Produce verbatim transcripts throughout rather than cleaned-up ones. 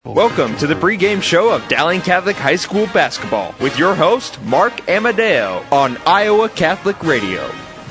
Welcome to the pregame show of Dowling Catholic High School basketball with your host, Mark Amadeo, on Iowa Catholic Radio.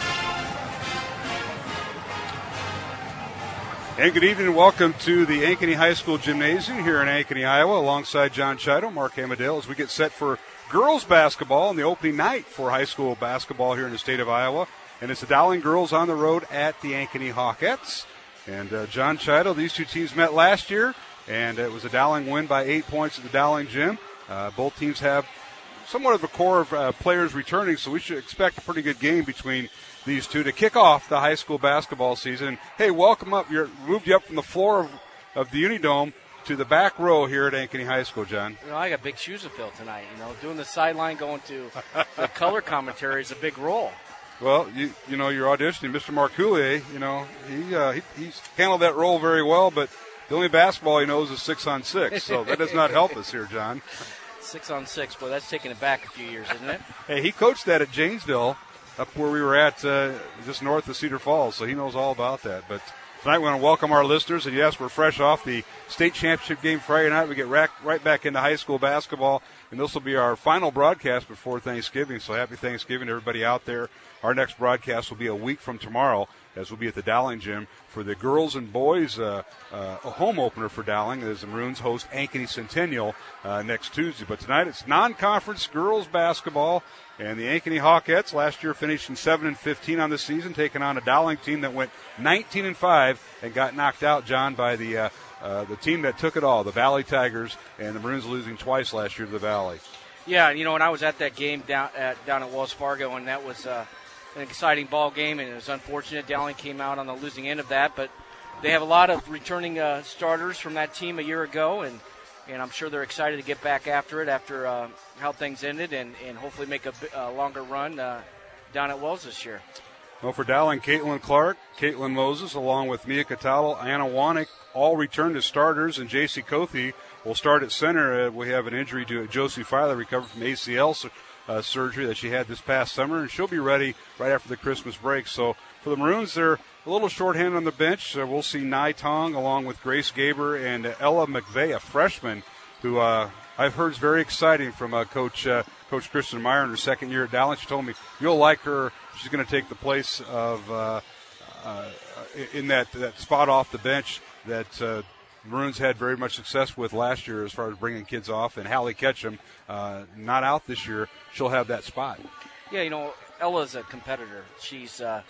And good evening and welcome to the Ankeny High School Gymnasium here in Ankeny, Iowa, alongside John Chido, Mark Amadeo, as we get set for girls basketball on the opening night for high school basketball here in the state of Iowa. And it's the Dowling girls on the road at the Ankeny Hawkettes. And uh, John Chido, these two teams met last year. And it was a Dowling win by eight points at the Dowling gym. Uh, both teams have somewhat of a core of uh, players returning, so we should expect a pretty good game between these two to kick off the high school basketball season. And, hey, welcome up. You're moved you up from the floor of, of the Unidome to the back row here at Ankeny High School, John. You know, I got big shoes to fill tonight. You know, doing the sideline, going to the color commentary is a big role. Well, you you know, you're auditioning. Mister Mark Coulier, you know, he, uh, he he's handled that role very well, but the only basketball he knows is six on six, so that does not help us here, John. Six on six, boy, that's taking it back a few years, isn't it? Hey, he coached that at Janesville, up where we were at, uh, just north of Cedar Falls, so he knows all about that. But tonight we want to welcome our listeners, and yes, we're fresh off the state championship game Friday night. We get right, right back into high school basketball, and this will be our final broadcast before Thanksgiving, so happy Thanksgiving to everybody out there. Our next broadcast will be a week from tomorrow, as we'll be at the Dowling gym for the girls and boys, uh, uh, a home opener for Dowling as the Maroons host Ankeny Centennial uh, next Tuesday. But tonight it's non-conference girls basketball, and the Ankeny Hawkettes last year finishing seven and fifteen on the season, taking on a Dowling team that went nineteen and five and got knocked out, John, by the uh, uh, the team that took it all, the Valley Tigers, and the Maroons losing twice last year to the Valley. Yeah, you know, when I was at that game down at, down at Wells Fargo, and that was uh, an exciting ball game, and it was unfortunate Dowling came out on the losing end of that, but they have a lot of returning uh, starters from that team a year ago, and, and I'm sure they're excited to get back after it after uh, how things ended, and, and hopefully make a, a longer run uh, down at Wells this year. Well, for Dowling, Caitlin Clark, Caitlin Moses, along with Mia Catalo, Anna Wanek, all returned as starters, and J C Kothe will start at center. Uh, we have an injury to Josie Filer, recovered from A C L uh, surgery that she had this past summer, and she'll be ready right after the Christmas break. So for the Maroons, they're a little shorthanded on the bench. So we'll see Nai Tong along with Grace Gaber and uh, Ella McVeigh, a freshman, who uh, I've heard is very exciting from uh, Coach uh, Coach Kristen Meyer in her second year at Dowling. She told me, you'll like her. She's going to take the place of uh, uh, in that, that spot off the bench that uh, Maroons had very much success with last year as far as bringing kids off. And Hallie Ketchum, uh, not out this year, she'll have that spot. Yeah, you know, Ella's a competitor. She's uh,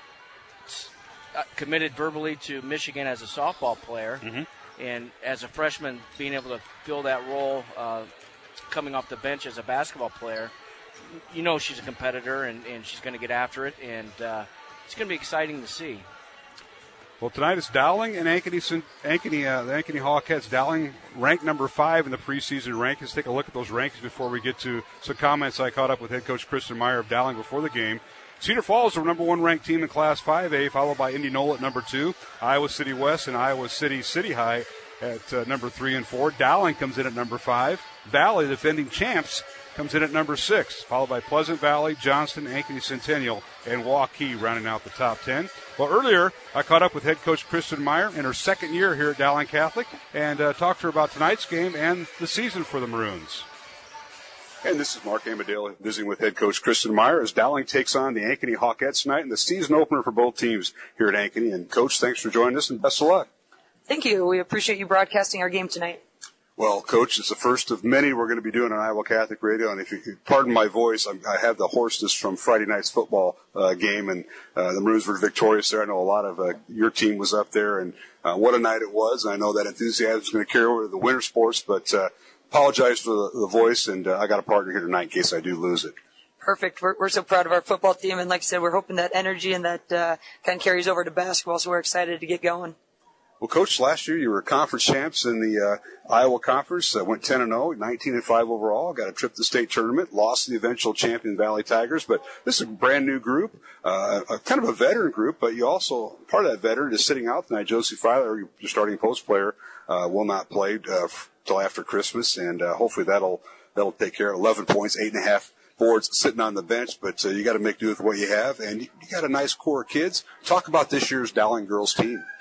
committed verbally to Michigan as a softball player. Mm-hmm. And as a freshman, being able to fill that role uh, coming off the bench as a basketball player, you know she's a competitor, and, and she's going to get after it, and uh, it's going to be exciting to see. Well, tonight it's Dowling and Ankeny, Ankeny, uh, the Ankeny Hawkettes. Dowling ranked number five in the preseason rankings. Let's take a look at those rankings before we get to some comments I caught up with head coach Kristen Meyer of Dowling before the game. Cedar Falls are number one ranked team in Class five A, followed by Indianola at number two, Iowa City West and Iowa City City High at uh, number three and four. Dowling comes in at number five. Valley, the defending champs, comes in at number six, followed by Pleasant Valley, Johnston, Ankeny Centennial, and Waukee rounding out the top ten. Well, earlier I caught up with head coach Kristen Meyer in her second year here at Dowling Catholic and uh, talked to her about tonight's game and the season for the Maroons. And this is Mark Amadeo visiting with head coach Kristen Meyer as Dowling takes on the Ankeny Hawkettes tonight in the season opener for both teams here at Ankeny. And, Coach, thanks for joining us and best of luck. Thank you. We appreciate you broadcasting our game tonight. Well, Coach, it's the first of many we're going to be doing on Iowa Catholic Radio, and if you could pardon my voice, I'm, I have the hoarseness from Friday night's football uh, game, and uh, the Maroons were victorious there. I know a lot of uh, your team was up there, and uh, what a night it was. And I know that enthusiasm is going to carry over to the winter sports, but uh, apologize for the, the voice, and uh, I got a partner here tonight in case I do lose it. Perfect. We're, we're so proud of our football team, and like I said, we're hoping that energy and that uh, kind of carries over to basketball, so we're excited to get going. Well, Coach, last year you were conference champs in the uh, Iowa Conference. Uh, went ten and oh, nineteen and five overall. Got a trip to the state tournament. Lost to the eventual champion Valley Tigers. But this is a brand new group, uh, a, kind of a veteran group. But you also part of that veteran is sitting out tonight. Josie Filer, your starting post player, uh, will not play uh, till after Christmas, and uh, hopefully that'll that'll take care of eleven points, eight and a half boards sitting on the bench. But uh, you got to make do with what you have, and you, you got a nice core of kids. Talk about this year's Dowling girls team.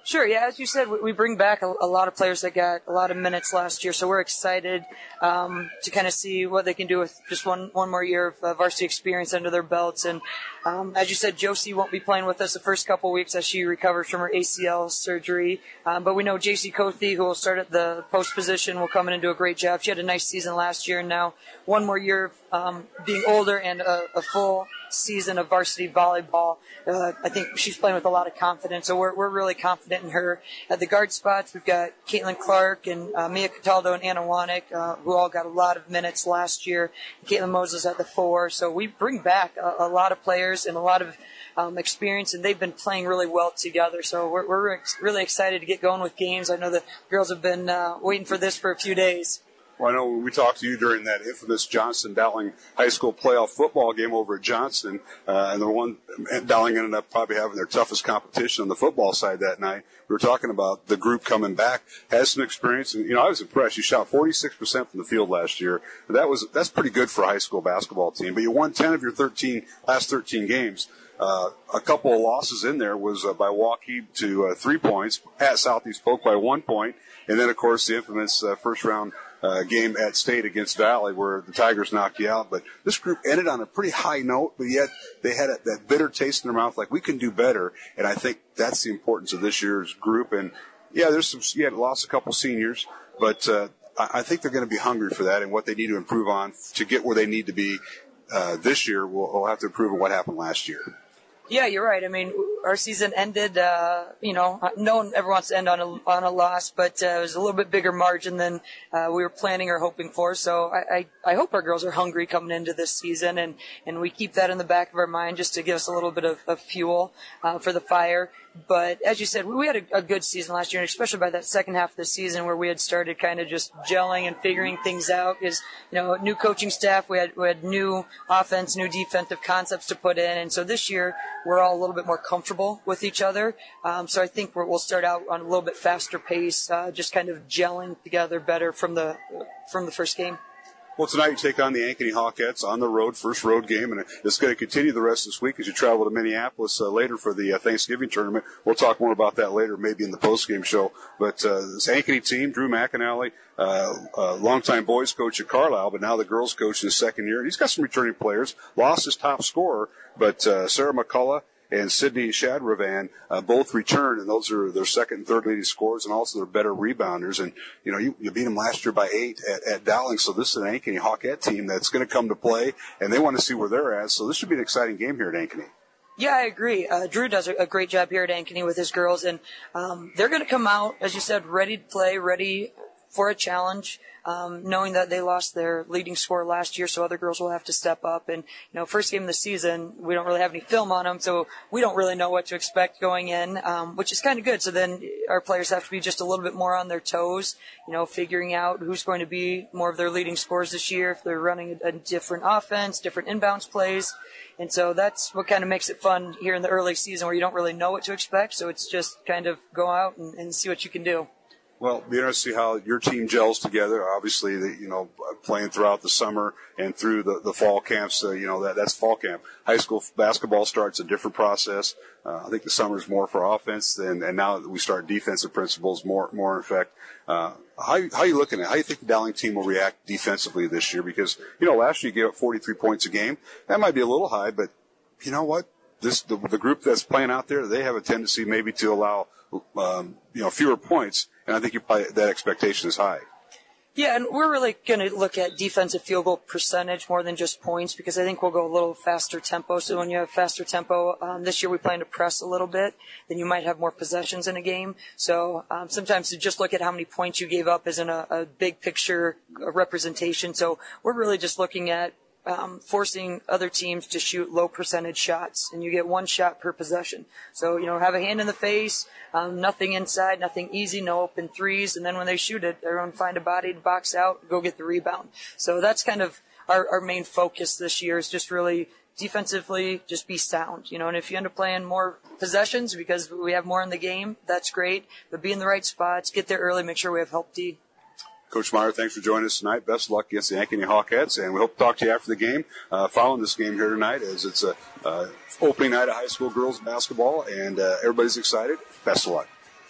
Sure, yeah, as you said, we bring back a, a lot of players that got a lot of minutes last year, so we're excited um, to kind of see what they can do with just one, one more year of uh, varsity experience under their belts. And um, as you said, Josie won't be playing with us the first couple of weeks as she recovers from her A C L surgery, um, but we know J C Cothey, who will start at the post position, will come in and do a great job. She had a nice season last year, and now one more year of um, being older and a, a full season of varsity volleyball. Uh, I think she's playing with a lot of confidence, so we're we're really confident in her. At the guard spots, we've got Caitlin Clark and uh, Mia Cataldo and Anna Wanek, uh, who all got a lot of minutes last year. Caitlin Moses at the four, so we bring back a, a lot of players and a lot of um, experience, and they've been playing really well together. So we're we're ex- really excited to get going with games. I know the girls have been uh, waiting for this for a few days. Well, I know we talked to you during that infamous Johnson-Dowling high school playoff football game over at Johnston, uh, and the one Dowling ended up probably having their toughest competition on the football side that night. We were talking about the group coming back, has some experience, and you know I was impressed. You shot forty-six percent from the field last year. That was that's pretty good for a high school basketball team. But you won ten of your thirteen last thirteen games. Uh, a couple of losses in there was uh, by Waukee to uh, three points, at Southeast Polk by one point, and then of course the infamous uh, first round. Uh, game at State against Valley where the Tigers knocked you out. But this group ended on a pretty high note, but yet they had a, that bitter taste in their mouth like we can do better. And I think that's the importance of this year's group. And yeah, there's some, yeah, lost a couple seniors, but uh, I, I think they're going to be hungry for that and what they need to improve on to get where they need to be uh, this year. We'll, we'll have to improve on what happened last year. Yeah, you're right. I mean, our season ended, uh, you know, no one ever wants to end on a, on a loss, but uh, it was a little bit bigger margin than uh, we were planning or hoping for. So I, I, I hope our girls are hungry coming into this season, and, and we keep that in the back of our mind just to give us a little bit of, of fuel uh, for the fire. But as you said, we had a, a good season last year, and especially by that second half of the season where we had started kind of just gelling and figuring things out. Because, you know, new coaching staff, we had, we had new offense, new defensive concepts to put in. And so this year, we're all a little bit more comfortable with each other. Um, so I think we're, we'll start out on a little bit faster pace, uh, just kind of gelling together better from the from the first game. Well, tonight you take on the Ankeny Hawkettes on the road, first road game, and it's going to continue the rest of this week as you travel to Minneapolis uh, later for the uh, Thanksgiving tournament. We'll talk more about that later, maybe in the post-game show. But uh, this Ankeny team, Drew McAnally, uh, uh, longtime boys coach at Carlisle, but now the girls coach in his second year. And he's got some returning players, lost his top scorer, but uh, Sarah McCullough and Sydney Shadravan uh, both returned, and those are their second and third leading scorers, and also they're better rebounders. And, you know, you, you beat them last year by eight at, at Dowling, so this is an Ankeny Hawkette team that's going to come to play, and they want to see where they're at. So this should be an exciting game here at Ankeny. Yeah, I agree. Uh, Drew does a, a great job here at Ankeny with his girls, and um, they're going to come out, as you said, ready to play, ready for a challenge. Um, knowing that they lost their leading scorer last year, so other girls will have to step up. And, you know, first game of the season, we don't really have any film on them, so we don't really know what to expect going in, um, which is kind of good. So then our players have to be just a little bit more on their toes, you know, figuring out who's going to be more of their leading scorers this year, if they're running a, a different offense, different inbounds plays. And so that's what kind of makes it fun here in the early season where you don't really know what to expect. So it's just kind of go out and, and see what you can do. Well, be interested to see how your team gels together. Obviously, the, you know, playing throughout the summer and through the, the fall camps, uh, you know, that that's fall camp. High school basketball starts a different process. Uh, I think the summer is more for offense, and, and now that we start defensive principles more more in effect. Uh, how how are you looking at it? How do you think the Dowling team will react defensively this year? Because, you know, last year you gave up forty-three points a game. That might be a little high, but you know what? This the, the group that's playing out there, they have a tendency maybe to allow um, you know fewer points. And I think you probably, that expectation is high. Yeah, and we're really going to look at defensive field goal percentage more than just points, because I think we'll go a little faster tempo. So when you have faster tempo, um, this year we plan to press a little bit, then you might have more possessions in a game. So um, sometimes to just look at how many points you gave up isn't a, a big picture representation. So we're really just looking at Um, forcing other teams to shoot low percentage shots, and you get one shot per possession. So, you know, have a hand in the face, um, nothing inside, nothing easy, no open threes, and then when they shoot it, everyone find a body to box out, go get the rebound. So that's kind of our, our main focus this year, is just really defensively, just be sound, you know, and if you end up playing more possessions because we have more in the game, that's great, but be in the right spots, get there early, make sure we have help D. Coach Meyer, thanks for joining us tonight. Best of luck against the Ankeny Hawkettes, and we hope to talk to you after the game, uh, following this game here tonight, as it's a uh, opening night of high school girls basketball, and uh, everybody's excited. Best of luck.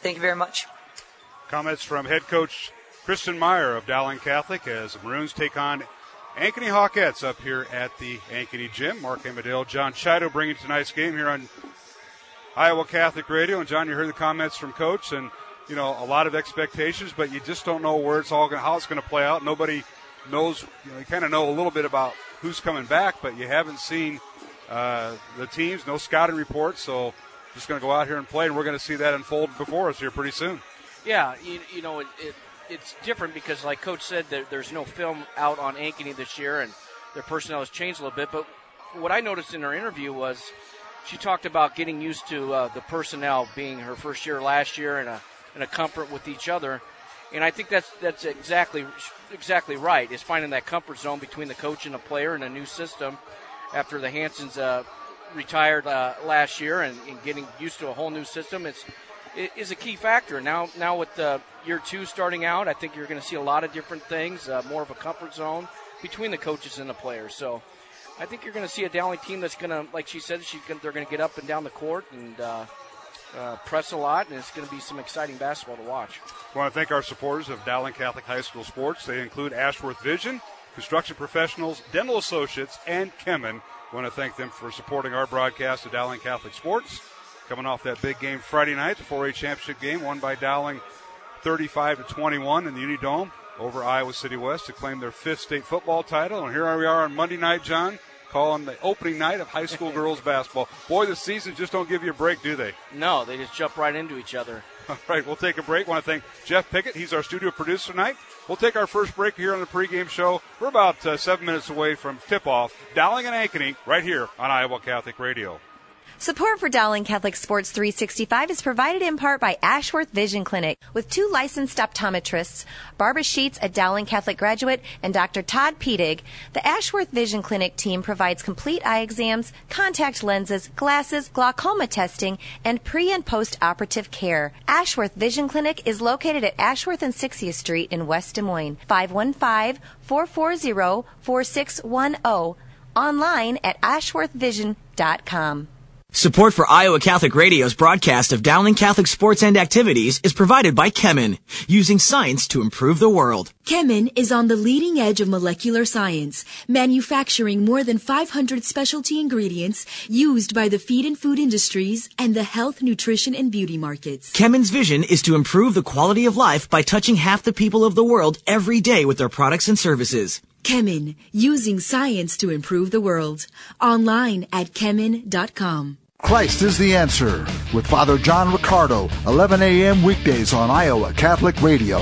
thank you very much. Comments from head coach Kristen Meyer of Dowling Catholic as the Maroons take on Ankeny Hawkettes up here at the Ankeny Gym. Mark Amadale, John Chido bringing tonight's game here on Iowa Catholic Radio. And, John, you heard the comments from Coach, and, you know, a lot of expectations, but you just don't know where it's all going, how it's going to play out. Nobody knows, you know, you kind of know a little bit about who's coming back, but you haven't seen uh, the teams, no scouting reports, so just going to go out here and play, and we're going to see that unfold before us here pretty soon. Yeah, you, you know, it, it, it's different because, like Coach said, there, there's no film out on Ankeny this year, and their personnel has changed a little bit. But what I noticed in her interview was she talked about getting used to uh, the personnel being her first year last year and a, and a comfort with each other. And I think that's that's exactly exactly right, is finding that comfort zone between the coach and the player in a new system after the Hansons uh, retired uh, last year, and, and getting used to a whole new system. It's it is a key factor. Now now with uh, year two starting out, I think you're going to see a lot of different things, uh, more of a comfort zone between the coaches and the players. So I think you're going to see a Dowling team that's going to, like she said, she's gonna, they're going to get up and down the court and uh, uh, press a lot, and it's going to be some exciting basketball to watch. I want to thank our supporters of Dowling Catholic High School sports. They include Ashworth Vision, Construction Professionals, Dental Associates, and Kemen. I want to thank them for supporting our broadcast of Dowling Catholic Sports. Coming off that big game Friday night, the four A championship game, won by Dowling thirty-five to twenty-one in the Unidome over Iowa City West to claim their fifth state football title. And here we are on Monday night, John, calling the opening night of high school girls basketball. Boy, the seasons just don't give you a break, do they? No, they just jump right into each other. All right, we'll take a break. I want to thank Jeff Pickett. He's our studio producer tonight. We'll take our first break here on the pregame show. We're about uh, seven minutes away from tip-off. Dowling and Ankeny right here on Iowa Catholic Radio. Support for Dowling Catholic Sports three sixty-five is provided in part by Ashworth Vision Clinic with two licensed optometrists, Barbara Sheets, a Dowling Catholic graduate, and Doctor Todd Pedig. The Ashworth Vision Clinic team provides complete eye exams, contact lenses, glasses, glaucoma testing, and pre- and post-operative care. Ashworth Vision Clinic is located at Ashworth and sixtieth Street in West Des Moines. five one five, four four zero, four six one zero. Online at ashworth vision dot com. Support for Iowa Catholic Radio's broadcast of Dowling Catholic sports and activities is provided by Kemen, using science to improve the world. Kemen is on the leading edge of molecular science, manufacturing more than five hundred specialty ingredients used by the feed and food industries and the health, nutrition, and beauty markets. Kemen's vision is to improve the quality of life by touching half the people of the world every day with their products and services. Kemen, using science to improve the world. Online at kemen dot com. Christ is the Answer with Father John Ricardo, eleven a.m. weekdays on Iowa Catholic Radio.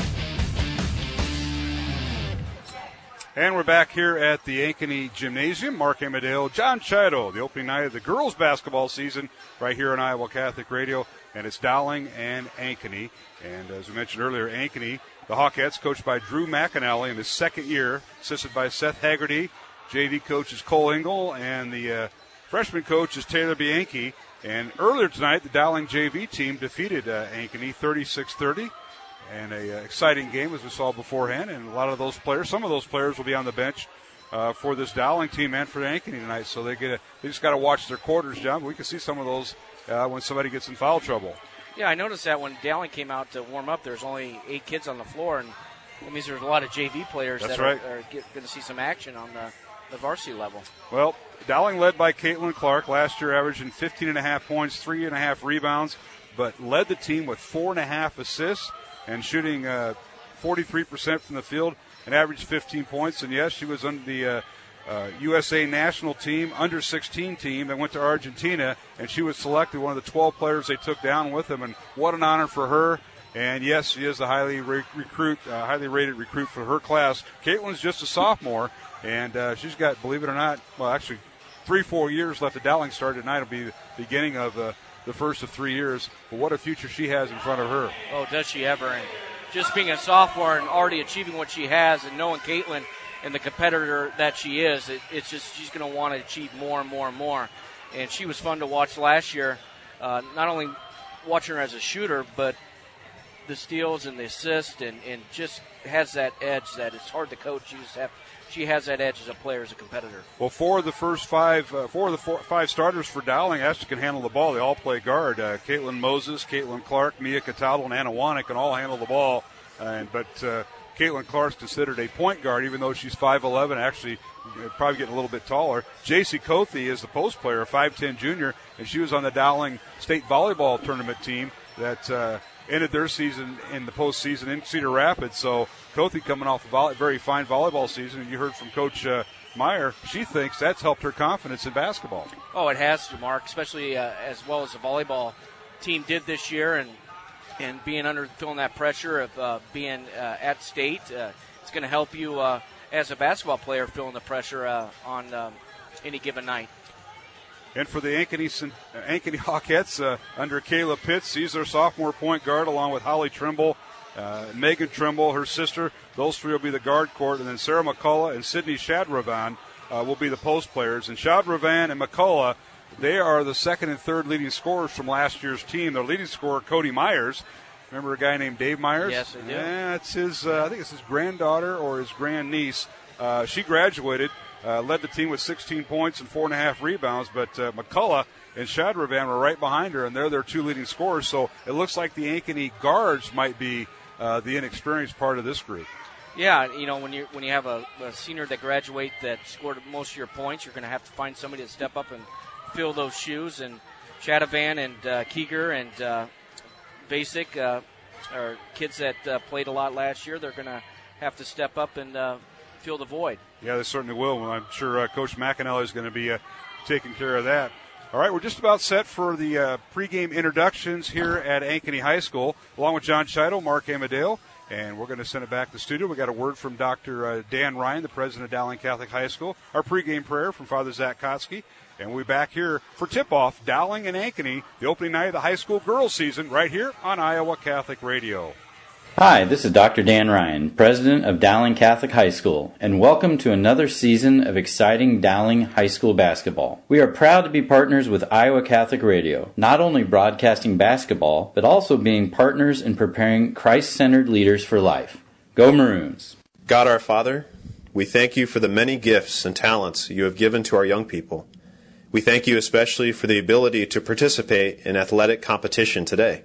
And we're back here at the Ankeny Gymnasium. Mark Amadale, John Chido, the opening night of the girls' basketball season right here on Iowa Catholic Radio. And it's Dowling and Ankeny. And as we mentioned earlier, Ankeny, the Hawkettes, coached by Drew McAnally in his second year, assisted by Seth Haggerty. J V coach is Cole Engel, and the uh, freshman coach is Taylor Bianchi. And earlier tonight, the Dowling J V team defeated uh, Ankeny thirty-six thirty. And a uh, exciting game, as we saw beforehand. And a lot of those players, some of those players will be on the bench uh, for this Dowling team and for Ankeny tonight. So they get a, they just got to watch their quarters, John. But we can see some of those uh, when somebody gets in foul trouble. Yeah, I noticed that when Dowling came out to warm up, there's only eight kids on the floor. And that means there's a lot of J V players That's that right. are, are going to see some action on the, the varsity level. Well, Dowling led by Caitlin Clark, last year averaging fifteen and a half points, three and a half rebounds, but led the team with four and a half assists and shooting uh, forty-three percent from the field and averaged fifteen points. And yes, she was on the uh, uh, U S A national team, under sixteen team that went to Argentina, and she was selected one of the twelve players they took down with them. And what an honor for her. And yes, she is the highly re- recruit, uh, highly rated recruit for her class. Caitlin's just a sophomore, and uh, she's got, believe it or not, well, actually, three, four years left. The Dowling start tonight will be the beginning of uh, the first of three years. But what a future she has in front of her. Oh, does she ever? And just being a sophomore and already achieving what she has, and knowing Caitlin and the competitor that she is, it, it's just she's going to want to achieve more and more and more. And she was fun to watch last year, uh, not only watching her as a shooter, but the steals and the assists, and, and just has that edge that it's hard to coach. You just have, she has that edge as a player, as a competitor. Well, four of the first five, uh, four of the four, five starters for Dowling actually can handle the ball. They all play guard. Uh, Caitlin Moses, Caitlin Clark, Mia Cataldo, and Anna Wanek can all handle the ball. Uh, but uh, Caitlin Clark's considered a point guard, even though she's five eleven, actually probably getting a little bit taller. J C Kothe is the post player, a five ten junior, and she was on the Dowling State Volleyball Tournament team that uh, ended their season in the postseason in Cedar Rapids. So Kothe coming off a volley, very fine volleyball season, and you heard from Coach uh, Meyer. She thinks that's helped her confidence in basketball. Oh, it has to, Mark, especially uh, as well as the volleyball team did this year, and and being under, feeling that pressure of uh, being uh, at state. Uh, it's going to help you uh, as a basketball player feeling the pressure uh, on um, any given night. And for the Ankeny, uh, Ankeny Hawkettes, uh, under Kayla Pitts, she's their sophomore point guard, along with Holly Trimble, uh, Megan Trimble, her sister. Those three will be the guard court, and then Sarah McCullough and Sydney Shadravan uh, will be the post players. And Shadravan and McCullough, they are the second and third leading scorers from last year's team. Their leading scorer, Cody Myers. Remember a guy named Dave Myers? Yes, I do. Yeah, it's his, uh, I think it's his granddaughter or his grandniece. Uh, she graduated, uh, led the team with sixteen points and four and a half rebounds, but uh, McCullough and Shadravan were right behind her, and they're their two leading scorers. So it looks like the Ankeny guards might be uh, the inexperienced part of this group. Yeah, you know, when you when you have a, a senior that graduate that scored most of your points, you're going to have to find somebody to step up and fill those shoes. And Shadravan and uh, Keeger and uh, Basic uh, are kids that uh, played a lot last year. They're going to have to step up and uh, fill the void. Yeah, they certainly will. I'm sure uh, Coach McAnally is going to be uh, taking care of that. All right, we're just about set for the uh, pregame introductions here at Ankeny High School, along with John Chido, Mark Amadale, and we're going to send it back to the studio. We got a word from Doctor Uh, Dan Ryan, the president of Dowling Catholic High School, our pregame prayer from Father Zach Kotsky, and we'll be back here for tip-off, Dowling and Ankeny, the opening night of the high school girls season, right here on Iowa Catholic Radio. Hi, this is Doctor Dan Ryan, president of Dowling Catholic High School, and welcome to another season of exciting Dowling High School basketball. We are proud to be partners with Iowa Catholic Radio, not only broadcasting basketball, but also being partners in preparing Christ-centered leaders for life. Go Maroons! God our Father, we thank you for the many gifts and talents you have given to our young people. We thank you especially for the ability to participate in athletic competition today.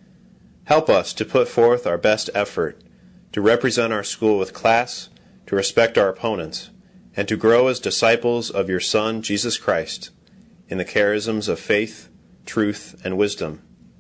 Help us to put forth our best effort, to represent our school with class, to respect our opponents, and to grow as disciples of your Son, Jesus Christ, in the charisms of faith, truth, and wisdom.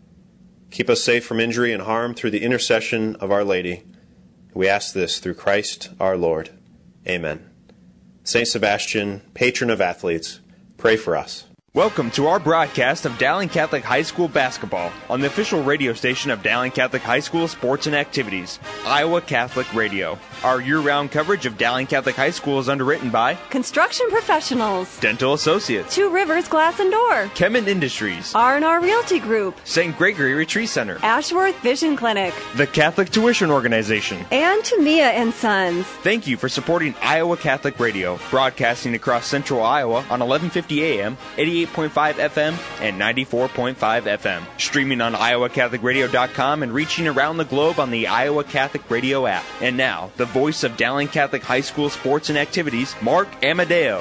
Keep us safe from injury and harm through the intercession of Our Lady. We ask this through Christ our Lord. Amen. Saint Sebastian, patron of athletes, pray for us. Welcome to our broadcast of Dowling Catholic High School basketball on the official radio station of Dowling Catholic High School Sports and Activities, Iowa Catholic Radio. Our year-round coverage of Dowling Catholic High School is underwritten by Construction Professionals, Dental Associates, Two Rivers Glass and Door, Kemin Industries, R and R Realty Group, Saint Gregory Retreat Center, Ashworth Vision Clinic, the Catholic Tuition Organization, and Tamia and Sons. Thank you for supporting Iowa Catholic Radio, broadcasting across central Iowa on eleven fifty A M, eighty-eight point five F M, and ninety-four point five F M. Streaming on Iowa Catholic Radio dot com and reaching around the globe on the Iowa Catholic Radio app. And now, the voice of Dowling Catholic High School Sports and Activities, Mark Amadeo.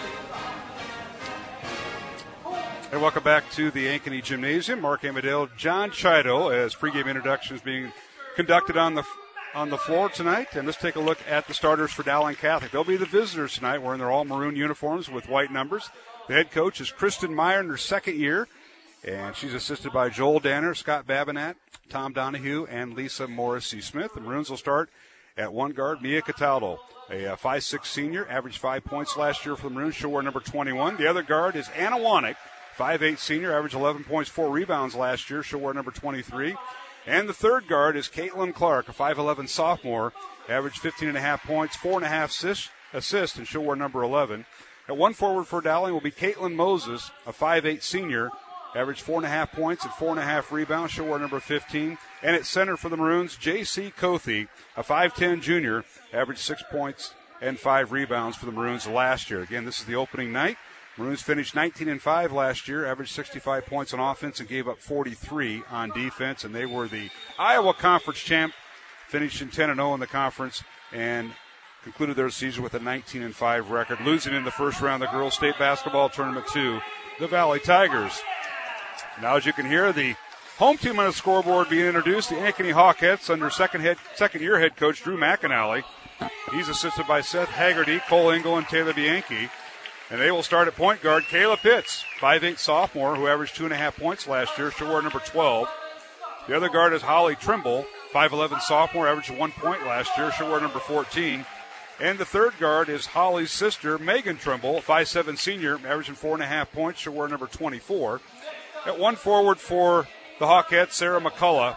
Hey, welcome back to the Ankeny Gymnasium. Mark Amadale, John Chido, as pregame introductions being conducted on the on the floor tonight. And let's take a look at the starters for Dowling Catholic. They'll be the visitors tonight, wearing their all maroon uniforms with white numbers. The head coach is Kristen Meyer in her second year, and she's assisted by Joel Danner, Scott Babinat, Tom Donahue, and Lisa Morrissey-Smith. The Maroons will start at one guard, Mia Cataldo, a five six senior, averaged five points last year for the Maroons. She'll wear number twenty-one. The other guard is Anna Wanek, five eight senior, averaged eleven points, four rebounds last year. She'll wear number twenty-three. And the third guard is Caitlin Clark, a five eleven sophomore, averaged fifteen and a half points, four and a half assists, and she'll wear number eleven. At one forward for Dowling will be Caitlin Moses, a five eight senior, averaged four and a half points and four and a half rebounds. She'll wear number fifteen. And at center for the Maroons, J C Kothe, a five ten junior, averaged six points and five rebounds for the Maroons last year. Again, this is the opening night Maroons finished nineteen and five last year, averaged sixty-five points on offense and gave up forty-three on defense, and they were the Iowa Conference champ, finishing ten and oh in the conference, and concluded their season with a nineteen and five record, losing in the first round of the girls' state basketball tournament to the Valley Tigers. Now, as you can hear, the home team on the scoreboard being introduced, the Ankeny Hawkettes, under second head, second-year head coach Drew McAnally. He's assisted by Seth Haggerty, Cole Engel, and Taylor Bianchi. And they will start at point guard Kayla Pitts, five eight sophomore, who averaged two and a half points last year. She'll wear number twelve. The other guard is Holly Trimble, five eleven sophomore, averaged one point last year. She'll wear number fourteen. And the third guard is Holly's sister, Megan Trimble, five seven senior, averaging four and a half points. She'll wear number twenty-four. At one forward for the Hawkettes, Sarah McCullough,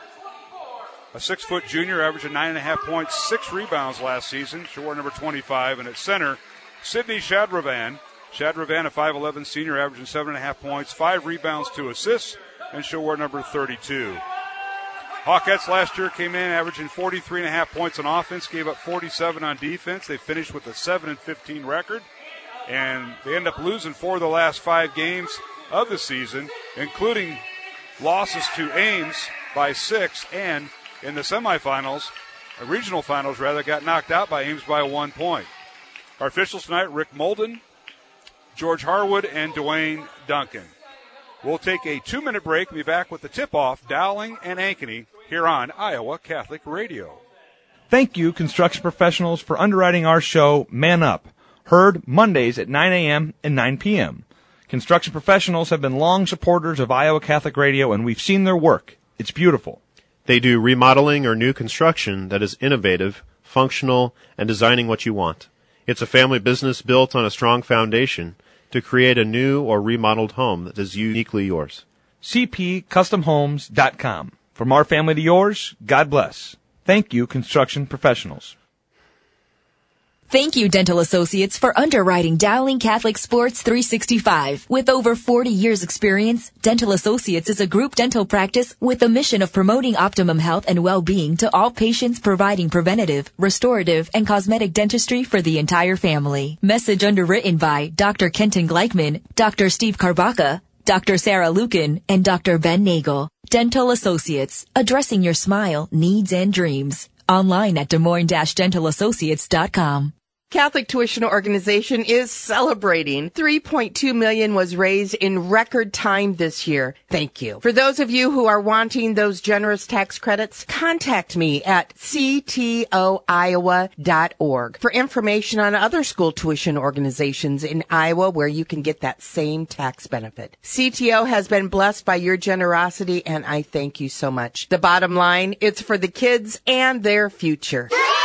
a six-foot junior, averaging nine and a half points, six rebounds last season. She wore number twenty-five. And at center, Sydney Shadravan. Shadravan, a five eleven senior, averaging seven and a half points, five rebounds, two assists, and she'll wear number thirty-two. Hawkettes last year came in averaging forty-three and a half points on offense, gave up forty-seven on defense. They finished with a seven and fifteen record, and they end up losing four of the last five games of the season, including losses to Ames by six, and in the semifinals, uh, regional finals rather, got knocked out by Ames by one point. Our officials tonight, Rick Molden, George Harwood, and Dwayne Duncan. We'll take a two-minute break and be back with the tip-off, Dowling and Ankeny, here on Iowa Catholic Radio. Thank you, construction professionals, for underwriting our show, Man Up, heard Mondays at nine a.m. and nine p.m. Construction professionals have been long supporters of Iowa Catholic Radio, and we've seen their work. It's beautiful. They do remodeling or new construction that is innovative, functional, and designing what you want. It's a family business built on a strong foundation to create a new or remodeled home that is uniquely yours. C P Custom Homes dot com. From our family to yours, God bless. Thank you, construction professionals. Thank you, Dental Associates, for underwriting Dowling Catholic Sports three sixty-five. With over forty years experience, Dental Associates is a group dental practice with a mission of promoting optimum health and well-being to all patients, providing preventative, restorative, and cosmetic dentistry for the entire family. Message underwritten by Doctor Kenton Gleichman, Doctor Steve Karbaka, Doctor Sarah Lucan, and Doctor Ben Nagel. Dental Associates, addressing your smile, needs, and dreams. Online at Des Moines Dental Associates dot com. Catholic Tuition Organization is celebrating. three point two million dollars was raised in record time this year. Thank you. For those of you who are wanting those generous tax credits, contact me at c t o iowa dot org for information on other school tuition organizations in Iowa where you can get that same tax benefit. C T O has been blessed by your generosity, and I thank you so much. The bottom line, it's for the kids and their future.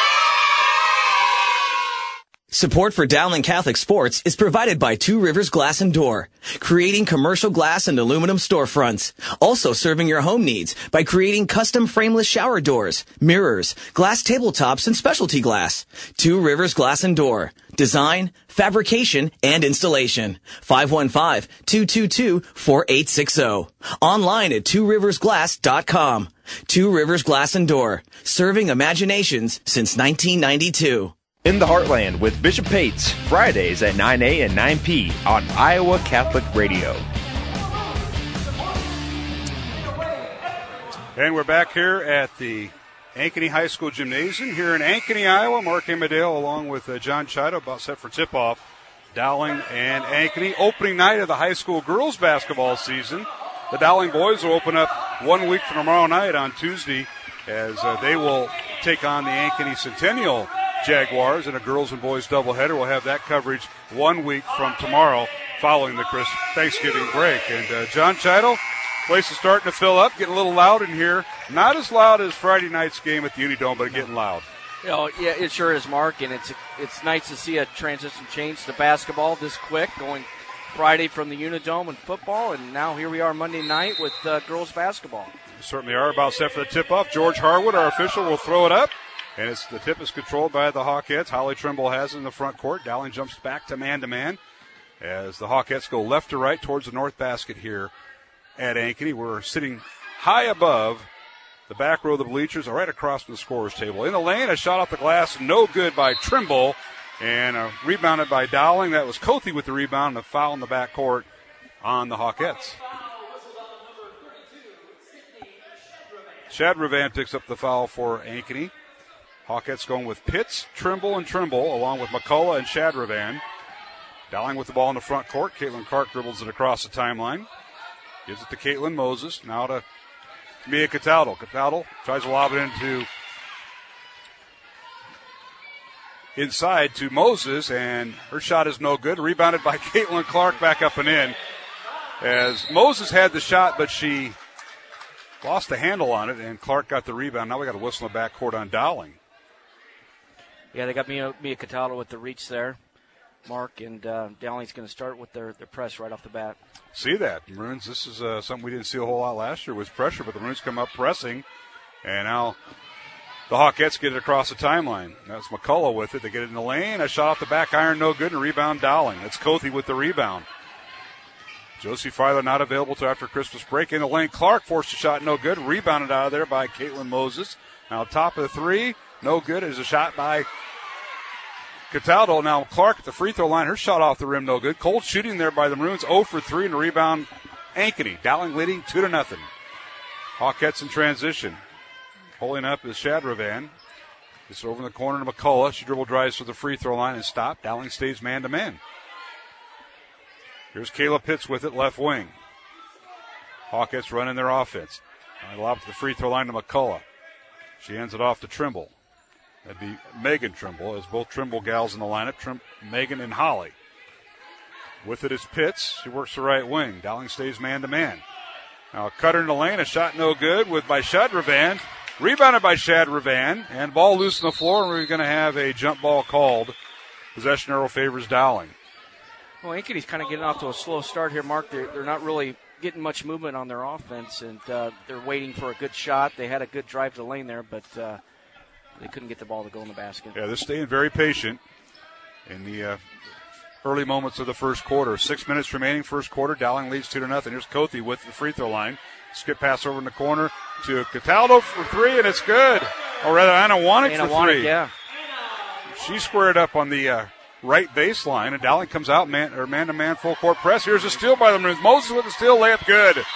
Support for Dowling Catholic Sports is provided by Two Rivers Glass and Door, creating commercial glass and aluminum storefronts. Also serving your home needs by creating custom frameless shower doors, mirrors, glass tabletops, and specialty glass. Two Rivers Glass and Door. Design, fabrication, and installation. five one five, two two two, four eight six zero. Online at two rivers glass dot com. Two Rivers Glass and Door. Serving imaginations since nineteen ninety-two. In the Heartland with Bishop Pates, Fridays at nine a and nine p on Iowa Catholic Radio. And we're back here at the Ankeny High School Gymnasium here in Ankeny, Iowa. Mark Amadale along with uh, John Chido about set for tip-off. Dowling and Ankeny, opening night of the high school girls basketball season. The Dowling boys will open up one week from tomorrow night on Tuesday as uh, they will take on the Ankeny Centennial Jaguars in a girls and boys doubleheader. We'll have that coverage one week from tomorrow following the Chris Thanksgiving break. And uh, John Chido, place is starting to fill up, getting a little loud in here. Not as loud as Friday night's game at the Unidome, but getting loud. You know, yeah, it sure is, Mark, and it's it's nice to see a transition change to basketball this quick, going Friday from the Unidome and football, and now here we are Monday night with uh, girls basketball. We certainly are about set for the tip-off. George Harwood, our official, will throw it up. And it's, the tip is controlled by the Hawkettes. Holly Trimble has it in the front court. Dowling jumps back to man-to-man as the Hawkettes go left to right towards the north basket here at Ankeny. We're sitting high above the back row of the bleachers, right across from the scorer's table. In the lane, a shot off the glass, no good by Trimble. And uh, rebounded by Dowling. That was Cothey with the rebound and a foul in the backcourt on the Hawkettes. Shadravan picks up the foul for Ankeny. Hawkettes going with Pitts, Trimble, and Trimble, along with McCullough and Shadravan. Dowling with the ball in the front court. Caitlin Clark dribbles it across the timeline. Gives it to Caitlin Moses. Now to Mia Cataldo. Cataldo tries to lob it into inside to Moses, and her shot is no good. Rebounded by Caitlin Clark, back up and in. As Moses had the shot, but she lost the handle on it, and Clark got the rebound. Now we got a whistle in the backcourt on Dowling. Yeah, they got Mia, Mia Cataldo with the reach there, Mark, and uh, Dowling's going to start with their, their press right off the bat. See that. Maroons, this is uh, something we didn't see a whole lot last year was pressure, but the Maroons come up pressing, and now the Hawkettes get it across the timeline. That's McCullough with it. They get it in the lane. A shot off the back iron, no good, and a rebound Dowling. That's Cothey with the rebound. Josie Filer not available till after Christmas break. In the lane, Clark forced a shot, no good. Rebounded out of there by Caitlin Moses. Now top of the three, no good. It is a shot by Cataldo. Now Clark at the free throw line. Her shot off the rim, no good. Cold shooting there by the Maroons. zero for three and a rebound. Ankeny. Dowling leading two to nothing. Hawkettes in transition. Pulling up is Shadravan. It's over in the corner to McCullough. She dribble drives to the free throw line and stopped. Dowling stays man to man. Here's Kayla Pitts with it, left wing. Hawkettes running their offense. I lob to the free throw line to McCullough. She hands it off to Trimble. That'd be Megan Trimble, as both Trimble gals in the lineup, Trim- Megan and Holly. With it is Pitts. She works the right wing. Dowling stays man to man. Now a cutter in the lane, a shot no good with by Shadravan. Rebounded by Shadravan, and ball loose on the floor, and we're going to have a jump ball called. Possession arrow favors Dowling. Well, Ankeny's kind of getting off to a slow start here, Mark. They're, they're not really getting much movement on their offense, and uh, they're waiting for a good shot. They had a good drive to the lane there, but uh, they couldn't get the ball to go in the basket. Yeah, they're staying very patient in the uh, early moments of the first quarter. Six minutes remaining, first quarter. Dowling leads two to nothing. Here's Cothey with the free throw line. Skip pass over in the corner to Cataldo for three, and it's good. Or rather, Anna Wanek Anna for Wanek, three. Yeah. She squared up on the uh, right baseline, and Dowling comes out man or man-to-man full court press. Here's a steal by the Maroons. Moses with the steal, layup good.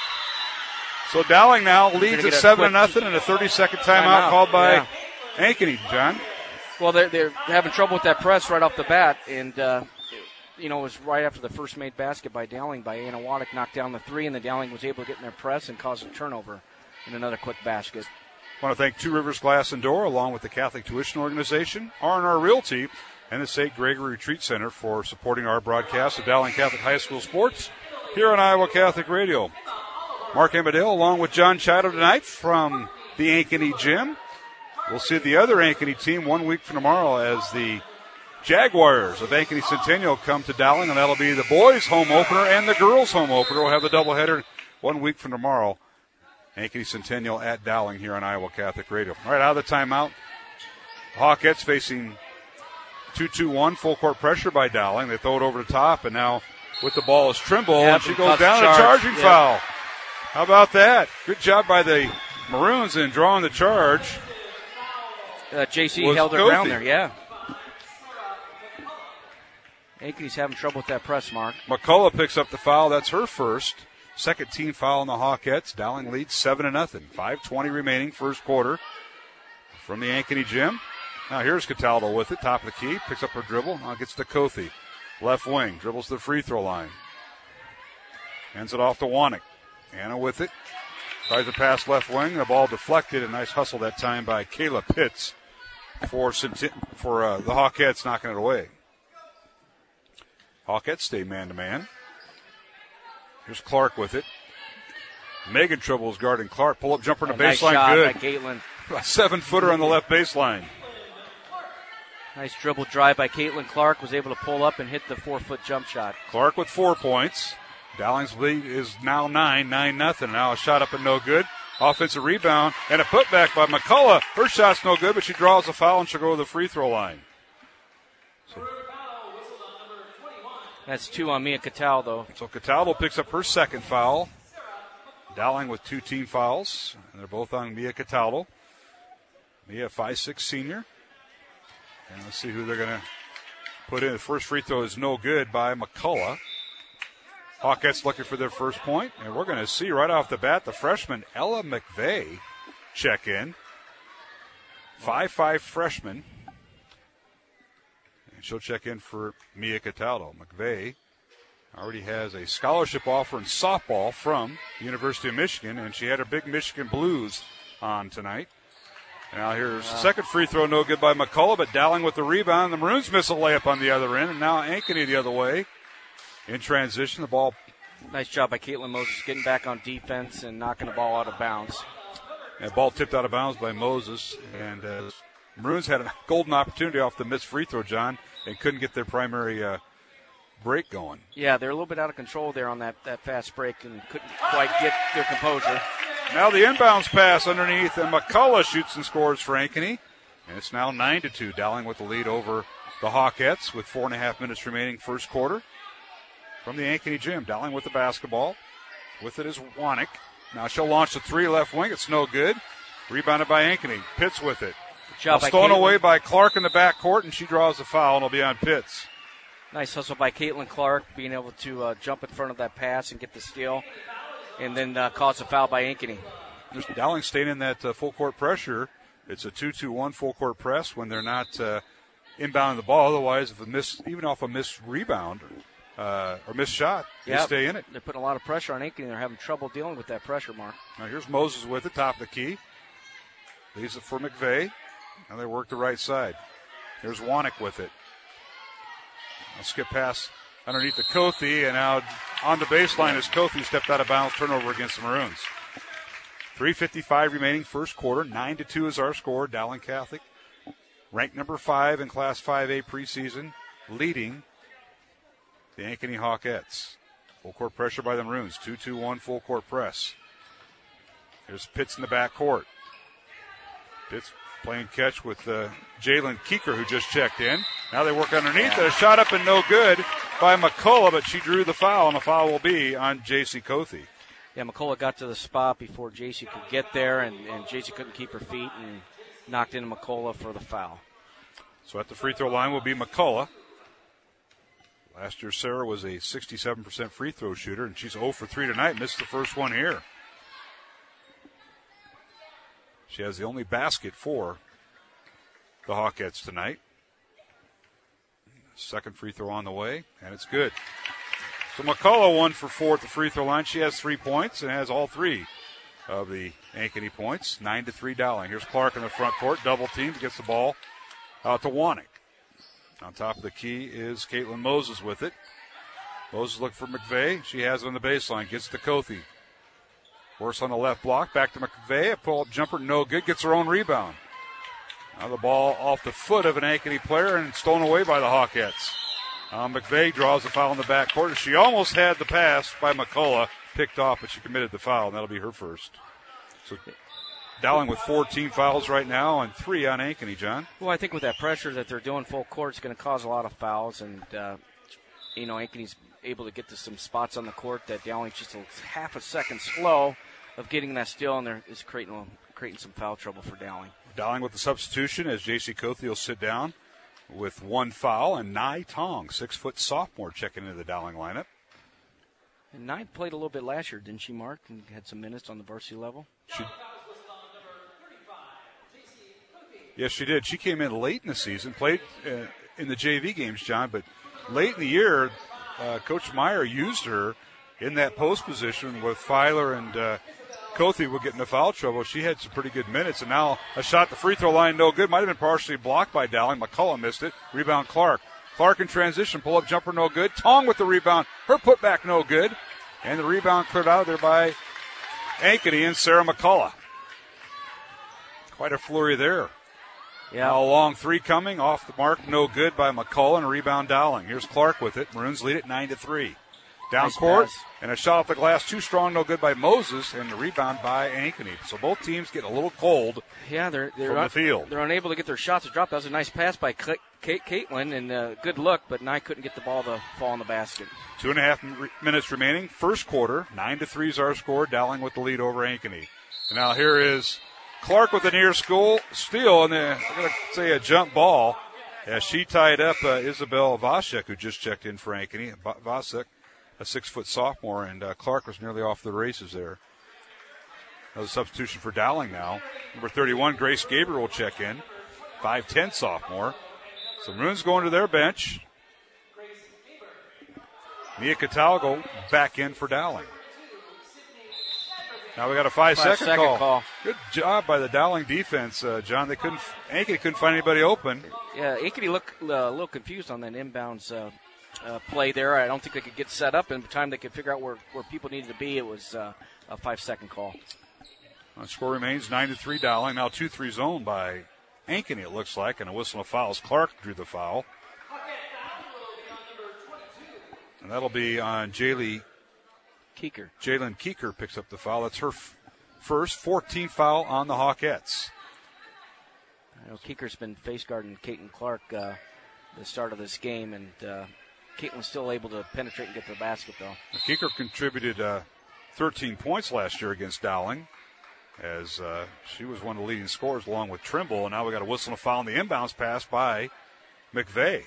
So Dowling now leads at seven to nothing, and a thirty-second timeout, timeout called by yeah. Ankeny. John. Well, they're they're having trouble with that press right off the bat, and uh, you know, it was right after the first made basket by Dowling by Anna Wanek knocked down the three, and the Dowling was able to get in their press and cause a turnover and another quick basket. I want to thank Two Rivers Glass and Door, along with the Catholic Tuition Organization, R and R Realty, and the Saint Gregory Retreat Center for supporting our broadcast of Dowling Catholic High School sports here on Iowa Catholic Radio. Mark Amadale along with John Chido tonight from the Ankeny Gym. We'll see the other Ankeny team one week from tomorrow as the Jaguars of Ankeny Centennial come to Dowling, and that'll be the boys' home opener and the girls' home opener. We'll have the doubleheader one week from tomorrow. Ankeny Centennial at Dowling here on Iowa Catholic Radio. All right, out of the timeout. Hawkettes facing two two one, full court pressure by Dowling. They throw it over the top, and now with the ball is Trimble, yeah, and she goes down, charge. a charging yeah. foul. How about that? Good job by the Maroons in drawing the charge. Uh, J C Was held her Cothey. ground there, yeah. Ankeny's having trouble with that press, Mark. McCullough picks up the foul. That's her first. Second team foul on the Hawkettes. Dowling leads seven to nothing. five twenty remaining, first quarter. From the Ankeny Gym. Now here's Cataldo with it, top of the key. Picks up her dribble. Now gets to Cothey. Left wing. Dribbles to the free throw line. Hands it off to Wanek. Anna with it. Tries to pass left wing. The ball deflected. A nice hustle that time by Kayla Pitts for, for uh, the Hawkettes knocking it away. Hawkettes stay man-to-man. Here's Clark with it. Megan Trimble is guarding Clark. Pull-up jumper in the oh, nice baseline. Shot Good. By Caitlin. A seven-footer on the left baseline. Nice dribble drive by Caitlin Clark. Was able to pull up and hit the four-foot jump shot. Clark with four points. Dowling's lead is now nine, nine nothing. Now a shot up and no good. Offensive rebound and a putback by McCullough. Her shot's no good, but she draws a foul and she'll go to the free throw line. So, that's two on Mia Cataldo. So Cataldo picks up her second foul. Dowling with two team fouls, and they're both on Mia Cataldo. Mia, five six senior. And let's see who they're going to put in. The first free throw is no good by McCullough. Hawkettes looking for their first point, and we're going to see right off the bat the freshman Ella McVeigh check in. five five freshman. And she'll check in for Mia Cataldo. McVeigh already has a scholarship offer in softball from the University of Michigan, and she had her big Michigan Blues on tonight. Now here's the second free throw, no good by McCullough, but Dowling with the rebound. The Maroons miss a layup on the other end, and now Ankeny the other way. In transition, the ball. Nice job by Caitlin Moses getting back on defense and knocking the ball out of bounds. And ball tipped out of bounds by Moses. And uh, Maroons had a golden opportunity off the missed free throw, John, and couldn't get their primary uh, break going. Yeah, they're a little bit out of control there on that, that fast break and couldn't quite get their composure. Now the inbounds pass underneath, and McCullough shoots and scores for Ankeny. And it's now nine to two. Dowling with the lead over the Hawkettes with four and a half minutes remaining first quarter. From the Ankeny gym, Dowling with the basketball. With it is Wanek. Now she'll launch the three left wing. It's no good. Rebounded by Ankeny. Pitts with it. Good job by stolen Caitlin. away by Clark in the backcourt, and she draws the foul, and it'll be on Pitts. Nice hustle by Caitlin Clark, being able to uh, jump in front of that pass and get the steal, and then uh, cause a foul by Ankeny. Just Dowling staying in that uh, full court pressure. It's a two two one full court press when they're not uh, inbounding the ball. Otherwise, if a miss, even off a missed rebound, Uh, or missed shot, they yep. stay in it. They're putting a lot of pressure on Ankeny. They're having trouble dealing with that pressure, Mark. Now here's Moses with it, top of the key. Leaves it for McVeigh. Now they work the right side. Here's Wanek with it. I'll skip past underneath the Kothi, and now on the baseline as Kothi stepped out of bounds, turnover against the Maroons. three fifty-five remaining first quarter. nine to two is our score. Dowling Catholic, ranked number five in Class five A preseason, leading the Ankeny Hawkettes. Full court pressure by the Maroons. two two one full court press. There's Pitts in the backcourt. Pitts playing catch with uh, Jalen Keeker, who just checked in. Now they work underneath. A shot up and no good by McCullough, but she drew the foul, and the foul will be on J C Kothi. Yeah, McCullough got to the spot before J C could get there, and, and J C couldn't keep her feet and knocked into McCullough for the foul. So at the free throw line will be McCullough. Last year, Sarah was a sixty-seven percent free throw shooter, and she's zero for three tonight. Missed the first one here. She has the only basket for the Hawkettes tonight. Second free throw on the way, and it's good. So McCullough one for four at the free throw line. She has three points and has all three of the Ankeny points. Nine to three Dowling. Here's Clark in the front court, double teamed, gets the ball out to Wanek. On top of the key is Caitlin Moses with it. Moses looking for McVeigh. She has it on the baseline. Gets to Kothi. Works on the left block. Back to McVeigh. A pull-up jumper, no good. Gets her own rebound. Now the ball off the foot of an Ankeny player and stolen away by the Hawkettes. Uh, McVeigh draws the foul in the backcourt. She almost had the pass by McCullough. Picked off, but she committed the foul, and that'll be her first. So Dowling with four team fouls right now and three on Ankeny, John. Well, I think with that pressure that they're doing full court, it's going to cause a lot of fouls. And, uh, you know, Ankeny's able to get to some spots on the court that Dowling's just a half a second slow of getting that steal, and there is creating, creating some foul trouble for Dowling. Dowling with the substitution as J C Kothi will sit down with one foul, and Nai Tong, six-foot sophomore, checking into the Dowling lineup. And Nai played a little bit last year, didn't she, Mark, and had some minutes on the varsity level? She Yes, she did. She came in late in the season, played uh, in the J V games, John, but late in the year, uh, Coach Meyer used her in that post position with Filer and uh, Kothi were getting into foul trouble. She had some pretty good minutes, and now a shot the free throw line, no good. Might have been partially blocked by Dowling. McCullough missed it. Rebound Clark. Clark in transition, pull-up jumper, no good. Tong with the rebound. Her putback, no good. And the rebound cleared out of there by Ankeny and Sarah McCullough. Quite a flurry there. Yeah. Now a long three coming, off the mark, no good by McCullough, and a rebound Dowling. Here's Clark with it. Maroons lead it nine to three. Down Nice court, pass. and a shot off the glass, too strong, no good by Moses, and the rebound by Ankeny. So both teams get a little cold. Yeah, they're they're from un- the field. They're unable to get their shots to drop. That was a nice pass by Kate, Kate Caitlin, and uh, good look, but Nye couldn't get the ball to fall in the basket. Two and a half m- minutes remaining. First quarter, nine to three is our score. Dowling with the lead over Ankeny. And now here is Clark with the near school steal, and then I'm going to say a jump ball. As she tied up uh, Isabel Vasek, who just checked in for Ankeny. Vasek, a six-foot sophomore, and uh, Clark was nearly off the races there. Another substitution for Dowling now. Number thirty-one, Grace Gabriel will check in. five ten sophomore. So Maroons going to their bench. Mia Catalgo back in for Dowling. Now we got a five-second Five call. call. Good job by the Dowling defense, uh, John. They couldn't. Ankeny couldn't find anybody open. Yeah, Ankeny looked uh, a little confused on that inbounds uh, uh, play there. I don't think they could get set up. And by the time they could figure out where, where people needed to be, it was uh, a five-second call. The score remains nine to three Dowling. Now two three zone by Ankeny, it looks like, and a whistle of fouls. Clark drew the foul. And that'll be on Jaylee Keeker. Jalen Keeker picks up the foul. That's her f- first fourteenth foul on the Hawkettes. I know Keeker's been face guarding Caitlin Clark uh, the start of this game, and uh, Caitlin's still able to penetrate and get to the basket, though. Now, Keeker contributed uh, thirteen points last year against Dowling, as uh, she was one of the leading scorers along with Trimble, and now we got a whistle and a foul on the inbounds pass by McVeigh.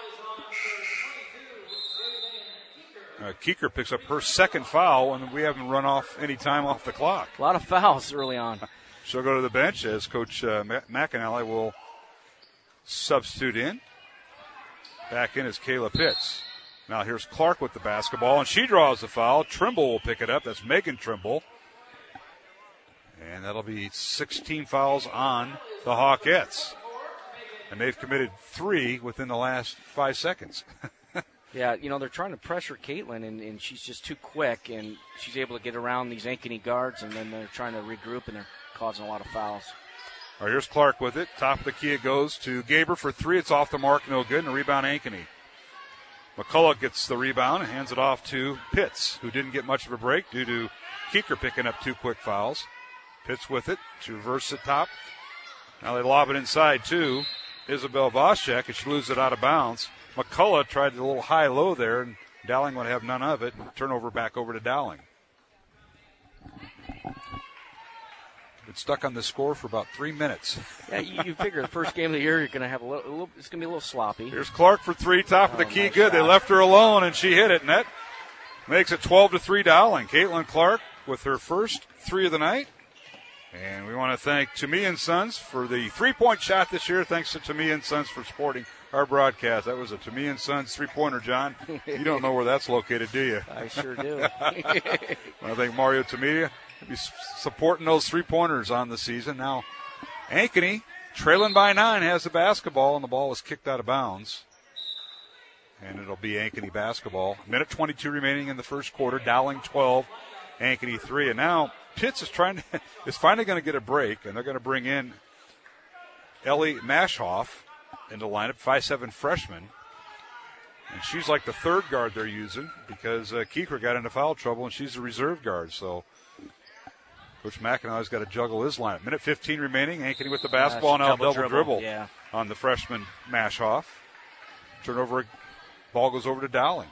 Uh, Keeker picks up her second foul, and we haven't run off any time off the clock. A lot of fouls early on. She'll go to the bench as Coach uh, McAnally will substitute in. Back in is Kayla Pitts. Now here's Clark with the basketball, and she draws the foul. Trimble will pick it up. That's Megan Trimble. And that'll be sixteen fouls on the Hawkettes. And they've committed three within the last five seconds. Yeah, you know, they're trying to pressure Caitlin, and, and she's just too quick, and she's able to get around these Ankeny guards, and then they're trying to regroup, and they're causing a lot of fouls. All right, here's Clark with it. Top of the key it goes to Gaber for three. It's off the mark, no good, and a rebound Ankeny. McCullough gets the rebound and hands it off to Pitts, who didn't get much of a break due to Keeker picking up two quick fouls. Pitts with it to reverse the top. Now they lob it inside to Isabel Voschek, and she loses it out of bounds. McCullough tried a little high-low there, and Dowling would have none of it. Turnover back over to Dowling. Been stuck on this score for about three minutes. Yeah, you, you figure the first game of the year you're going to have a little, a little. It's going to be a little sloppy. Here's Clark for three, top of the Oh, key, nice good. They shot. left her alone, and she hit it, and that makes it twelve to three Dowling. Caitlin Clark with her first three of the night. And we want to thank Toomey and Sons for the three-point shot this year. Thanks to Toomey and Sons for supporting our broadcast. That was a Toomey and Sons three-pointer, John. You don't know where that's located, do you? I sure do. I think Mario Toomey will be supporting those three-pointers on the season. Now, Ankeny, trailing by nine, has the basketball, and the ball was kicked out of bounds. And it'll be Ankeny basketball. Minute twenty-two remaining in the first quarter. Dowling twelve, Ankeny three. And now Pitts is trying to, is finally going to get a break, and they're going to bring in Ellie Mashoff into the lineup, five seven freshman. And she's like the third guard they're using because uh, Keeker got into foul trouble, and she's the reserve guard. So Coach McAnally's got to juggle his lineup. Minute fifteen remaining. Ankeny with the basketball, Uh, now double double, dribble, dribble, yeah. on the freshman Mashoff. Turnover, ball goes over to Dowling.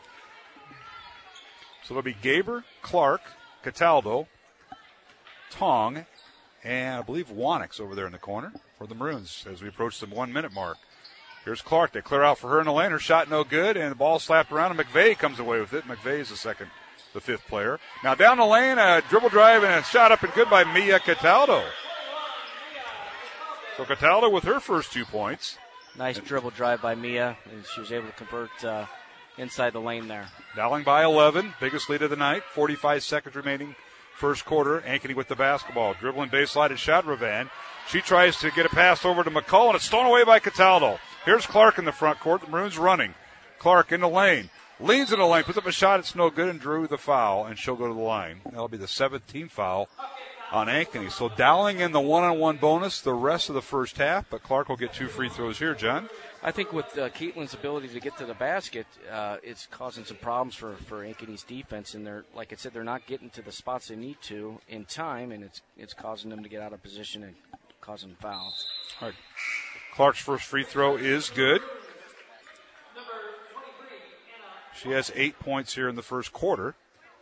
So it'll be Gaber, Clark, Cataldo, Tong, and I believe Wanix over there in the corner for the Maroons as we approach the one-minute mark. Here's Clark. They clear out for her in the lane. Her shot no good, and the ball slapped around, and McVeigh comes away with it. McVeigh is the second, the fifth player. Now down the lane, a dribble drive, and a shot up and good by Mia Cataldo. So Cataldo with her first two points. Nice dribble drive by Mia, and she was able to convert uh, inside the lane there. Dowling by eleven, biggest lead of the night. forty-five seconds remaining, first quarter. Ankeny with the basketball. Dribbling baseline to Shadravan. She tries to get a pass over to McCall, and it's stolen away by Cataldo. Here's Clark in the front court. The Maroons running. Clark in the lane. Leans in the lane, puts up a shot. It's no good, and drew the foul, and she'll go to the line. That'll be the seventeenth foul on Ankeny. So Dowling in the one-on-one bonus the rest of the first half, but Clark will get two free throws here, John. I think with uh, Caitlin's ability to get to the basket, uh, it's causing some problems for, for Ankeny's defense. And they're, like I said, they're not getting to the spots they need to in time, and it's it's causing them to get out of position and causing fouls. All right. Clark's first free throw is good. She has eight points here in the first quarter.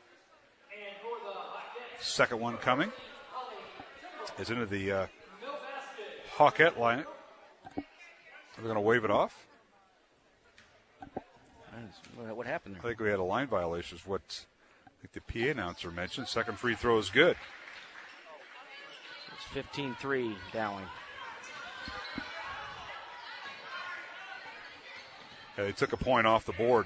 Second one coming is into the uh, Hawkette line. Are we going to wave it off? What happened there? I think we had a line violation, is what I think the P A announcer mentioned. Second free throw is good. It's fifteen three, Dowling. Yeah, they took a point off the board.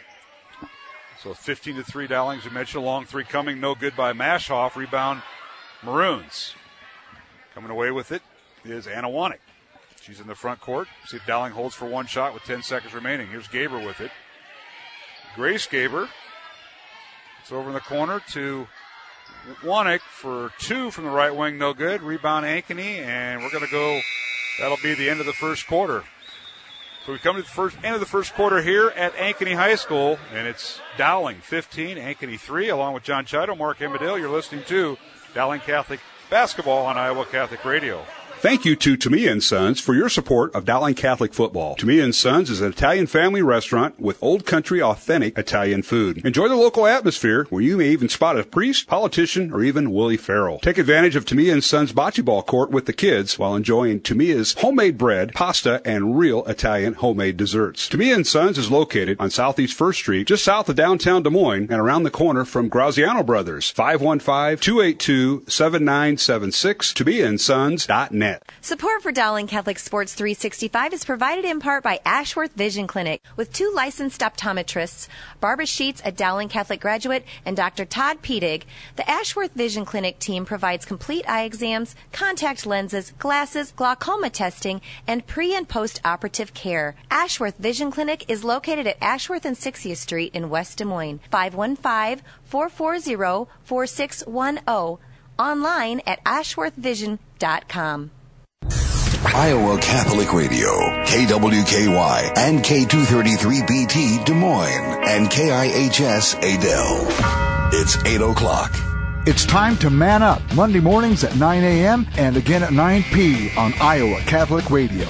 So fifteen to three, Dowling, as you mentioned. A long three coming, no good by Mashoff. Rebound, Maroons. Coming away with it is Anna Wanek. She's in the front court. See if Dowling holds for one shot with ten seconds remaining. Here's Gaber with it. Grace Gaber. It's over in the corner to Wanek for two from the right wing, no good. Rebound Ankeny, and we're going to go. That'll be the end of the first quarter. So we come to the first end of the first quarter here at Ankeny High School, and it's Dowling fifteen, Ankeny three, along with John Chido, Mark Emmerdale. You're listening to Dowling Catholic Basketball on Iowa Catholic Radio. Thank you to Tamia and Sons for your support of Dowling Catholic football. Tamia and Sons is an Italian family restaurant with old country authentic Italian food. Enjoy the local atmosphere where you may even spot a priest, politician, or even Willie Farrell. Take advantage of Tamia and Sons bocce ball court with the kids while enjoying Tamia's homemade bread, pasta, and real Italian homemade desserts. Tamia and Sons is located on Southeast First Street, just south of downtown Des Moines, and around the corner from Graziano Brothers. five one five, two eight two, seven nine seven six, tamia and sons dot net. Support for Dowling Catholic Sports three sixty-five is provided in part by Ashworth Vision Clinic with two licensed optometrists, Barbara Sheets, a Dowling Catholic graduate, and Doctor Todd Pedig. The Ashworth Vision Clinic team provides complete eye exams, contact lenses, glasses, glaucoma testing, and pre- and post-operative care. Ashworth Vision Clinic is located at Ashworth and sixtieth Street in West Des Moines. five one five, four four zero, four six one zero. Online at ashworth vision dot com. Iowa Catholic Radio, K W K Y and K two thirty-three B T Des Moines and K I H S Adel. It's eight o'clock. It's time to man up, Monday mornings at nine a.m. and again at nine p.m. on Iowa Catholic Radio.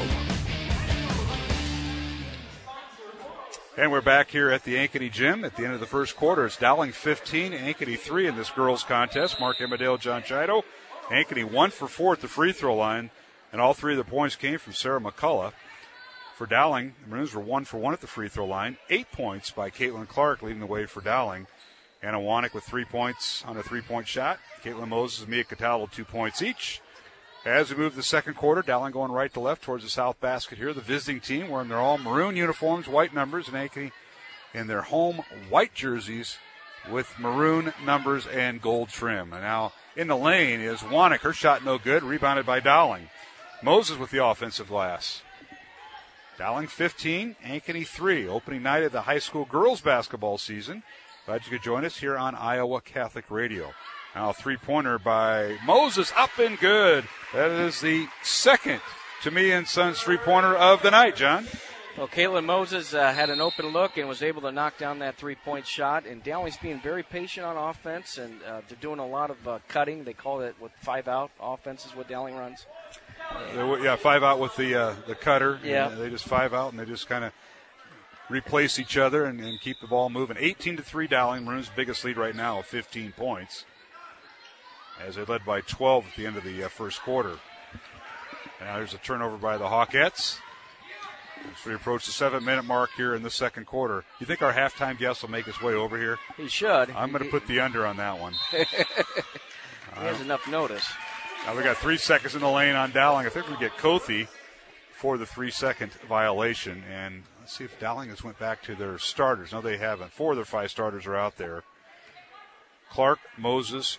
And we're back here at the Ankeny Gym at the end of the first quarter. It's Dowling fifteen, Ankeny three in this girls' contest. Mark Emmerdale, John Chido. Ankeny one for four at the free throw line, and all three of the points came from Sarah McCullough. For Dowling, the Maroons were one for one at the free throw line. Eight points by Caitlin Clark leading the way for Dowling. Anna Wanek with three points on a three-point shot. Caitlin Moses and Mia Cataldo two points each. As we move to the second quarter, Dowling going right to left towards the south basket here. The visiting team wearing their all maroon uniforms, white numbers, and Ankeny in their home white jerseys with maroon numbers and gold trim. And now in the lane is Wanek. Her shot no good, rebounded by Dowling. Moses with the offensive glass. Dowling fifteen, Ankeny three. Opening night of the high school girls basketball season. Glad you could join us here on Iowa Catholic Radio. Now a three-pointer by Moses, up and good. That is the second Tamia and Sons three-pointer of the night, John. Well, Caitlin Moses uh, had an open look and was able to knock down that three-point shot. And Dowling's being very patient on offense, and uh, they're doing a lot of uh, cutting. They call it what five-out offenses what Dowling runs. Uh, yeah, five out with the uh, the cutter. Yeah, they just five out and they just kind of replace each other and, and keep the ball moving. eighteen to three, Dowling. Maroons' biggest lead right now of fifteen points, as they led by twelve at the end of the uh, first quarter. And now there's a turnover by the Hawkettes as we approach the seven-minute mark here in the second quarter. You think our halftime guest will make his way over here? He should. I'm going to put the under on that one. He has uh, enough notice. Now we got three seconds in the lane on Dowling. I think we get Kothi for the three-second violation. And let's see if Dowling has went back to their starters. No, they haven't. Four of their five starters are out there. Clark, Moses.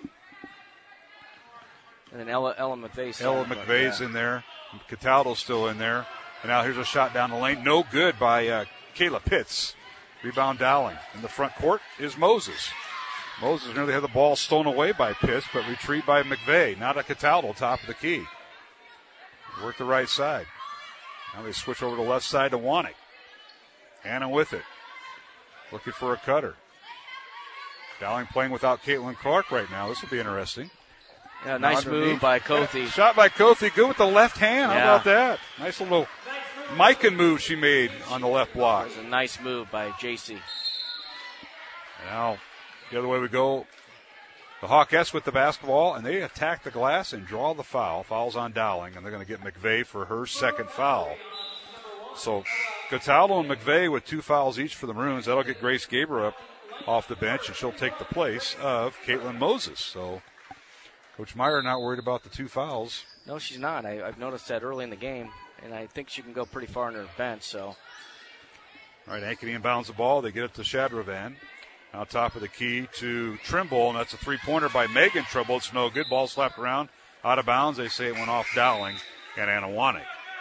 And then Ella, Ella McVeigh. Ella McVeigh's in there. Cataldo's still in there. And now here's a shot down the lane. No good by uh, Kayla Pitts. Rebound Dowling. In the front court is Moses. Moses nearly had the ball stolen away by Pitts, but retrieved by McVeigh. Now to Cataldo, top of the key. Work the right side. Now they switch over to the left side to Wanek. Anna with it. Looking for a cutter. Dowling playing without Caitlin Clark right now. This will be interesting. Yeah, nice move by Kothi. Shot by Kothi. Good with the left hand. Yeah. How about that? Nice little Mikan move she made on the left block. That was a nice move by J C. Now, the other way we go. The Hawkettes with the basketball, and they attack the glass and draw the foul. Foul's on Dowling, and they're going to get McVeigh for her second foul. So Cataldo and McVeigh with two fouls each for the Maroons. That'll get Grace Gaber up off the bench, and she'll take the place of Caitlin Moses. So Coach Meyer not worried about the two fouls. No, she's not. I, I've noticed that early in the game, and I think she can go pretty far in her bench. So, all right, Ankeny inbounds the ball. They get it to Shadravan. Now top of the key to Trimble, and that's a three-pointer by Megan Trimble. It's no good. Ball slapped around, out of bounds. They say it went off Dowling and Anawanich.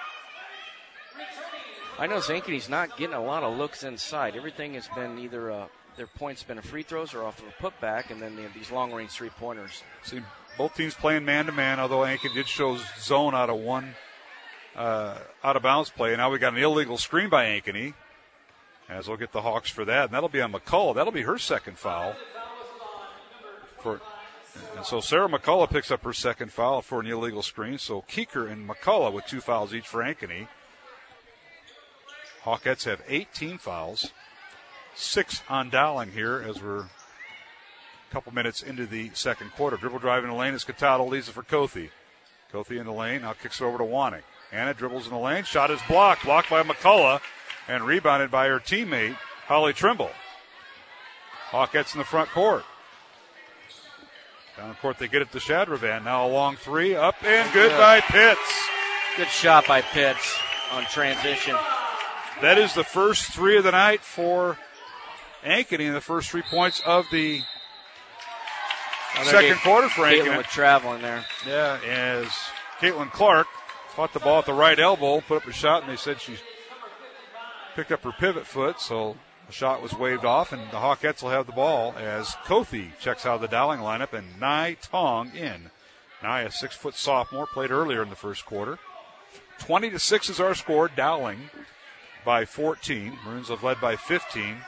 I know Ankeny's not getting a lot of looks inside. Everything has been either uh, their points been a free throws or off of a putback, and then they have these long-range three-pointers. See, both teams playing man-to-man, although Ankeny did show zone out of one uh, out-of-bounds play. And now we got an illegal screen by Ankeny, as we'll get the Hawks for that. And that'll be on McCullough. That'll be her second foul. For, and so Sarah McCullough picks up her second foul for an illegal screen. So Keeker and McCullough with two fouls each for Ankeny. Hawkettes have eighteen fouls, six on Dowling here as we're a couple minutes into the second quarter. Dribble drive in the lane as Cataldo leads it for Kothi. Kothi in the lane, now kicks it over to Wanek. Anna dribbles in the lane, shot is blocked, blocked by McCullough, and rebounded by her teammate, Holly Trimble. Hawkettes in the front court. Down the court, they get it to Shadravan. Now a long three, up and good, good by Pitts. Good shot by Pitts on transition. That is the first three of the night for Ankeny, and the first three points of the oh, second quarter for Ankeny. Caitlin with traveling there. Yeah, as Caitlin Clark caught the ball at the right elbow, put up a shot, and they said she picked up her pivot foot, so the shot was waved off, and the Hawkettes will have the ball as Kothi checks out of the Dowling lineup, and Nye Tong in. Nye, a six-foot sophomore, played earlier in the first quarter. twenty to six is our score. Dowling by fourteen. Maroons have led by fifteen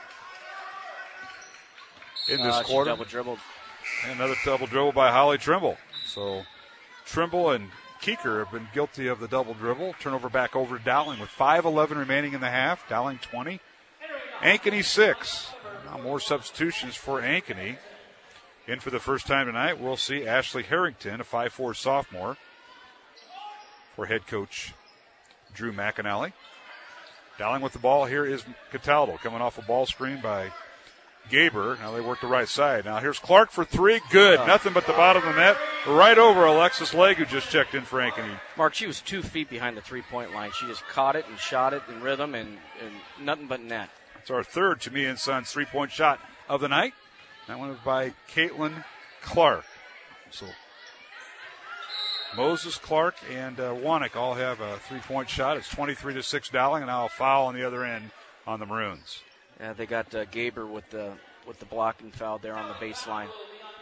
in this uh, quarter. Double dribbled. And another double dribble by Holly Trimble. So Trimble and Keeker have been guilty of the double dribble. Turnover back over to Dowling with five eleven remaining in the half. Dowling twenty. Ankeny six. Now more substitutions for Ankeny. In for the first time tonight, we'll see Ashley Harrington, a five four sophomore, for head coach Drew McAnally. Dowling with the ball here is Cataldo, coming off a ball screen by Gaber. Now they work the right side. Now here's Clark for three. Good. Oh. Nothing but the bottom of the net. Right over Alexis Legg, who just checked in for Ankeny. Mark, she was two feet behind the three-point line. She just caught it and shot it in rhythm and, and nothing but net. It's our third to me and Sons three-point shot of the night. That one was by Caitlin Clark. So Moses, Clark, and uh, Wanek all have a three-point shot. It's twenty-three to six Dowling, and now a foul on the other end on the Maroons. Yeah, they got uh, Gaber with the with the blocking foul there on the baseline.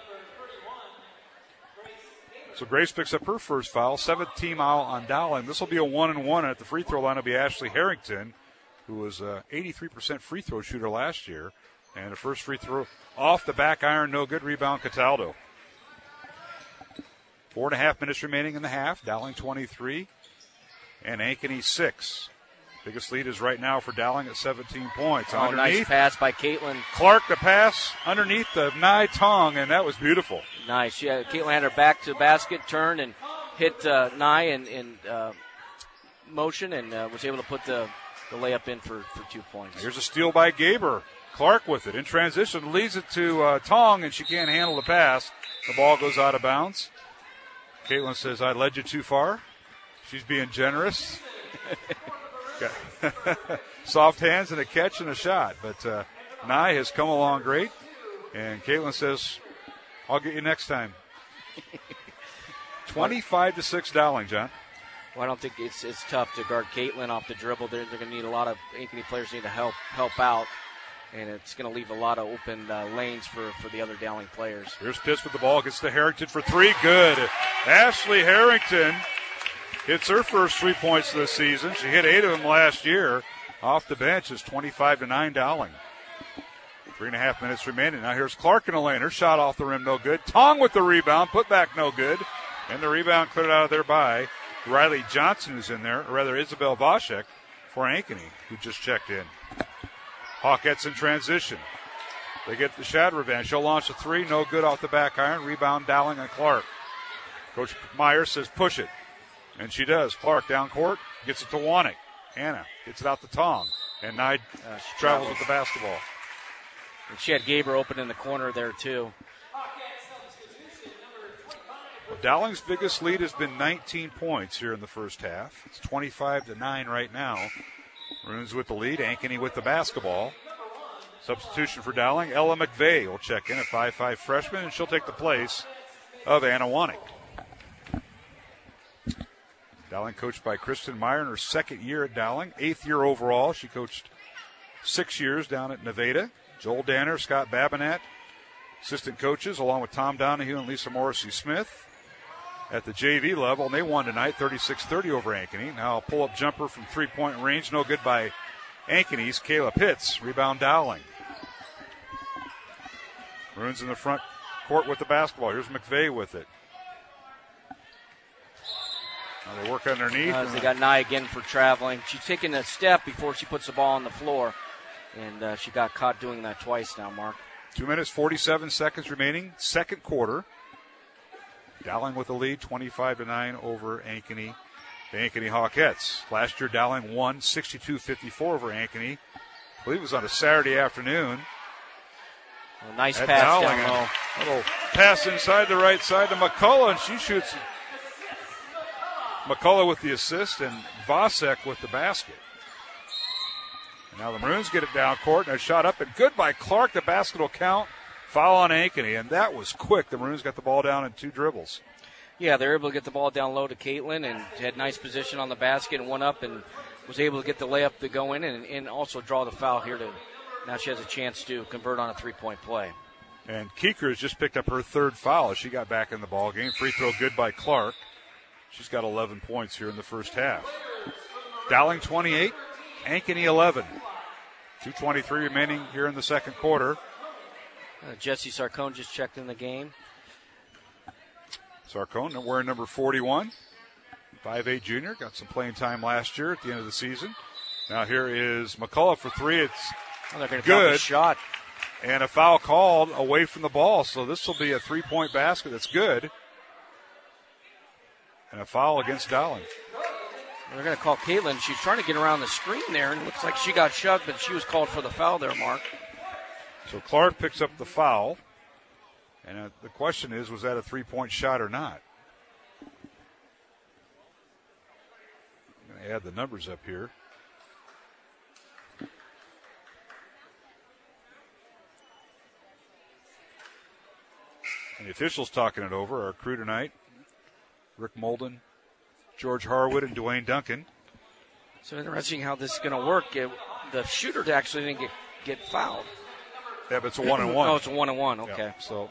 So Grace picks up her first foul, seventh team foul on Dowling. This will be a one and one, and at the free throw line will be Ashley Harrington, who was a eighty-three percent free throw shooter last year. And the first free throw off the back iron, no good. Rebound, Cataldo. Four and a half minutes remaining in the half. Dowling twenty-three and Ankeny six. Biggest lead is right now for Dowling at seventeen points. Oh, nice pass by Caitlin. Clark, the pass underneath the Nye Tong, and that was beautiful. Nice. Yeah, Caitlin had her back to the basket, turned and hit uh, Nye in, in uh, motion, and uh, was able to put the, the layup in for, for two points. Here's a steal by Gaber. Clark with it in transition, leads it to uh, Tong, and she can't handle the pass. The ball goes out of bounds. Caitlin says, I led you too far. She's being generous. Soft hands and a catch and a shot. But uh, Nye has come along great. And Caitlin says, I'll get you next time. twenty-five to six Dowling, John. Well, I don't think it's it's tough to guard Caitlin off the dribble. They're, they're going to need a lot of Ankeny players need to help help out. And it's going to leave a lot of open uh, lanes for, for the other Dowling players. Here's Pitts with the ball. Gets to Harrington for three. Good. Ashley Harrington hits her first three points of the season. She hit eight of them last year. Off the bench is twenty-five to nine Dowling. Three and a half minutes remaining. Now here's Clark in the lane. Her shot off the rim, no good. Tong with the rebound. Put back, no good. And the rebound cleared out of there by Riley Johnson, who's in there, or rather Isabel Boschek for Ankeny, who just checked in. Hawkettes in transition. They get the Shadravan. She'll launch a three. No good off the back iron. Rebound Dowling and Clark. Coach Meyer says push it. And she does. Clark down court. Gets it to Wanek. Anna gets it out to Tong, and Nye uh, travels with the basketball. And she had Gaber open in the corner there, too. Well, Dowling's biggest lead has been nineteen points here in the first half. It's twenty-five to nine right now. Maroons with the lead, Ankeny with the basketball. Substitution for Dowling, Ella McVeigh will check in, a five five freshman, and she'll take the place of Anna Wanek. Dowling coached by Kristen Meyer in her second year at Dowling, eighth year overall. She coached six years down at Nevada. Joel Danner, Scott Babinette, assistant coaches, along with Tom Donahue and Lisa Morrissey-Smith at the J V level, and they won tonight thirty-six thirty over Ankeny. Now a pull-up jumper from three-point range, no good by Ankeny's Kayla Pitts. Rebound Dowling. Maroons in the front court with the basketball. Here's McVeigh with it. Now they work underneath. Uh, they got Nye again for traveling. She's taking a step before she puts the ball on the floor, and uh, she got caught doing that twice now, Mark. Two minutes, forty-seven seconds remaining, second quarter. Dowling with the lead, twenty-five to nine over Ankeny. The Ankeny Hawkettes. Last year, Dowling won sixty-two fifty-four over Ankeny. I believe it was on a Saturday afternoon. A nice At pass Dowling, down low. A little pass inside the right side to McCullough, and she shoots. McCullough with the assist, and Vasek with the basket. And now the Maroons get it down court, and a shot up, and good by Clark. The basket will count. Foul on Ankeny, and that was quick. The Maroons got the ball down in two dribbles. Yeah, they were able to get the ball down low to Caitlin and had nice position on the basket and went up and was able to get the layup to go in and, and also draw the foul here. To now she has a chance to convert on a three-point play. And Keeker has just picked up her third foul as she got back in the ball game. Free throw good by Clark. She's got eleven points here in the first half. Dowling twenty-eight, Ankeny eleven. two twenty-three remaining here in the second quarter. Uh, Jesse Sarcone just checked in the game. Sarcone wearing number forty-one. five eight junior. Got some playing time last year at the end of the season. Now here is McCullough for three. It's oh, they're gonna good. count the shot. And a foul called away from the ball. So this will be a three-point basket that's good. And a foul against Dowling. They're going to call Caitlin. She's trying to get around the screen there, and it looks like she got shoved, but she was called for the foul there, Mark. So Clark picks up the foul. And uh, the question is, was that a three-point shot or not? I'm going to add the numbers up here. And the officials talking it over. Our crew tonight, Rick Molden, George Harwood, and Dwayne Duncan. So interesting how this is going to work. It, the shooter actually didn't get, get fouled. Yeah, but it's a one and one. Oh, it's a one and one. Okay. Yeah, so,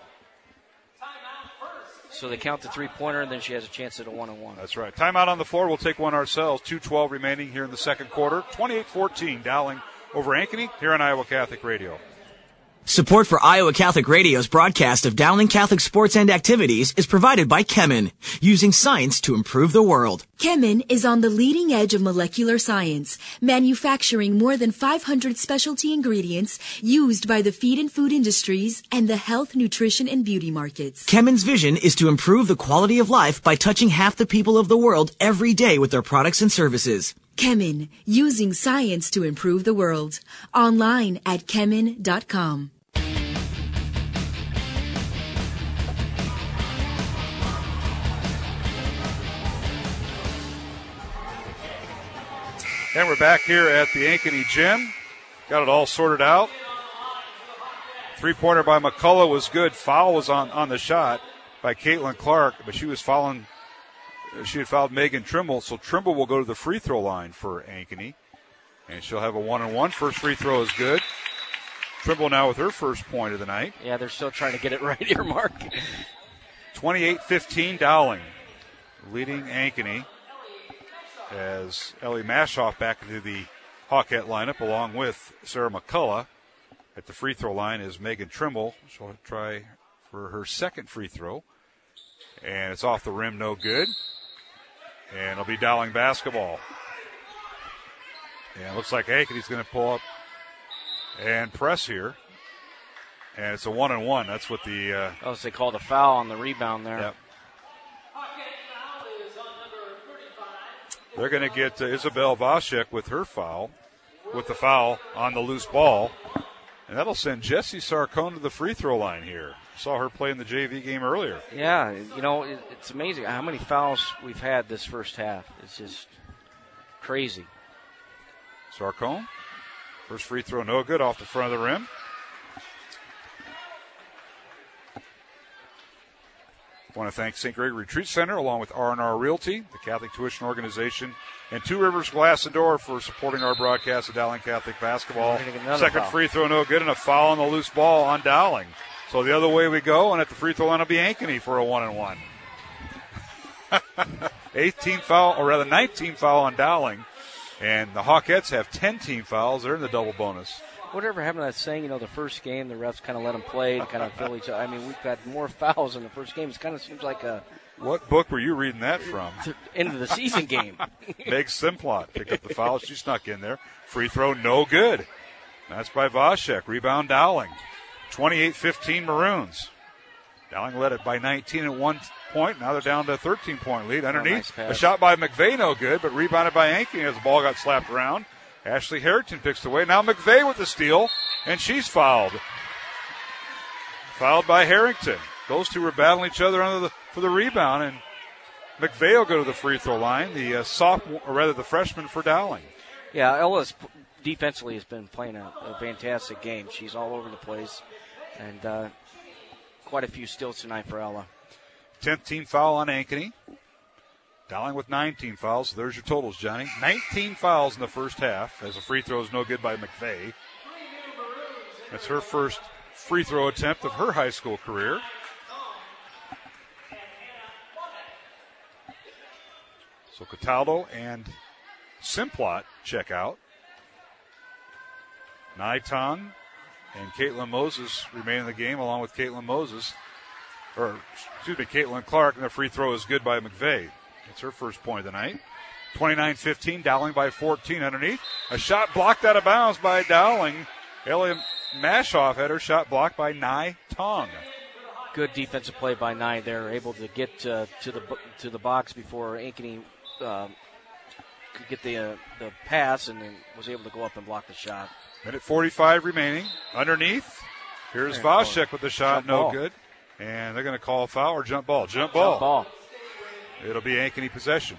so they count the three-pointer, and then she has a chance at a one and one. That's right. Timeout on the floor. We'll take one ourselves. two twelve remaining here in the second quarter. twenty-eight fourteen, Dowling over Ankeny here on Iowa Catholic Radio. Support for Iowa Catholic Radio's broadcast of Dowling Catholic sports and activities is provided by Kemin, using science to improve the world. Kemin is on the leading edge of molecular science, manufacturing more than five hundred specialty ingredients used by the feed and food industries and the health, nutrition, and beauty markets. Kemin's vision is to improve the quality of life by touching half the people of the world every day with their products and services. Kemin, using science to improve the world. Online at kemin dot com. And we're back here at the Ankeny gym. Got it all sorted out. Three-pointer by McCullough was good. Foul was on, on the shot by Caitlin Clark, but she was fouling. She had fouled Megan Trimble, so Trimble will go to the free throw line for Ankeny. And she'll have a one-and-one. First free throw is good. Trimble now with her first point of the night. Yeah, they're still trying to get it right here, Mark. twenty-eight fifteen Dowling leading Ankeny. As Ellie Mashoff back into the Hawkette lineup along with Sarah McCullough. At the free throw line is Megan Trimble. She'll try for her second free throw. And it's off the rim, no good. And it'll be Dowling basketball. And it looks like Ankeny's going to pull up and press here. And it's a one and one. That's what the. Uh, oh, so they called a foul on the rebound there. Yep. They're going to get uh, Isabel Voshek with her foul, with the foul on the loose ball. And that'll send Jessie Sarcone to the free throw line here. Saw her play in the J V game earlier. Yeah, you know, it, it's amazing how many fouls we've had this first half. It's just crazy. Sarcone, first free throw, no good, off the front of the rim. I want to thank Saint Gregory Retreat Center, along with R and R Realty, the Catholic Tuition Organization, and Two Rivers Glass and Door for supporting our broadcast of Dowling Catholic basketball. Second foul. free throw, no good, and a foul on the loose ball on Dowling. So the other way we go, and at the free throw line will be Ankeny for a one and one. eighteen foul, or rather nineteen foul on Dowling, and the Hawkettes have ten team fouls. They're in the double bonus. Whatever happened to that saying, you know, the first game, the refs kind of let them play to kind of fill each other. I mean, we've got more fouls in the first game. It kind of seems like a... What book were you reading that from? End of the season game. Meg Simplot picked up the foul. She snuck in there. Free throw, no good. That's by Voshek. Rebound, Dowling. twenty-eight fifteen Maroons. Dowling led it by nineteen at one point. Now they're down to a thirteen-point lead. Underneath, oh, nice a shot by McVeigh, no good, but rebounded by Ankeny as the ball got slapped around. Ashley Harrington picks away. Now McVeigh with the steal, and she's fouled. Fouled by Harrington. Those two were battling each other under the, for the rebound, and McVeigh will go to the free throw line, the uh, sophomore, or rather the freshman for Dowling. Yeah, Ella's defensively has been playing a, a fantastic game. She's all over the place, and uh, quite a few steals tonight for Ella. tenth team foul on Ankeny. Dowling with nineteen fouls. So there's your totals, Johnny. nineteen fouls in the first half, as a free throw is no good by McVeigh. That's her first free throw attempt of her high school career. So Cataldo and Simplot check out. Naitong and Caitlin Moses remain in the game, along with Caitlin Moses. Or, excuse me, Caitlin Clark, and the free throw is good by McVeigh. It's her first point of the night. twenty-nine fifteen, Dowling by fourteen underneath. A shot blocked out of bounds by Dowling. Ellie Mashoff had her shot blocked by Nai Tong. Good defensive play by Nai there, able to get uh, to the to the box before Ankeny uh, could get the uh, the pass, and then was able to go up and block the shot. Minute forty-five remaining. Underneath, here's Voshek with the shot, Jump no ball. good. And they're going to call a foul or jump ball. Jump ball. Jump ball. It'll be Ankeny possession.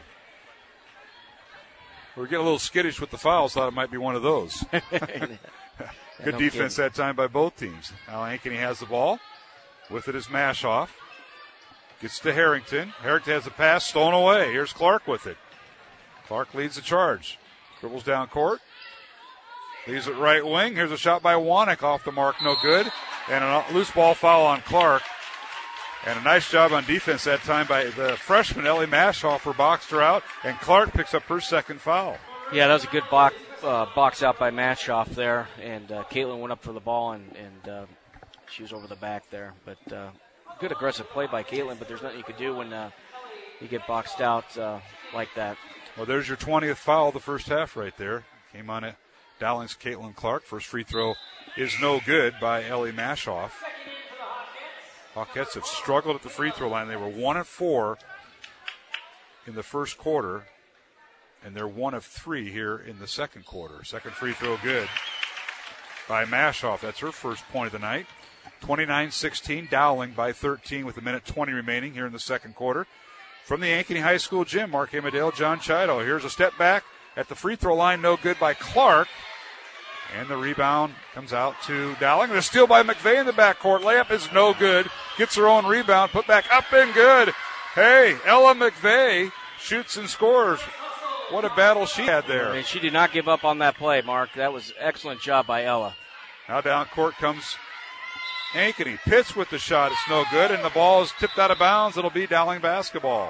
We're getting a little skittish with the fouls. Thought it might be one of those. Good no defense kidding. that time by both teams. Now Ankeny has the ball. With it is Mashoff. Gets to Harrington. Harrington has the pass stolen away. Here's Clark with it. Clark leads the charge. Dribbles down court. Leaves it right wing. Here's a shot by Wanek off the mark. No good. And a loose ball foul on Clark. And a nice job on defense that time by the freshman, Ellie Mashoff, who boxed her out. And Clark picks up her second foul. Yeah, that was a good box, uh, box out by Mashoff there. And uh, Caitlin went up for the ball, and, and uh, she was over the back there. But uh, good aggressive play by Caitlin, but there's nothing you could do when uh, you get boxed out uh, like that. Well, there's your twentieth foul of the first half right there. Came on it. Dowling's Caitlin Clark. First free throw is no good by Ellie Mashoff. Hawkettes have struggled at the free throw line. They were one of four in the first quarter, and they're one of three here in the second quarter. Second free throw good by Mashoff. That's her first point of the night. twenty-nine sixteen, Dowling by thirteen with a minute twenty remaining here in the second quarter. From the Ankeny High School gym, Mark Amadale, John Chido. Here's a step back at the free throw line, no good by Clark. And the rebound comes out to Dowling. The steal by McVeigh in the backcourt. Layup is no good. Gets her own rebound. Put back up and good. Hey, Ella McVeigh shoots and scores. What a battle she had there. I mean, she did not give up on that play, Mark. That was excellent job by Ella. Now down court comes Ankeny. Pitts with the shot. It's no good, and the ball is tipped out of bounds. It'll be Dowling basketball.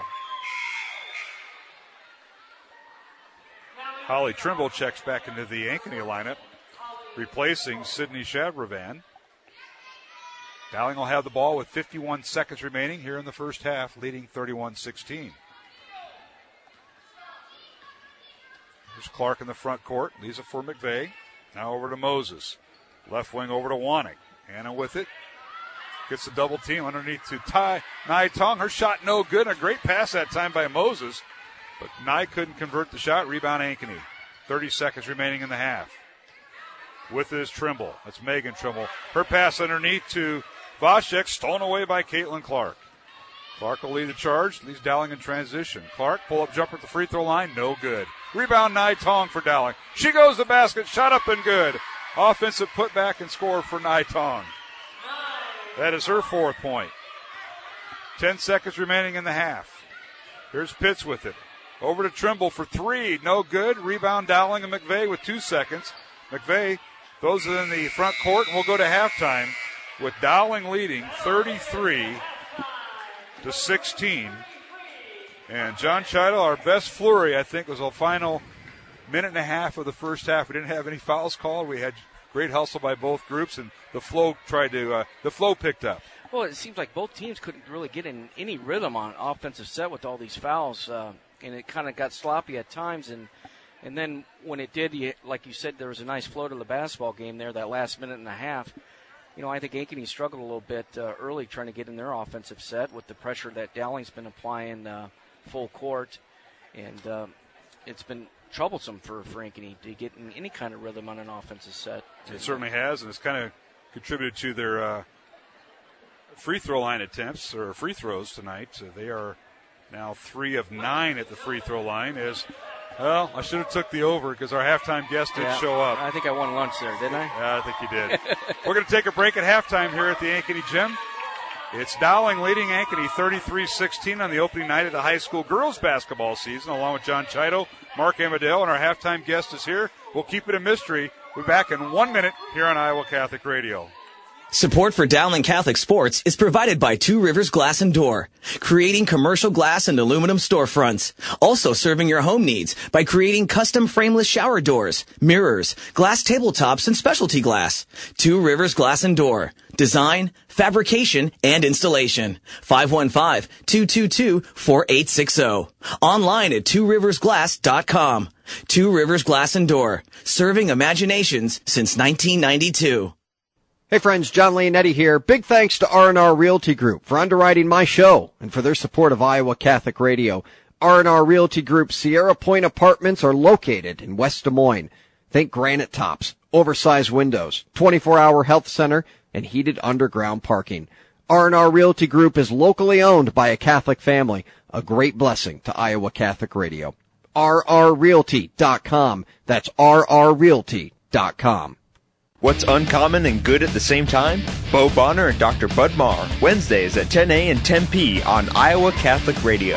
Holly Trimble checks back into the Ankeny lineup, replacing Sydney Shabravan. Dowling will have the ball with fifty-one seconds remaining here in the first half, leading thirty-one sixteen. There's Clark in the front court. Leaves it for McVeigh. Now over to Moses. Left wing over to Wanek. Anna with it. Gets the double team underneath to Tai Nai Tong. Her shot no good. A great pass that time by Moses. But Nye couldn't convert the shot. Rebound Ankeny. thirty seconds remaining in the half. With it is Trimble. That's Megan Trimble. Her pass underneath to Voshek, stolen away by Caitlin Clark. Clark will lead the charge, leads Dowling in transition. Clark, pull-up jumper at the free throw line, no good. Rebound, Nye Tong for Dowling. She goes to the basket, shot up and good. Offensive putback and score for Nye Tong. That is her fourth point. Ten seconds remaining in the half. Here's Pitts with it. Over to Trimble for three, no good. Rebound, Dowling and McVeigh with two seconds. McVeigh throws it in the front court, and we'll go to halftime with Dowling leading thirty-three to sixteen. And John Chido, our best flurry, I think, was the final minute and a half of the first half. We didn't have any fouls called. We had great hustle by both groups, and the flow tried to uh, the flow picked up. Well, it seems like both teams couldn't really get in any rhythm on offensive set with all these fouls, uh, and it kind of got sloppy at times. And and then when it did, you, like you said, there was a nice flow to the basketball game there, that last minute and a half. You know, I think Ankeny struggled a little bit uh, early trying to get in their offensive set with the pressure that Dowling's been applying uh, full court. And uh, it's been troublesome for, for Ankeny to get in any kind of rhythm on an offensive set. It certainly has, and it's kind of contributed to their uh, free throw line attempts, or free throws tonight. So they are now three of nine at the free throw line. As Well, I should have took the over because our halftime guest did yeah, show up. I think I won lunch there, didn't I? Yeah, I think you did. We're going to take a break at halftime here at the Ankeny Gym. It's Dowling leading Ankeny thirty-three sixteen on the opening night of the high school girls basketball season, along with John Chido, Mark Amadale, and our halftime guest is here. We'll keep it a mystery. We'll be back in one minute here on Iowa Catholic Radio. Support for Dowling Catholic Sports is provided by Two Rivers Glass and Door, creating commercial glass and aluminum storefronts. Also serving your home needs by creating custom frameless shower doors, mirrors, glass tabletops, and specialty glass. Two Rivers Glass and Door. Design, fabrication, and installation. five one five, two two two, four eight six zero. Online at two rivers glass dot com. Two Rivers Glass and Door. Serving imaginations since nineteen ninety-two. Hey friends, John Leonetti here. Big thanks to R and R Realty Group for underwriting my show and for their support of Iowa Catholic Radio. R and R Realty Group Sierra Point Apartments are located in West Des Moines. Think granite tops, oversized windows, twenty-four hour health center, and heated underground parking. R and R Realty Group is locally owned by a Catholic family, a great blessing to Iowa Catholic Radio. R R realty dot com. That's R R realty dot com. What's uncommon and good at the same time? Bo Bonner and Doctor Bud Marr, Wednesdays at ten a and ten p on Iowa Catholic Radio.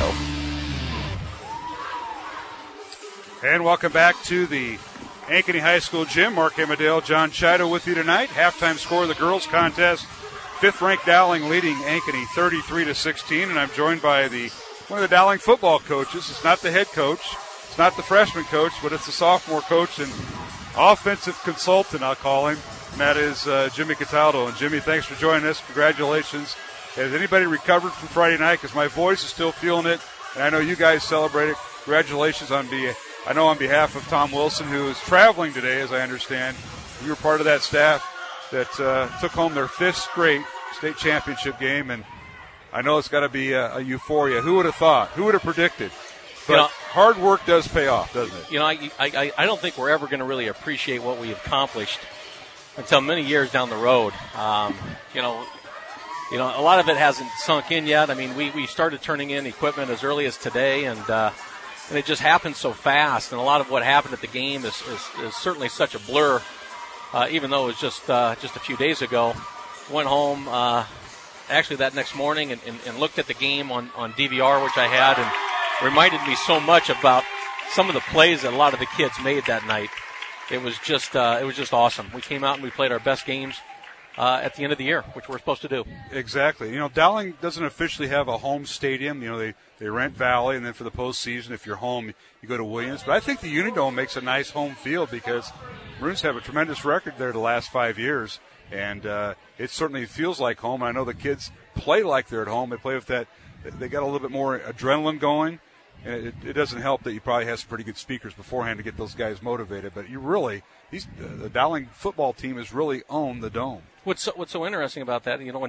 And welcome back to the Ankeny High School Gym. Mark Amadale, John Chido with you tonight. Halftime score of the girls contest. Fifth-ranked Dowling leading Ankeny thirty-three to sixteen, and I'm joined by the one of the Dowling football coaches. It's not the head coach, it's not the freshman coach, but it's the sophomore coach and offensive consultant, I'll call him, and that is uh, Jimmy Cataldo. And Jimmy, thanks for joining us. Congratulations. Has anybody recovered from Friday night? Because my voice is still feeling it, and I know you guys celebrated. Congratulations on be I know on behalf of Tom Wilson, who is traveling today, as I understand. You were part of that staff that uh, took home their fifth straight state championship game, and I know it's got to be a, a euphoria. Who would have thought? Who would have predicted? But you know, hard work does pay off, doesn't it? You know, I, I, I don't think we're ever going to really appreciate what we've accomplished until many years down the road. Um, you know, you know, a lot of it hasn't sunk in yet. I mean, we, we started turning in equipment as early as today, and uh, and it just happened so fast. And a lot of what happened at the game is, is, is certainly such a blur, uh, even though it was just uh, just a few days ago. Went home uh, actually that next morning and, and, and looked at the game on, on D V R, which I had, and reminded me so much about some of the plays that a lot of the kids made that night. It was just uh, it was just awesome. We came out and we played our best games uh, at the end of the year, which we're supposed to do. Exactly. You know, Dowling doesn't officially have a home stadium. You know, they, they rent Valley, and then for the postseason, if you're home, you go to Williams. But I think the Unidome makes a nice home field because Maroons have a tremendous record there the last five years, and uh, it certainly feels like home. I know the kids play like they're at home. They play with that. They got a little bit more adrenaline going. And it, it doesn't help that you probably have some pretty good speakers beforehand to get those guys motivated. But you really, these, uh, the Dowling football team has really owned the Dome. What's so, what's so interesting about that, you know, when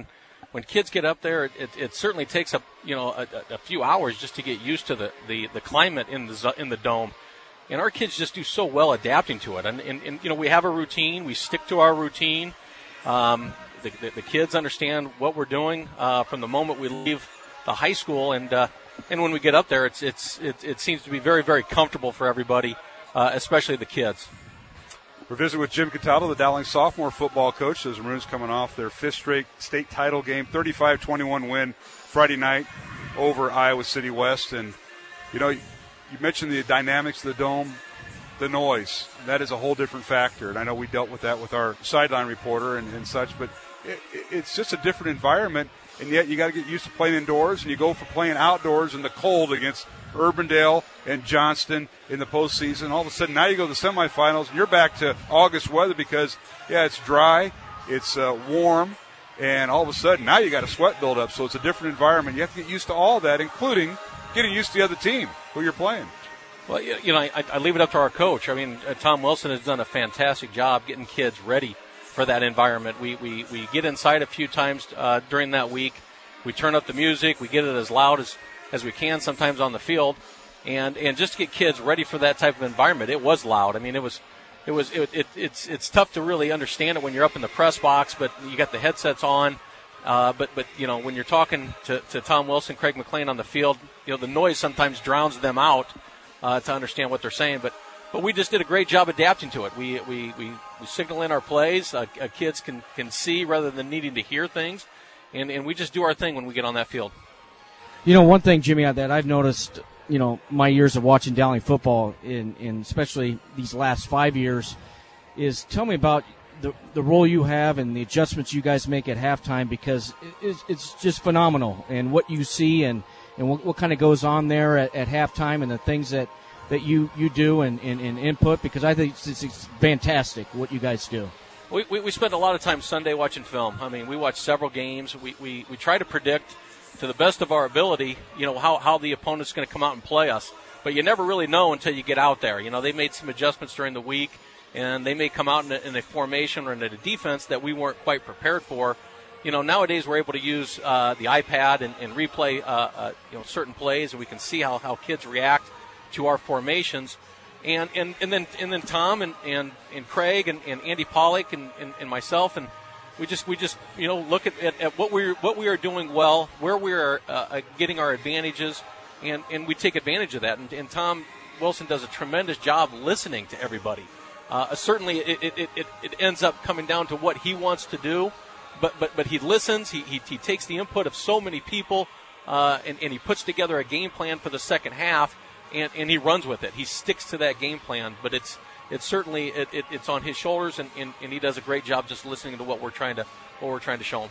when kids get up there, it, it certainly takes a you know a, a few hours just to get used to the, the, the climate in the in the dome, and our kids just do so well adapting to it. And, and, and you know we have a routine, we stick to our routine. Um, the, the, the kids understand what we're doing uh, from the moment we leave the high school, and uh, and when we get up there, it's it's it, it seems to be very very comfortable for everybody, uh, especially the kids. We're visiting with Jim Cataldo, the Dowling sophomore football coach. Those Maroons coming off their fifth straight state title game, thirty-five twenty-one win Friday night over Iowa City West. And, you know, you mentioned the dynamics of the dome, the noise. That is a whole different factor. And I know we dealt with that with our sideline reporter and, and such, but it, it's just a different environment. And yet you got to get used to playing indoors, and you go for playing outdoors in the cold against Urbandale and Johnston in the postseason. All of a sudden, now you go to the semifinals, and you're back to August weather because, yeah, it's dry, it's uh, warm, and all of a sudden, now you got a sweat buildup. So it's a different environment. You have to get used to all that, including getting used to the other team who you're playing. Well, you know, I, I leave it up to our coach. I mean, uh, Tom Wilson has done a fantastic job getting kids ready for that environment. We we, we get inside a few times uh, during that week. We turn up the music. We get it as loud as as we can sometimes on the field, and and just to get kids ready for that type of environment. It was loud. I mean, it was it was it, it it's it's tough to really understand it when you're up in the press box, but you got the headsets on. Uh, but but you know when you're talking to, to Tom Wilson, Craig McLean on the field, you know the noise sometimes drowns them out uh, to understand what they're saying. But but we just did a great job adapting to it. We we we, we signal in our plays. Uh, uh, kids can can see rather than needing to hear things, and and we just do our thing when we get on that field. You know, one thing, Jimmy, that I've noticed, you know, my years of watching Dowling football, in, in especially these last five years, is tell me about the the role you have and the adjustments you guys make at halftime, because it's, it's just phenomenal, and what you see and, and what, what kind of goes on there at, at halftime and the things that, that you, you do and, and, and input, because I think it's, it's fantastic what you guys do. We, we, we spend a lot of time Sunday watching film. I mean, we watch several games. We, we, we try to predict to the best of our ability, you know, how, how the opponent's going to come out and play us. But you never really know until you get out there. You know, they made some adjustments during the week, and they may come out in a, in a formation or in a defense that we weren't quite prepared for. You know, nowadays we're able to use uh, the iPad and, and replay, uh, uh, you know, certain plays, and we can see how, how kids react to our formations. And and, and then and then Tom and, and, and Craig and, and Andy Pollock and, and, and myself and We just, we just, you know, look at, at, at what we're, what we are doing well, where we are uh, getting our advantages, and, and we take advantage of that. And, and Tom Wilson does a tremendous job listening to everybody. Uh, certainly, it, it, it, it ends up coming down to what he wants to do, but but but he listens. He he, he takes the input of so many people, uh, and, and he puts together a game plan for the second half, and, and he runs with it. He sticks to that game plan, but it's. It's certainly it, it, it's on his shoulders, and, and, and he does a great job just listening to what we're trying to what we're trying to show him.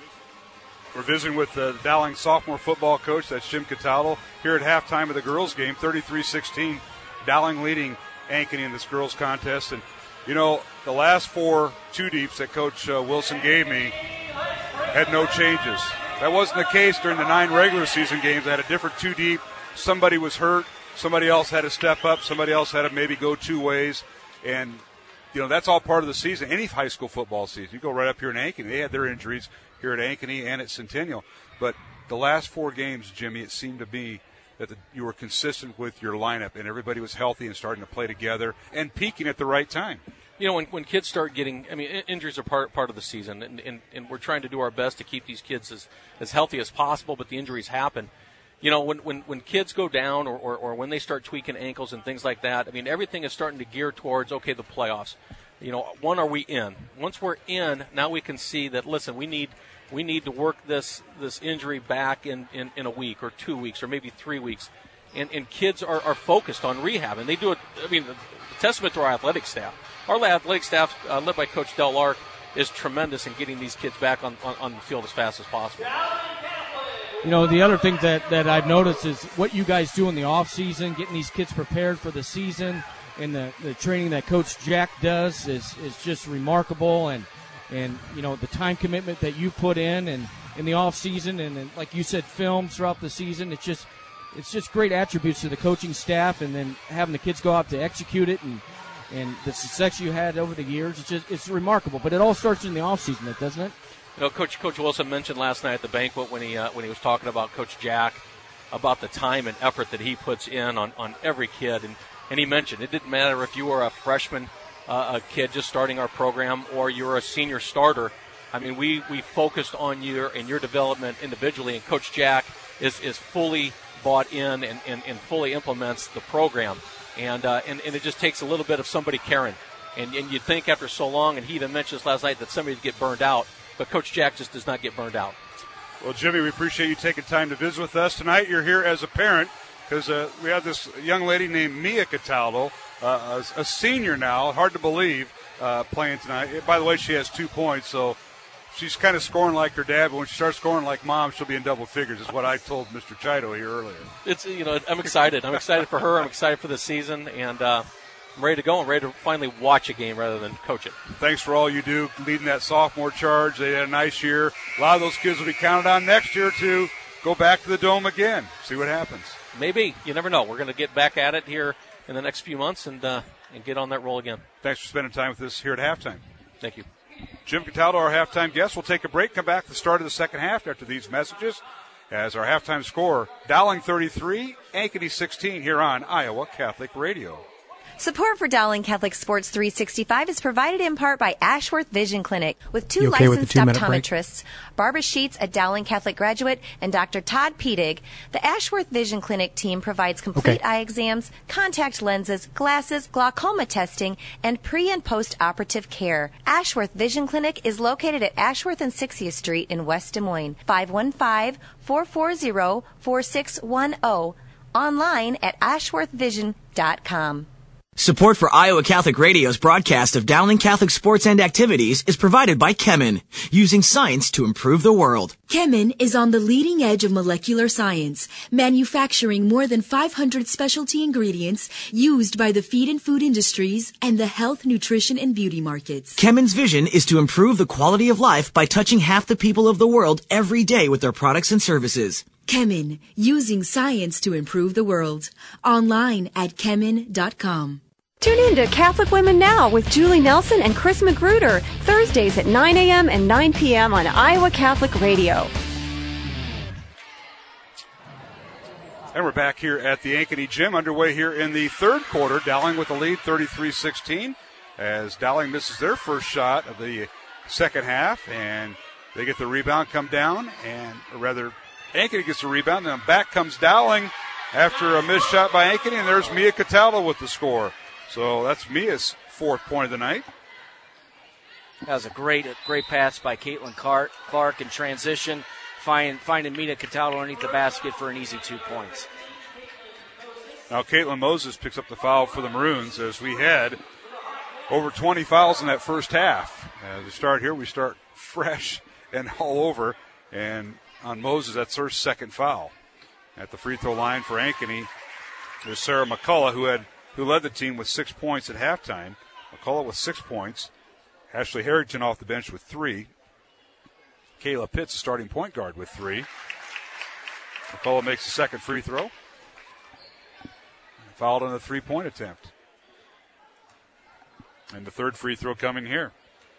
We're visiting with the Dowling sophomore football coach. That's Jim Cataldo here at halftime of the girls' game, thirty-three sixteen. Dowling leading Ankeny in this girls' contest. And you know the last four two deeps that Coach uh, Wilson gave me had no changes. That wasn't the case during the nine regular season games. They had a different two deep. Somebody was hurt. Somebody else had to step up. Somebody else had to maybe go two ways. And, you know, that's all part of the season. Any high school football season. You go right up here in Ankeny. They had their injuries here at Ankeny and at Centennial. But the last four games, Jimmy, it seemed to be that the, you were consistent with your lineup and everybody was healthy and starting to play together and peaking at the right time. You know, when, when kids start getting, I mean, injuries are part part of the season, and, and, and we're trying to do our best to keep these kids as, as healthy as possible, but the injuries happen. You know, when, when, when kids go down or, or, or when they start tweaking ankles and things like that, I mean, everything is starting to gear towards, okay, the playoffs. You know, one, are we in? Once we're in, now we can see that, listen, we need we need to work this this injury back in, in, in a week or two weeks or maybe three weeks. And, and kids are, are focused on rehab, and they do it, I mean, the, the testament to our athletic staff. Our athletic staff, uh, led by Coach Del Lark, is tremendous in getting these kids back on, on, on the field as fast as possible. You know, the other thing that, that I've noticed is what you guys do in the off season, getting these kids prepared for the season, and the, the training that Coach Jack does is, is just remarkable. And, and, you know, the time commitment that you put in and in the off season, and, and like you said, film throughout the season, it's just it's just great attributes to the coaching staff, and then having the kids go out to execute it, and and the success you had over the years, it's just it's remarkable. But it all starts in the off season, doesn't it? You know, Coach Coach Wilson mentioned last night at the banquet when he uh, when he was talking about Coach Jack, about the time and effort that he puts in on, on every kid. And, and he mentioned it didn't matter if you were a freshman uh, a kid just starting our program or you're a senior starter. I mean, we, we focused on your and your development individually, and Coach Jack is, is fully bought in and, and, and fully implements the program. And, uh, and and it just takes a little bit of somebody caring. And, and you'd think after so long, and he even mentioned this last night, that somebody would get burned out, but Coach Jack just does not get burned out. Well, Jimmy, we appreciate you taking time to visit with us tonight. You're here as a parent because uh, we have this young lady named Mia Cataldo, uh, a, a senior now, hard to believe, uh, playing tonight. By the way, she has two points, so she's kind of scoring like her dad, but when she starts scoring like mom, she'll be in double figures, is what I told Mister Chido here earlier. It's, you know, I'm excited. I'm excited for her. I'm excited for the season, and uh, I'm ready to go. I'm ready to finally watch a game rather than coach it. Thanks for all you do, leading that sophomore charge. They had a nice year. A lot of those kids will be counted on next year to go back to the Dome again, see what happens. Maybe. You never know. We're going to get back at it here in the next few months and uh, and get on that roll again. Thanks for spending time with us here at halftime. Thank you. Jim Cataldo, our halftime guest. We'll take a break, come back to the start of the second half after these messages as our halftime score, Dowling thirty-three, Ankeny sixteen here on Iowa Catholic Radio. Support for Dowling Catholic Sports three sixty-five is provided in part by Ashworth Vision Clinic with two okay licensed with optometrists, Barbara Sheets, a Dowling Catholic graduate, and Doctor Todd Pedig. The Ashworth Vision Clinic team provides complete okay. eye exams, contact lenses, glasses, glaucoma testing, and pre- and post-operative care. Ashworth Vision Clinic is located at Ashworth and sixtieth Street in West Des Moines. five one five, four four zero, four six one zero. Online at ashworth vision dot com. Support for Iowa Catholic Radio's broadcast of Dowling Catholic sports and activities is provided by Kemin, using science to improve the world. Kemin is on the leading edge of molecular science, manufacturing more than five hundred specialty ingredients used by the feed and food industries and the health, nutrition, and beauty markets. Kemin's vision is to improve the quality of life by touching half the people of the world every day with their products and services. Kemin, using science to improve the world. Online at kemin dot com. Tune in to Catholic Women Now with Julie Nelson and Chris Magruder, Thursdays at nine a.m. and nine p.m. on Iowa Catholic Radio. And we're back here at the Ankeny Gym, underway here in the third quarter. Dowling with the lead, thirty-three sixteen, as Dowling misses their first shot of the second half, and they get the rebound, come down, and or rather, Ankeny gets the rebound, and then back comes Dowling after a missed shot by Ankeny, and there's Mia Cataldo with the score. So that's Mia's fourth point of the night. That was a great, a great pass by Caitlin Clark, Clark in transition, find, finding Mia Cataldo underneath the basket for an easy two points. Now Caitlin Moses picks up the foul for the Maroons as we had over twenty fouls in that first half. As we start here, we start fresh and all over. And on Moses, that's her second foul. At the free throw line for Ankeny, there's Sarah McCullough, who had who led the team with six points at halftime. McCullough with six points. Ashley Harrington off the bench with three. Kayla Pitts, starting point guard, with three. McCullough makes the second free throw. Fouled on the three-point attempt. And the third free throw coming here.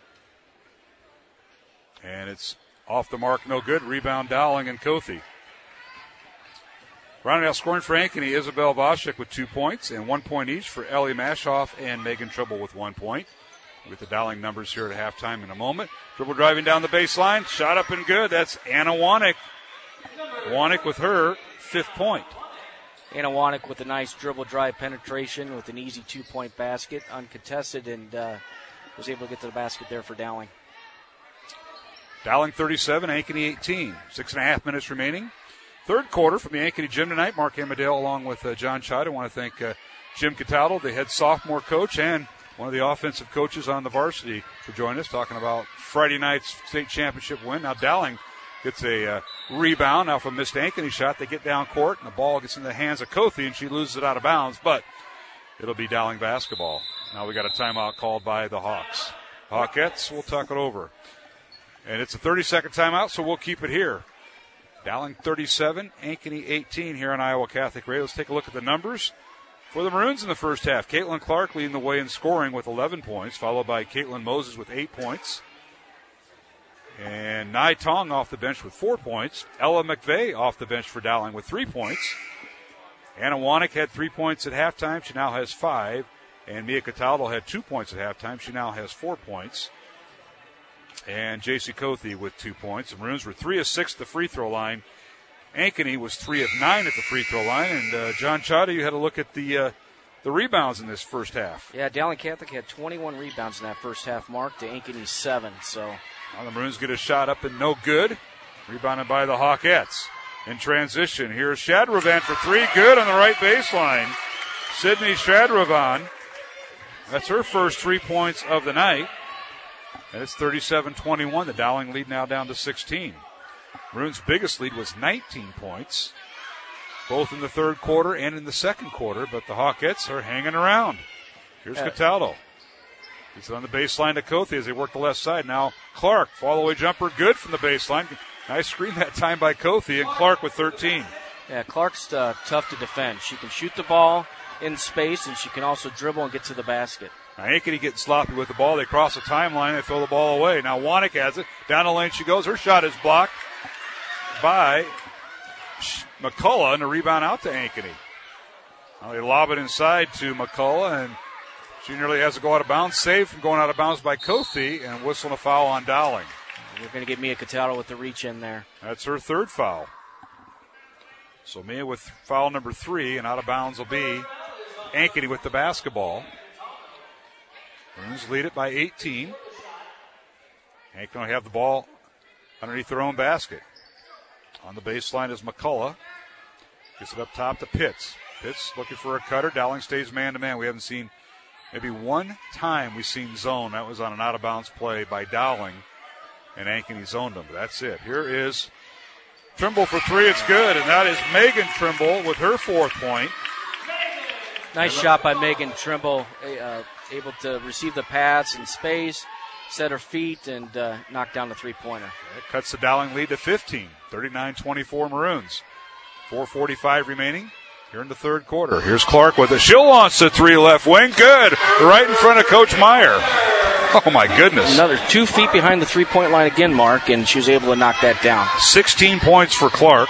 And it's off the mark, no good. Rebound Dowling and Kothi. Rounding out scoring for Ankeny, Isabel Voshik with two points and one point each for Ellie Mashoff and Megan Trouble with one point. With the Dowling numbers here at halftime in a moment. Dribble driving down the baseline, shot up and good. That's Anna Wanek. Wanek with her fifth point. Anna Wanek with a nice dribble drive penetration with an easy two-point basket, uncontested, and uh, was able to get to the basket there for Dowling. Dowling thirty-seven, Ankeny eighteen. Six and a half minutes remaining. Third quarter from the Ankeny Gym tonight. Mark Amadale along with uh, John Child. I want to thank uh, Jim Cataldo, the head sophomore coach, and one of the offensive coaches on the varsity, for joining us, talking about Friday night's state championship win. Now Dowling gets a uh, rebound. Now from missed Ankeny shot, they get down court, and the ball gets in the hands of Kothi, and she loses it out of bounds, but it'll be Dowling basketball. Now we got a timeout called by the Hawks. Hawkettes will tuck it over. And it's a thirty-second timeout, so we'll keep it here. Dowling thirty-seven, Ankeny eighteen here on Iowa Catholic Radio. Let's take a look at the numbers for the Maroons in the first half. Caitlin Clark leading the way in scoring with eleven points, followed by Caitlin Moses with eight points. And Nai Tong off the bench with four points. Ella McVeigh off the bench for Dowling with three points. Anna Wanek had three points at halftime. She now has five. And Mia Cataldo had two points at halftime. She now has four points. And J C Cothey with two points. The Maroons were three of six at the free throw line. Ankeny was three of nine at the free throw line. And uh, John Chada, you had a look at the uh, the rebounds in this first half. Yeah, Dowling Catholic had twenty-one rebounds in that first half, Mark, to Ankeny's seven. So now the Maroons get a shot up and no good. Rebounded by the Hawkettes. In transition, here's Shadravan for three. Good on the right baseline. Sydney Shadravan. That's her first three points of the night. And it's thirty-seven twenty-one. The Dowling lead now down to sixteen. Maroons' biggest lead was nineteen points, both in the third quarter and in the second quarter, but the Hawkettes are hanging around. Here's uh, Cataldo. Gets it on the baseline to Cothey as they work the left side. Now Clark, follow-away jumper, good from the baseline. Nice screen that time by Cothey, and Clark with thirteen. Yeah, Clark's uh, tough to defend. She can shoot the ball in space, and she can also dribble and get to the basket. Now Ankeny getting sloppy with the ball. They cross the timeline. They throw the ball away. Now Wanek has it. Down the lane she goes. Her shot is blocked by McCullough, and a rebound out to Ankeny. Now they lob it inside to McCullough, and she nearly has to go out of bounds. Saved from going out of bounds by Cothey, and whistling a foul on Dowling. We're going to get Mia Cataldo with the reach in there. That's her third foul. So Mia with foul number three, and out of bounds will be Ankeny with the basketball. Maroons lead it by eighteen. Ankeny will have the ball underneath their own basket. On the baseline is McCullough. Gets it up top to Pitts. Pitts looking for a cutter. Dowling stays man-to-man. We haven't seen, maybe one time we've seen zone. That was on an out-of-bounds play by Dowling, and Ankeny zoned them. But that's it. Here is Trimble for three. It's good, and that is Megan Trimble with her fourth point. Nice shot by Megan Trimble, uh, able to receive the pass in space, set her feet, and uh, knock down the three-pointer. It cuts the Dowling lead to fifteen, thirty-nine twenty-four Maroons. four forty-five remaining here in the third quarter. Here's Clark with it. She'll launch the three left wing. Good. Right in front of Coach Meyer. Oh, my goodness. Another two feet behind the three-point line again, Mark, and she was able to knock that down. sixteen points for Clark.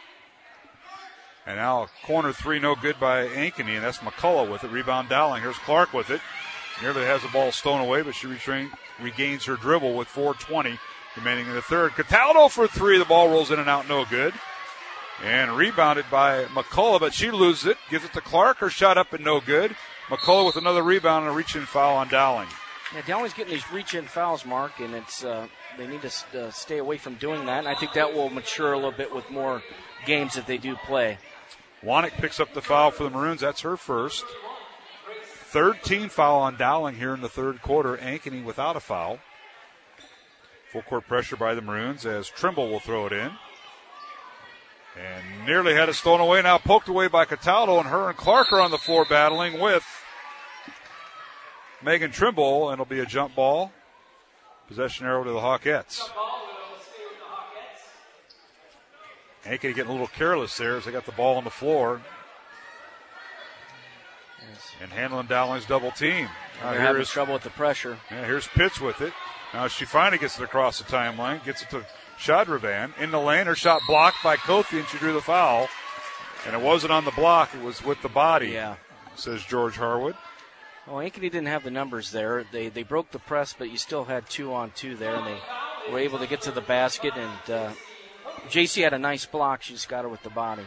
And now corner three, no good by Ankeny, and that's McCullough with it. Rebound Dowling. Here's Clark with it. Nearly has the ball stolen away, but she retrain, regains her dribble with four twenty remaining in the third. Cataldo for three. The ball rolls in and out, no good. And rebounded by McCullough, but she loses it. Gives it to Clark. Her shot up and no good. McCullough with another rebound and a reach-in foul on Dowling. Yeah, Dowling's getting these reach-in fouls, Mark, and it's uh, they need to uh, stay away from doing that. And I think that will mature a little bit with more games that they do play. Wanek picks up the foul for the Maroons. That's her first. Third team foul on Dowling here in the third quarter. Ankeny without a foul. Full court pressure by the Maroons as Trimble will throw it in. And nearly had it stolen away. Now poked away by Cataldo, and her and Clark are on the floor battling with Megan Trimble, and it'll be a jump ball. Possession arrow to the Hawkettes. Ankeny getting a little careless there as they got the ball on the floor. Yes. And handling Dowling's double team. Now they're having trouble with the pressure. Yeah, here's Pitts with it. Now she finally gets it across the timeline, gets it to Shadravan. In the lane, her shot blocked by Cothey, and she drew the foul. And it wasn't on the block, it was with the body, yeah. Says George Harwood. Well, Ankeny didn't have the numbers there. They they broke the press, but you still had two on two there, and they were able to get to the basket. And uh, J C had a nice block. She just got her with the body.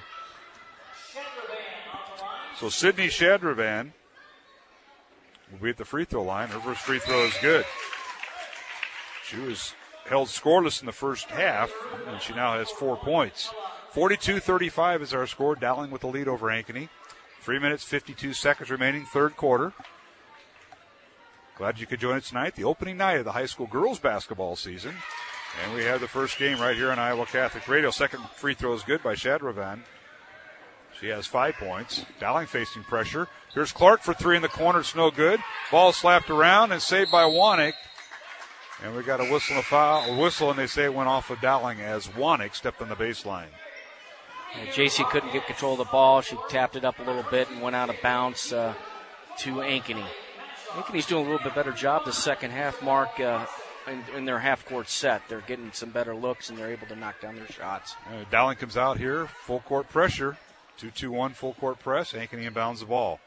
So Sydney Shadravan will be at the free throw line. Her first free throw is good. She was held scoreless in the first half, and she now has four points. forty-two thirty-five is our score. Dowling with the lead over Ankeny. Three minutes, fifty-two seconds remaining, third quarter. Glad you could join us tonight, the opening night of the high school girls basketball season. And we have the first game right here on Iowa Catholic Radio. Second free throw is good by Shadravan. She has five points. Dowling facing pressure. Here's Clark for three in the corner. It's no good. Ball slapped around and saved by Wanek. And we got a whistle, a foul, a whistle, and they say it went off of Dowling as Wanek stepped on the baseline. Yeah, J C couldn't get control of the ball. She tapped it up a little bit and went out of bounds uh, to Ankeny. Ankeny's doing a little bit better job the second half, Mark. Uh, in, in their half-court set. They're getting some better looks, and they're able to knock down their shots. Uh, Dowling comes out here, full court pressure. two two one full court press. Ankeny inbounds the ball.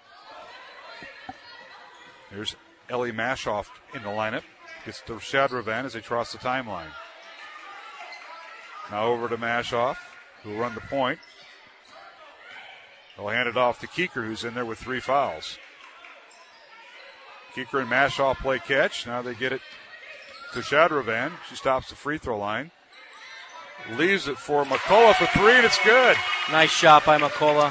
Here's Ellie Mashoff in the lineup. Gets to Shadravan as they cross the timeline. Now over to Mashoff, who will run the point. They'll hand it off to Keeker, who's in there with three fouls. Keeker and Mashoff play catch. Now they get it to Shadravan. She stops the free throw line. Leaves it for McCullough for three, and it's good. Nice shot by McCullough.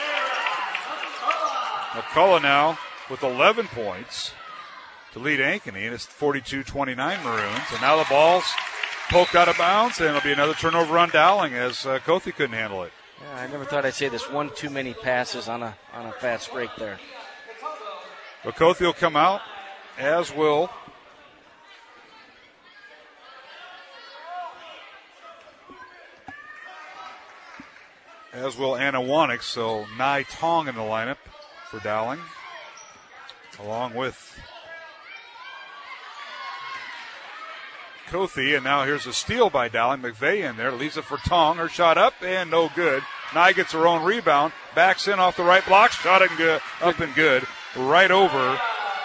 McCullough now with eleven points to lead Ankeny, and it's forty-two twenty-nine Maroons. And now the ball's poked out of bounds, and it'll be another turnover on Dowling as uh, Kothi couldn't handle it. Yeah, I never thought I'd say this. One too many passes on a on a fast break there. But Kothi will come out, as will as will Anna Wanek. So Nye Tong in the lineup for Dowling, along with Kothi. And now here's a steal by Dowling. McVeigh in there, leaves it for Tong. Her shot up and no good. Nye gets her own rebound, backs in off the right block, shot and good, up and good, right over,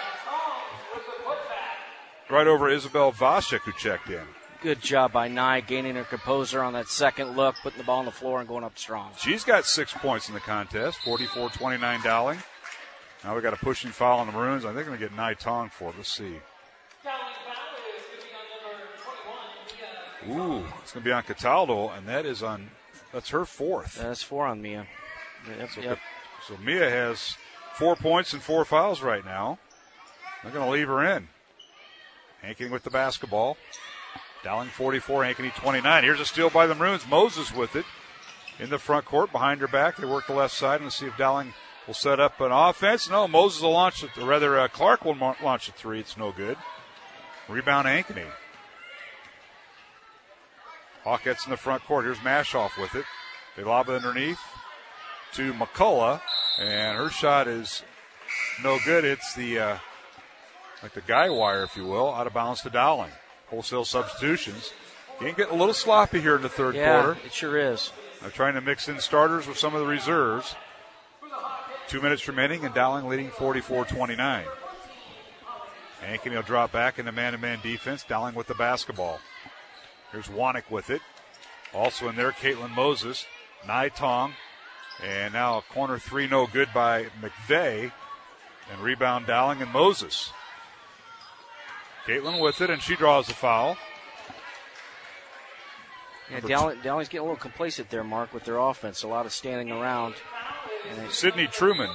right over Isabel Vashek, who checked in. Good job by Nye, gaining her composure on that second look, putting the ball on the floor and going up strong. She's got six points in the contest, forty-four twenty-nine Dowling. Now we got a pushing foul on the Maroons. I think they're going to get Nye Tong for it. Let's see. Ooh, it's going to be on Cataldo, and that is on, that's her fourth. That's four on Mia. Yep, so, yep. so Mia has four points and four fouls right now. They're going to leave her in. Ankeny with the basketball. Dowling forty-four, Ankeny twenty-nine. Here's a steal by the Maroons. Moses with it in the front court, behind her back. They work the left side and see if Dowling will set up an offense. No, Moses will launch it, or rather uh, Clark will launch a three. It's no good. Rebound Ankeny. Hawkettes in the front court. Here's Mashoff with it. They lob it underneath to McCullough, and her shot is no good. It's the uh, like the guy wire, if you will, out of bounds to Dowling. Wholesale substitutions. Game getting a little sloppy here in the third yeah, quarter. It sure is. They're trying to mix in starters with some of the reserves. Two minutes remaining, and Dowling leading forty-four twenty-nine. Ankeny will drop back into man-to-man defense. Dowling with the basketball. Here's Wanek with it. Also in there, Caitlin Moses, Nye Tong, and now a corner three, no good by McVeigh. And rebound Dowling and Moses. Caitlin with it, and she draws the foul. Yeah, Dowling, Dowling's getting a little complacent there, Mark, with their offense. A lot of standing around. And Sydney Truman.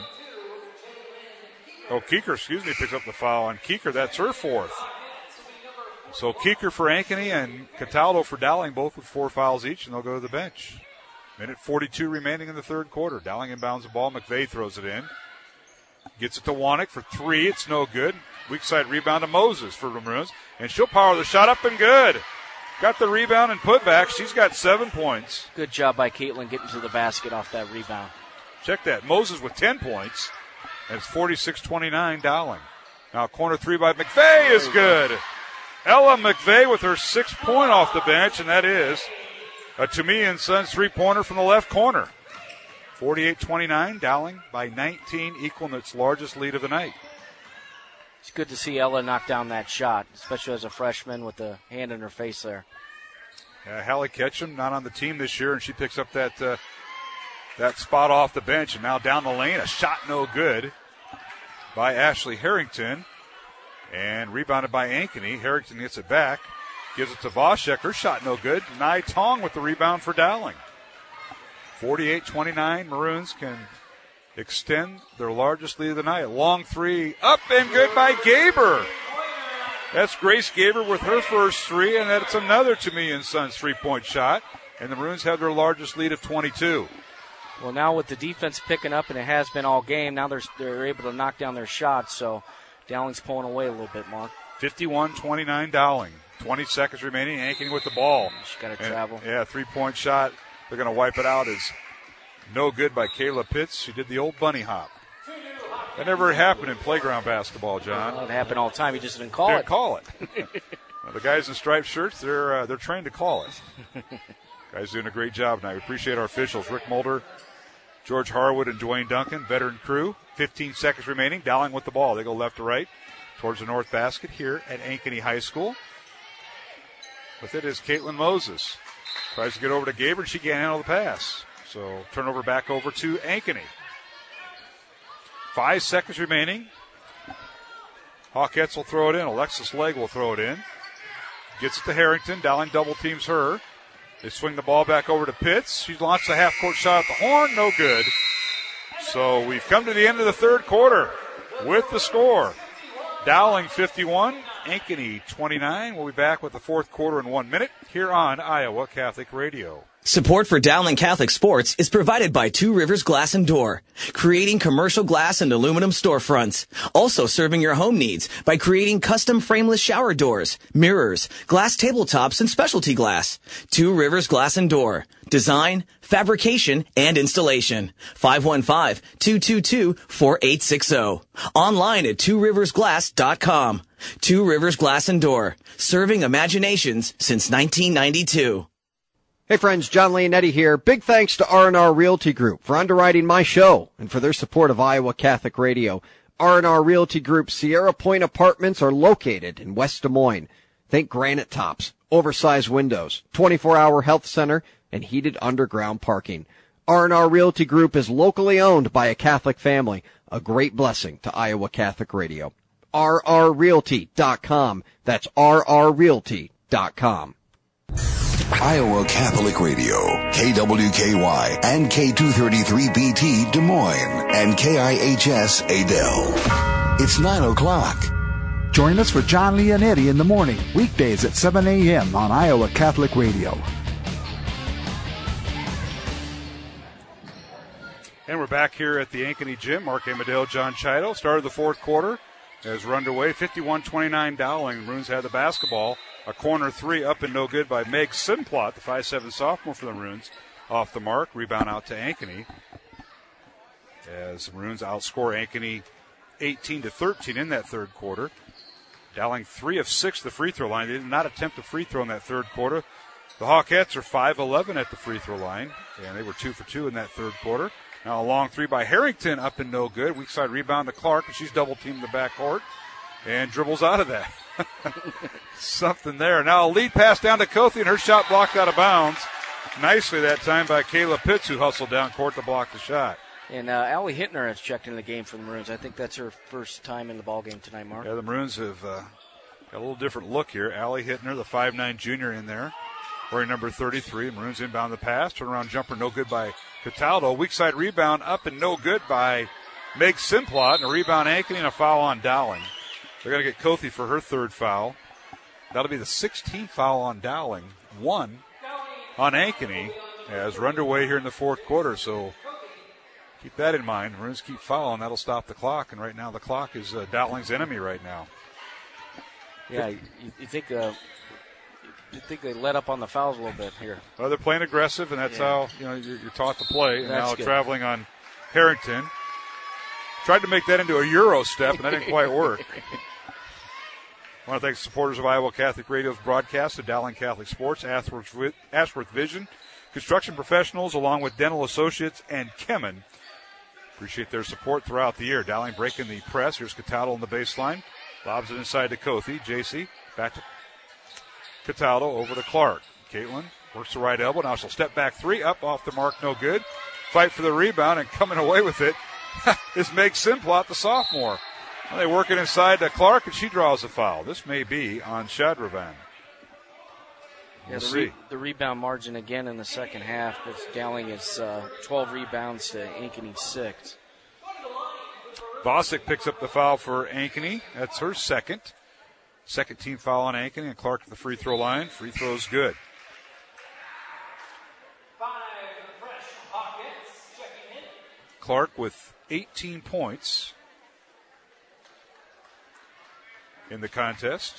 Oh, Keeker, excuse me, picks up the foul on Keeker. That's her fourth. So Keeker for Ankeny and Cataldo for Dowling, both with four fouls each, and they'll go to the bench. Minute forty-two remaining in the third quarter. Dowling inbounds the ball. McVeigh throws it in. Gets it to Wanek for three. It's no good. Weak side rebound to Moses for the Maroons. And she'll power the shot up and good. Got the rebound and put back. She's got seven points. Good job by Caitlin getting to the basket off that rebound. Check that. Moses with ten points. And it's forty-six twenty-nine Dowling. Now corner three by McVeigh is good. Ella McVeigh with her sixth point off the bench, and that is a Toomey and Sons three-pointer from the left corner. forty-eight twenty-nine, Dowling by nineteen, equaling its largest lead of the night. It's good to see Ella knock down that shot, especially as a freshman with the hand in her face there. Uh, Hallie Ketchum not on the team this year, and she picks up that uh, that spot off the bench, and now down the lane, a shot no good by Ashley Harrington. And rebounded by Ankeny. Harrington gets it back. Gives it to Vashek. Her shot no good. Nye Tong with the rebound for Dowling. forty-eight twenty-nine. Maroons can extend their largest lead of the night. Long three. Up and good by Gaber. That's Grace Gaber with her first three. And that's another Toomey and Sons three-point shot. And the Maroons have their largest lead of twenty-two. Well, now with the defense picking up, and it has been all game, now they're, they're able to knock down their shots. So Dowling's pulling away a little bit, Mark. fifty-one twenty-nine Dowling. twenty seconds remaining. Ankeny with the ball. She's got to and, travel. Yeah, three-point shot. They're going to wipe it out as no good by Kayla Pitts. She did the old bunny hop. That never happened in playground basketball, John. Well, it happened all the time. You just didn't call didn't it. call it. Well, the guys in striped shirts, they're uh, they're trained to call it. Guys doing a great job tonight. We appreciate our officials, Rick Mulder, George Harwood, and Dwayne Duncan, veteran crew. fifteen seconds remaining. Dowling with the ball. They go left to right towards the north basket here at Ankeny High School. With it is Caitlin Moses. Tries to get over to Gaber, and she can't handle the pass. So turnover back over to Ankeny. Five seconds remaining. Hawkettes will throw it in. Alexis Legg will throw it in. Gets it to Harrington. Dowling double teams her. They swing the ball back over to Pitts. She launched a half-court shot at the horn. No good. So we've come to the end of the third quarter with the score. Dowling fifty-one, Ankeny twenty-nine. We'll be back with the fourth quarter in one minute here on Iowa Catholic Radio. Support for Dowling Catholic Sports is provided by Two Rivers Glass and Door, creating commercial glass and aluminum storefronts. Also serving your home needs by creating custom frameless shower doors, mirrors, glass tabletops, and specialty glass. Two Rivers Glass and Door. Design, fabrication, and installation. five one five, two two two, four eight six zero. Online at two rivers glass dot com. Two Rivers Glass and Door. Serving imaginations since nineteen ninety-two. Hey friends, John Leonetti here. Big thanks to R and R Realty Group for underwriting my show and for their support of Iowa Catholic Radio. R and R Realty Group Sierra Point Apartments are located in West Des Moines. Think granite tops, oversized windows, twenty-four hour health center, and heated underground parking. R and R Realty Group is locally owned by a Catholic family, a great blessing to Iowa Catholic Radio. R R realty dot com. That's R R realty dot com. Iowa Catholic Radio, K W K Y and K two thirty-three B T Des Moines and K I H S Adel. It's nine o'clock. Join us for John Leonetti in the morning, weekdays at seven a.m. on Iowa Catholic Radio. And we're back here at the Ankeny Gym. Mark Amadale, John Chido. Started the fourth quarter as we're underway. fifty-one twenty-nine Dowling. Maroons had the basketball. A corner three up and no good by Meg Simplot, the five seven sophomore for the Maroons. Off the mark. Rebound out to Ankeny. As the Maroons outscore Ankeny eighteen to thirteen in that third quarter. Dowling three of six the free throw line. They did not attempt a free throw in that third quarter. The Hawkettes are five eleven at the free throw line, and they were two for two in that third quarter. Now a long three by Harrington up and no good. Weak side rebound to Clark, and she's double-teamed the backcourt and dribbles out of that. Something there. Now a lead pass down to Kothe, and her shot blocked out of bounds. Nicely that time by Kayla Pitts, who hustled down court to block the shot. And uh, Allie Hittner has checked in the game for the Maroons. I think that's her first time in the ballgame tonight, Mark. Yeah, the Maroons have uh, got a little different look here. Allie Hittner, the five nine junior in there, wearing number thirty-three. Maroons inbound the pass. Turnaround jumper no good by Cataldo. Weak side rebound up and no good by Meg Simplot. And a rebound Ankeny and a foul on Dowling. They're going to get Kothe for her third foul. That'll be the sixteenth foul on Dowling. One on Ankeny as we're underway here in the fourth quarter. So keep that in mind. Maroons keep fouling. That'll stop the clock. And right now the clock is uh, Dowling's enemy right now. Yeah, you, you think uh, you think they let up on the fouls a little bit here. Well, they're playing aggressive, and that's yeah. how you know you're, you're taught to play. And that's now good. Traveling on Harrington. Tried to make that into a Euro step, and that didn't quite work. I want to thank the supporters of Iowa Catholic Radio's broadcast of Dowling Catholic Sports, Ashworth, Ashworth Vision, Construction Professionals, along with Dental Associates and Kemen. Appreciate their support throughout the year. Dowling breaking the press. Here's Cataldo on the baseline. Lobs it inside to Kothe. J C back to Cataldo, over to Clark. Caitlin works the right elbow. Now she'll step back three. Up off the mark, no good. Fight for the rebound, and coming away with it is Meg Simplot, the sophomore. Well, they work it inside to Clark, and she draws a foul. This may be on Shadravan. We'll yeah, the, see. re- the rebound margin again in the second half. It's Dowling is uh, twelve rebounds to Ankeny six. Vosick picks up the foul for Ankeny. That's her second. Second team foul on Ankeny, and Clark at the free throw line. Free throw's good. Clark with eighteen points in the contest.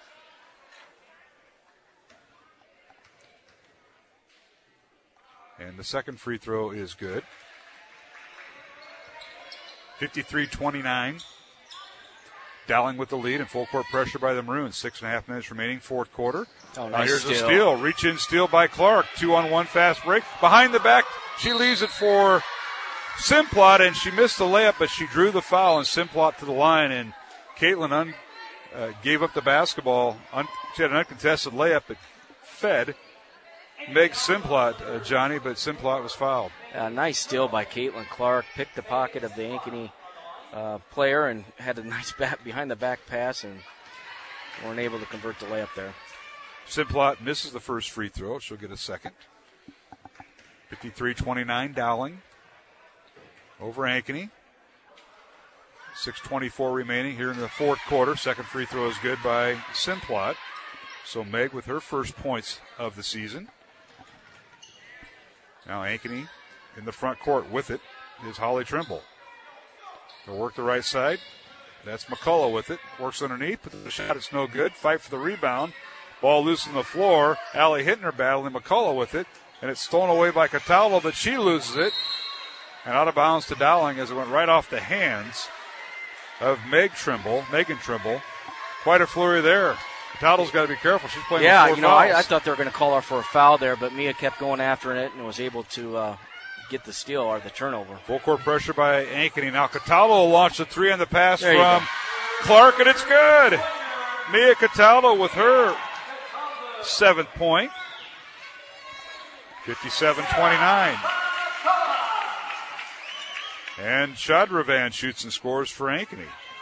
And the second free throw is good. fifty-three twenty-nine. Dowling with the lead and full court pressure by the Maroons. Six and a half minutes remaining, fourth quarter. Oh, nice now here's steal. a steal. Reach in steal by Clark. Two on one fast break. Behind the back, she leaves it for Simplot, and she missed the layup, but she drew the foul, and Simplot to the line, and Caitlin un, uh, gave up the basketball. Un, she had an uncontested layup that fed Meg Simplot, uh, Johnny, but Simplot was fouled. Uh, nice steal by Caitlin Clark. Picked the pocket of the Ankeny uh, player and had a nice back behind the back pass, and weren't able to convert the layup there. Simplot misses the first free throw. She'll get a second. fifty-three twenty-nine Dowling over Ankeny. six twenty-four remaining here in the fourth quarter. Second free throw is good by Simplot. So Meg with her first points of the season. Now Ankeny in the front court with it is Holly Trimble. They'll work the right side. That's McCullough with it. Works underneath, but the shot is no good. Fight for the rebound. Ball loose on the floor. Allie Hittner battling McCullough with it. And it's stolen away by Cataldo, but she loses it. And out of bounds to Dowling as it went right off the hands of Meg Trimble, Megan Trimble. Quite a flurry there. Cataldo's got to be careful. She's playing yeah, with four you know, fouls. I, I thought they were going to call her for a foul there, but Mia kept going after it and was able to uh, get the steal or the turnover. Full court pressure by Ankeny. Now Cataldo will launch the three on the pass There you from go. Clark, and it's good. Mia Cataldo with her seventh point. fifty-seven twenty-nine. And Chadravan shoots and scores for Ankeny.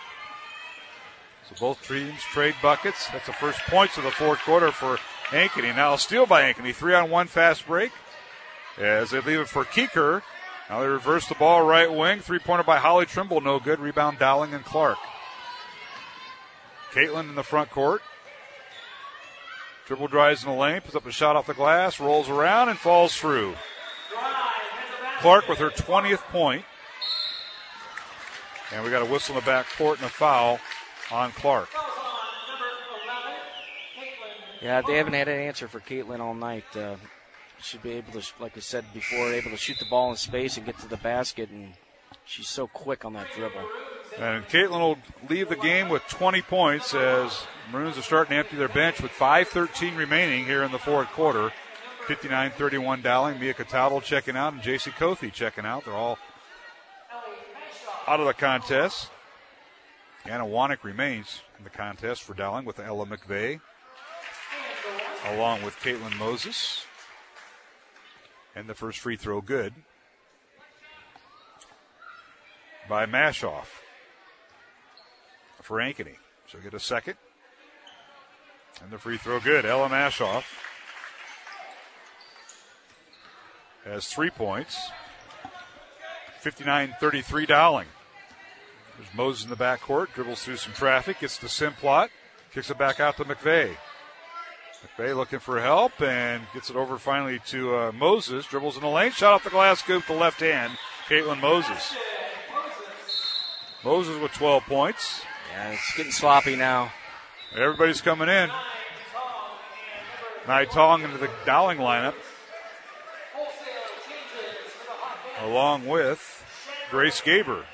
So both teams trade buckets. That's the first points of the fourth quarter for Ankeny. Now a steal by Ankeny. Three on one fast break as they leave it for Keeker. Now they reverse the ball right wing. Three-pointer by Holly Trimble. No good. Rebound Dowling and Clark. Caitlin in the front court. Dribble drives in the lane. Puts up a shot off the glass. Rolls around and falls through. Clark with her twentieth point. And we got a whistle in the back court and a foul on Clark. Yeah, they haven't had an answer for Caitlin all night. Uh, should be able to, like I said before, able to shoot the ball in space and get to the basket, and she's so quick on that dribble. And Caitlin will leave the game with twenty points as Maroons are starting to empty their bench with five thirteen remaining here in the fourth quarter. fifty-nine thirty-one Dowling. Mia Cataldo checking out and J C Cothey checking out. They're all out of the contest. Anna Wanek remains in the contest for Dowling with Ella McVeigh, along with Caitlin Moses. And the first free throw good by Mashoff for Ankeny. She'll get a second. And the free throw good. Ella Mashoff has three points. fifty-nine thirty-three Dowling. There's Moses in the backcourt, dribbles through some traffic, gets to Simplot, kicks it back out to McVeigh. McVeigh looking for help and gets it over finally to uh, Moses. Dribbles in the lane, shot off the glass, scoop to left hand. Caitlin Moses. Moses with twelve points. Yeah, it's getting sloppy now. Everybody's coming in. Nye Tong into the Dowling lineup, along with Grace Gaber.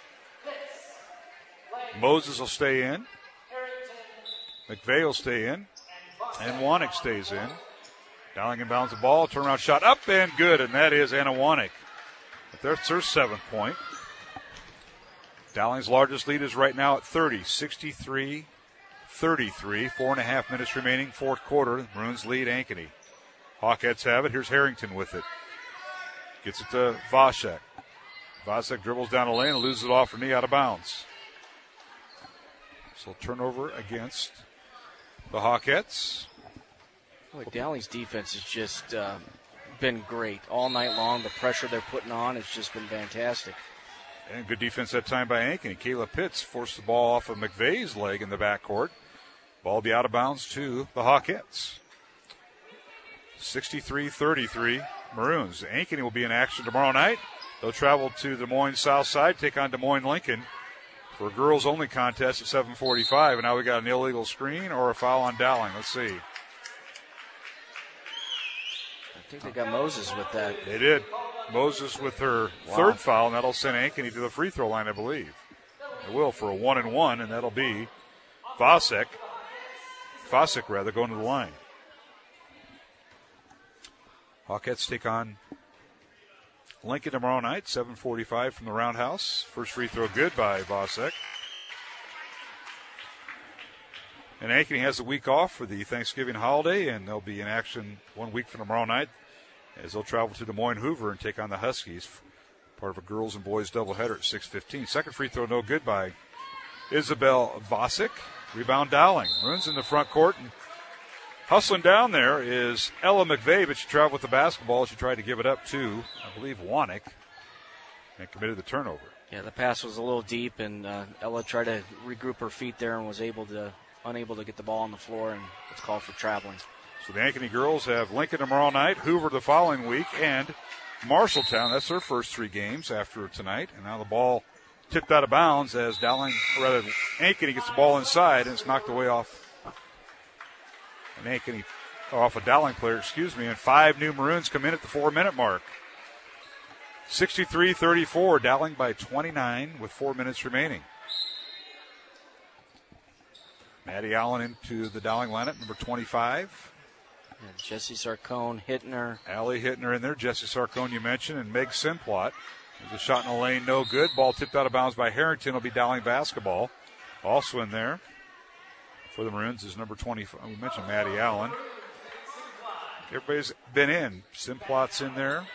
Moses will stay in. McVeigh will stay in. And Wanek stays in. Dowling inbounds the ball. Turnaround shot up and good. And that is Anna Wanek. That's her seventh point. Dowling's largest lead is right now at thirty. sixty-three thirty-three. Four and a half minutes remaining. Fourth quarter. Maroons lead Ankeny. Hawkettes have it. Here's Harrington with it. Gets it to Vasek. Vasek dribbles down the lane and loses it off her knee out of bounds. So turnover against the Hawkettes. Boy, Dowling's defense has just uh, been great all night long. The pressure they're putting on has just been fantastic. And good defense that time by Ankeny. Kayla Pitts forced the ball off of McVeigh's leg in the backcourt. Ball will be out of bounds to the Hawkettes. sixty-three thirty-three Maroons. Ankeny will be in action tomorrow night. They'll travel to Des Moines South Side, take on Des Moines Lincoln for a girls-only contest at seven forty-five. And now we got an illegal screen or a foul on Dowling. Let's see. I think they got Moses with that. They did. Moses with her Wow. third foul, and that'll send Ankeny to the free throw line, I believe. They will for a one and one, and that'll be Vosek. Vosek, rather, going to the line. Hawkettes take on Lincoln tomorrow night, seven forty-five from the Roundhouse. First free throw good by Vosek. And Ankeny has a week off for the Thanksgiving holiday, and they'll be in action one week from tomorrow night as they'll travel to Des Moines Hoover and take on the Huskies, part of a girls and boys doubleheader at six fifteen. Second free throw no good by Isabel Vosek. Rebound Dowling. Maroons in the front court, and hustling down there is Ella McVeigh, but she traveled with the basketball. She tried to give it up to, I believe, Wanek, and committed the turnover. Yeah, the pass was a little deep, and uh, Ella tried to regroup her feet there and was able to unable to get the ball on the floor, and it's called for traveling. So the Ankeny girls have Lincoln tomorrow night, Hoover the following week, and Marshalltown. That's their first three games after tonight. And now the ball tipped out of bounds as Dowling, or rather Ankeny gets the ball inside, and it's knocked away off an Ankeny, off a Dowling player, excuse me, and five new Maroons come in at the four-minute mark. sixty-three thirty-four, Dowling by twenty-nine with four minutes remaining. Maddie Allen into the Dowling lineup, number twenty-five. And Jesse Sarcone, Hittner. Allie Hittner in there. Jesse Sarcone you mentioned, and Meg Simplot. There's a shot in the lane, no good. Ball tipped out of bounds by Harrington. Will be Dowling basketball. Also in there for the Maroons is number twenty-five. We mentioned Maddie Allen. Everybody's been in. Simplot's in there.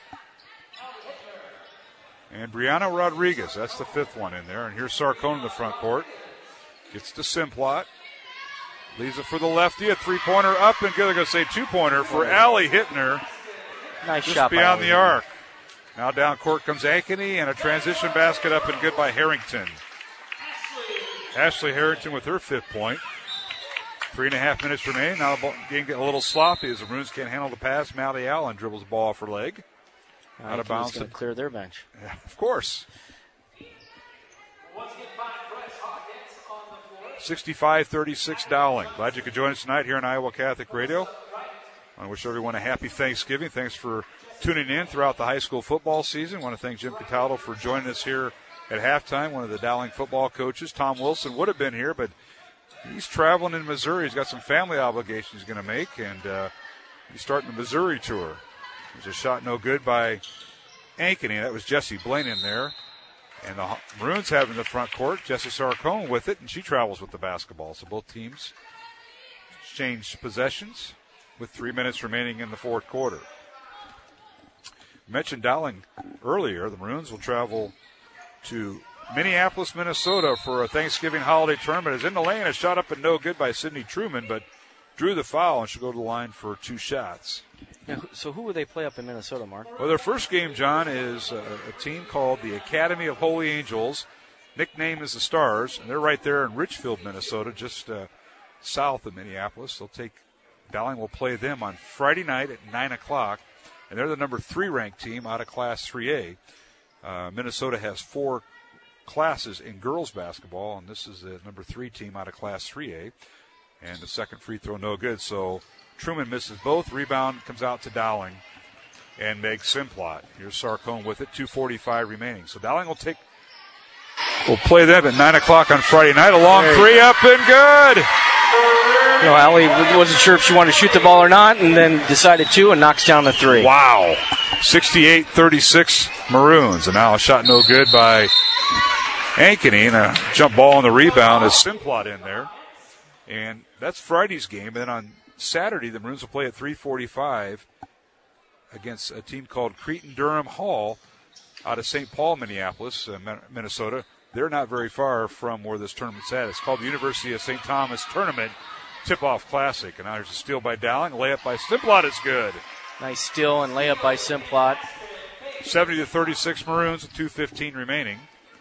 And Brianna Rodriguez, that's the fifth one in there. And here's Sarcone in the front court. Gets to Simplot. Leaves it for the lefty. A three-pointer up and good. They're going to say two-pointer for Allie Hittner. Nice just shot beyond by the arc. Now down court comes Ankeny, and a transition basket up and good by Harrington. Ashley Harrington with her fifth point. Three and a half minutes remaining. Now the game getting a little sloppy as the Maroons can't handle the pass. Maddie Allen dribbles the ball off her leg. Uh, Out of bounds. going to clear their bench. Yeah, of course. sixty-five thirty-six Dowling. Glad you could join us tonight here on Iowa Catholic Radio. I want to wish everyone a happy Thanksgiving. Thanks for tuning in throughout the high school football season. I want to thank Jim Cataldo for joining us here at halftime. One of the Dowling football coaches, Tom Wilson, would have been here, but he's traveling in Missouri. He's got some family obligations he's going to make, and uh, he's starting the Missouri tour. There's a shot no good by Ankeny. That was Jessie Blaine in there. And the Maroons have in the front court Jessie Sarcone with it, and she travels with the basketball. So both teams exchange possessions with three minutes remaining in the fourth quarter. I mentioned Dowling earlier. The Maroons will travel to Minneapolis, Minnesota for a Thanksgiving holiday tournament. Is in the lane, a shot up and no good by Sydney Truman, but drew the foul and should go to the line for two shots. Now, so who will they play up in Minnesota, Mark? Well, their first game, John, is a, a team called the Academy of Holy Angels. Nickname is the Stars, and they're right there in Richfield, Minnesota, just uh, south of Minneapolis. They'll take Dowling will play them on Friday night at nine o'clock, and they're the number three ranked team out of Class three A. Uh, Minnesota has four classes in girls basketball, and this is the number three team out of Class three A. And the second free throw no good, so Truman misses both. Rebound comes out to Dowling and Meg Simplot. Here's Sarcone with it. two forty-five remaining. So Dowling will take, will play them at nine o'clock on Friday night. A long three up and good. You know, Allie wasn't sure if she wanted to shoot the ball or not, and then decided to and knocks down the three. Wow. sixty-eight thirty-six Maroons. And now a shot no good by Ankeny. And a jump ball on the rebound is Simplot in there. And that's Friday's game. And then on Saturday, the Maroons will play at three forty-five against a team called Cretin Durham Hall out of Saint Paul, Minneapolis, uh, Minnesota. They're not very far from where this tournament's at. It's called the University of Saint Thomas Tournament Tip-Off Classic. And now there's a steal by Dowling. A layup by Simplot is good. Nice steal and layup by Simplot. seventy to thirty-six Maroons with two fifteen remaining.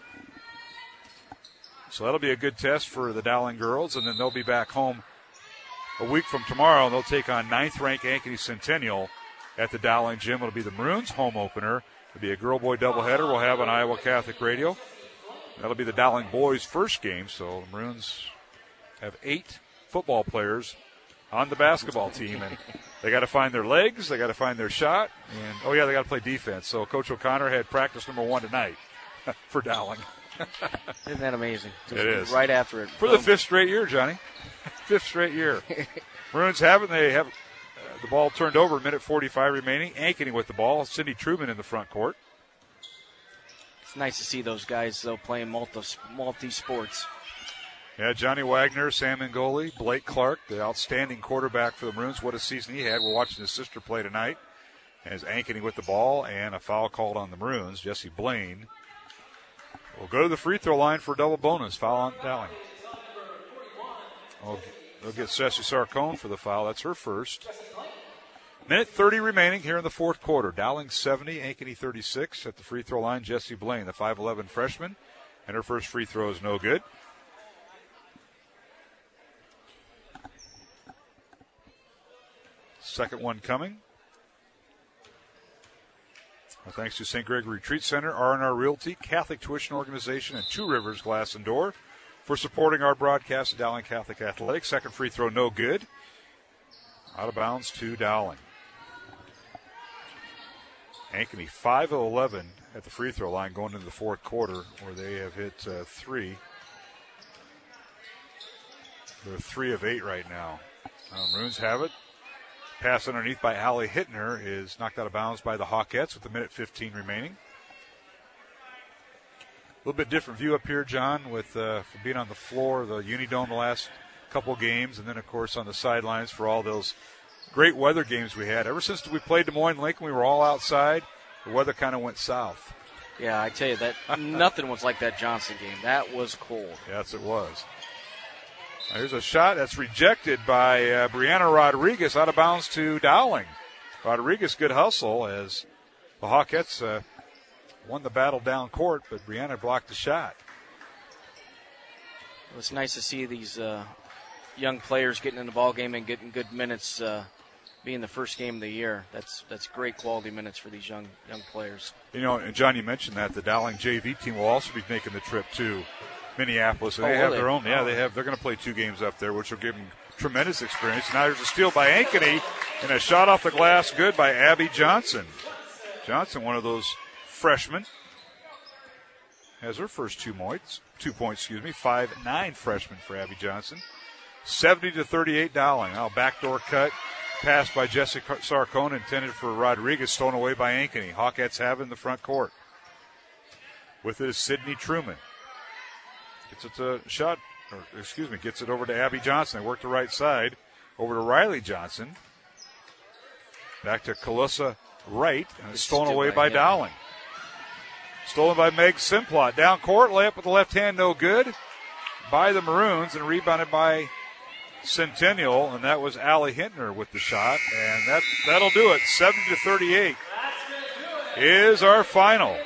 So that'll be a good test for the Dowling girls, and then they'll be back home a week from tomorrow, and they'll take on ninth-ranked Ankeny Centennial at the Dowling Gym. It'll be the Maroons' home opener. It'll be a girl-boy doubleheader we'll have on Iowa Catholic Radio. That'll be the Dowling boys' first game, so the Maroons have eight football players on the basketball team, and they got to find their legs, they got to find their shot, and, oh, yeah, they got to play defense. So Coach O'Connor had practice number one tonight for Dowling. Isn't that amazing? Just It is. Right after it. For Boom. the fifth straight year, Johnny. Fifth straight year. Maroons have it. They have uh, the ball turned over, a minute forty-five remaining. Ankeny with the ball. Cindy Truman in the front court. It's nice to see those guys, though, playing multi, multi-sports. Yeah, Johnny Wagner, Sam Ngoli, Blake Clark, the outstanding quarterback for the Maroons. What a season he had. We're watching his sister play tonight. As Ankeny with the ball and a foul called on the Maroons. Jesse Blaine will go to the free throw line for a double bonus. Foul on Dowling. Oh, they'll get Ceci Sarcone for the foul. That's her first. Minute thirty remaining here in the fourth quarter. Dowling seventy, Ankeny thirty-six. At the free throw line, Jesse Blaine, the five eleven freshman. And her first free throw is no good. Second one coming. Well, thanks to Saint Gregory Retreat Center, R and R Realty, Catholic Tuition Organization, and Two Rivers Glass and Door for supporting our broadcast of Dowling Catholic Athletics. Second free throw, no good. Out of bounds to Dowling. Ankeny five of eleven at the free throw line going into the fourth quarter, where they have hit uh, three. They're three of eight right now. Uh, Maroons have it. Pass underneath by Allie Hittner is knocked out of bounds by the Hawkettes with a minute fifteen remaining. A little bit different view up here, John, with uh, for being on the floor of the Unidome the last couple games, and then, of course, on the sidelines for all those great weather games we had. Ever since we played Des Moines Lincoln, we were all outside. The weather kind of went south. Yeah, I tell you, that nothing was like that Johnson game. That was cold. Yes, it was. Now here's a shot that's rejected by uh, Brianna Rodriguez, out of bounds to Dowling. Rodriguez, good hustle as the Hawkettes uh, won the battle down court, but Brianna blocked the shot. It was nice to see these uh, young players getting in the ball game and getting good minutes, uh, being the first game of the year. That's that's great quality minutes for these young young players. You know, and John, you mentioned that the Dowling J V team will also be making the trip to Minneapolis. And oh, they have really? their own. Yeah, oh. they have. They're going to play two games up there, which will give them tremendous experience. Now there's a steal by Ankeny and a shot off the glass, good by Abby Johnson. Johnson, one of those freshmen, has her first two points. Two points, excuse me. Five nine freshman for Abby Johnson. Seventy to thirty-eight, Dowling. Now backdoor cut, pass by Jesse Sarcone, intended for Rodriguez, stolen away by Ankeny. Hawkettes have it in the front court. With it is Sydney Truman. Gets it to shot, or excuse me, gets it over to Abby Johnson. They work the right side over to Riley Johnson. Back to Calissa Wright, and it's stolen away by Dowling. Stolen by Meg Simplot. Down court, layup with the left hand, no good. By the Maroons, and rebounded by Centennial, and that was Allie Hintner with the shot, and that, that'll do it. seventy to thirty-eight is our final,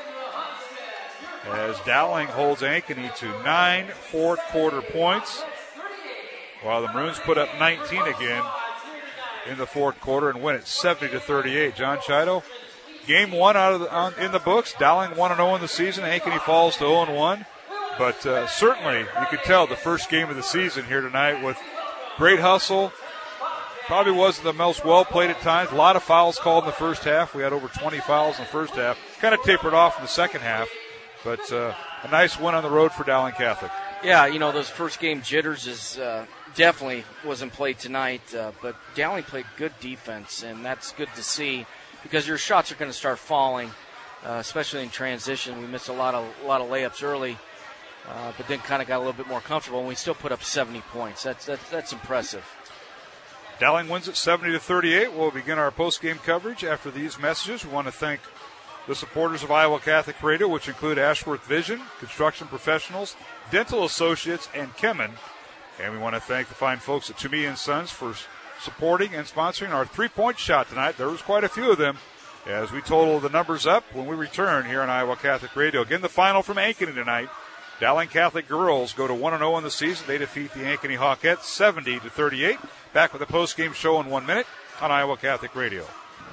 as Dowling holds Ankeny to nine fourth quarter points, while the Maroons put up nineteen again in the fourth quarter and win it seventy to thirty-eight. John Chido, game one out of the, on, in the books. Dowling one and oh in the season. Ankeny falls to oh and one, but uh, certainly you could tell the first game of the season here tonight with great hustle. Probably wasn't the most well played at times. A lot of fouls called in the first half. We had over twenty fouls in the first half. Kind of tapered off in the second half. But uh, a nice win on the road for Dowling Catholic. Yeah, you know, those first game jitters is uh, definitely wasn't played tonight. Uh, but Dowling played good defense, and that's good to see because your shots are going to start falling, uh, especially in transition. We missed a lot of a lot of layups early, uh, but then kind of got a little bit more comfortable, and we still put up seventy points. That's that's, that's impressive. Dowling wins it seventy to thirty-eight. We'll begin our post-game coverage after these messages. We want to thank the supporters of Iowa Catholic Radio, which include Ashworth Vision, Construction Professionals, Dental Associates, and Kemen. And we want to thank the fine folks at Toomey and Sons for supporting and sponsoring our three-point shot tonight. There was quite a few of them as we total the numbers up when we return here on Iowa Catholic Radio. Again, the final from Ankeny tonight. Dowling Catholic girls go to one and oh in the season. They defeat the Ankeny Hawkettes seventy to thirty-eight. Back with a post-game show in one minute on Iowa Catholic Radio.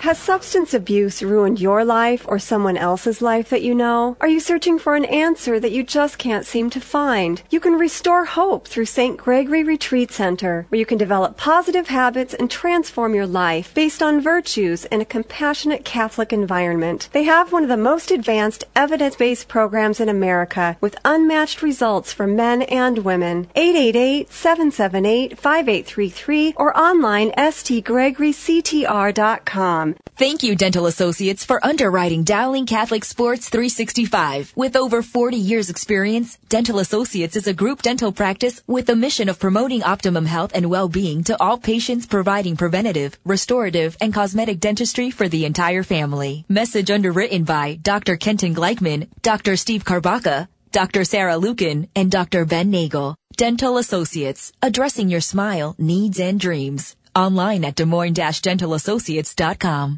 Has substance abuse ruined your life or someone else's life that you know? Are you searching for an answer that you just can't seem to find? You can restore hope through Saint Gregory Retreat Center, where you can develop positive habits and transform your life based on virtues in a compassionate Catholic environment. They have one of the most advanced evidence-based programs in America with unmatched results for men and women. eight eight eight, seven seven eight, five eight three three or online s t gregory c t r dot com. Thank you, Dental Associates, for underwriting Dowling Catholic Sports three sixty-five. With over forty years experience, Dental Associates is a group dental practice with the mission of promoting optimum health and well-being to all patients, providing preventative, restorative, and cosmetic dentistry for the entire family. Message underwritten by Doctor Kenton Gleichman, Doctor Steve Karbaka, Doctor Sarah Lukin, and Doctor Ben Nagel. Dental Associates, addressing your smile, needs, and dreams. Online at des moines dash dental associates dot com.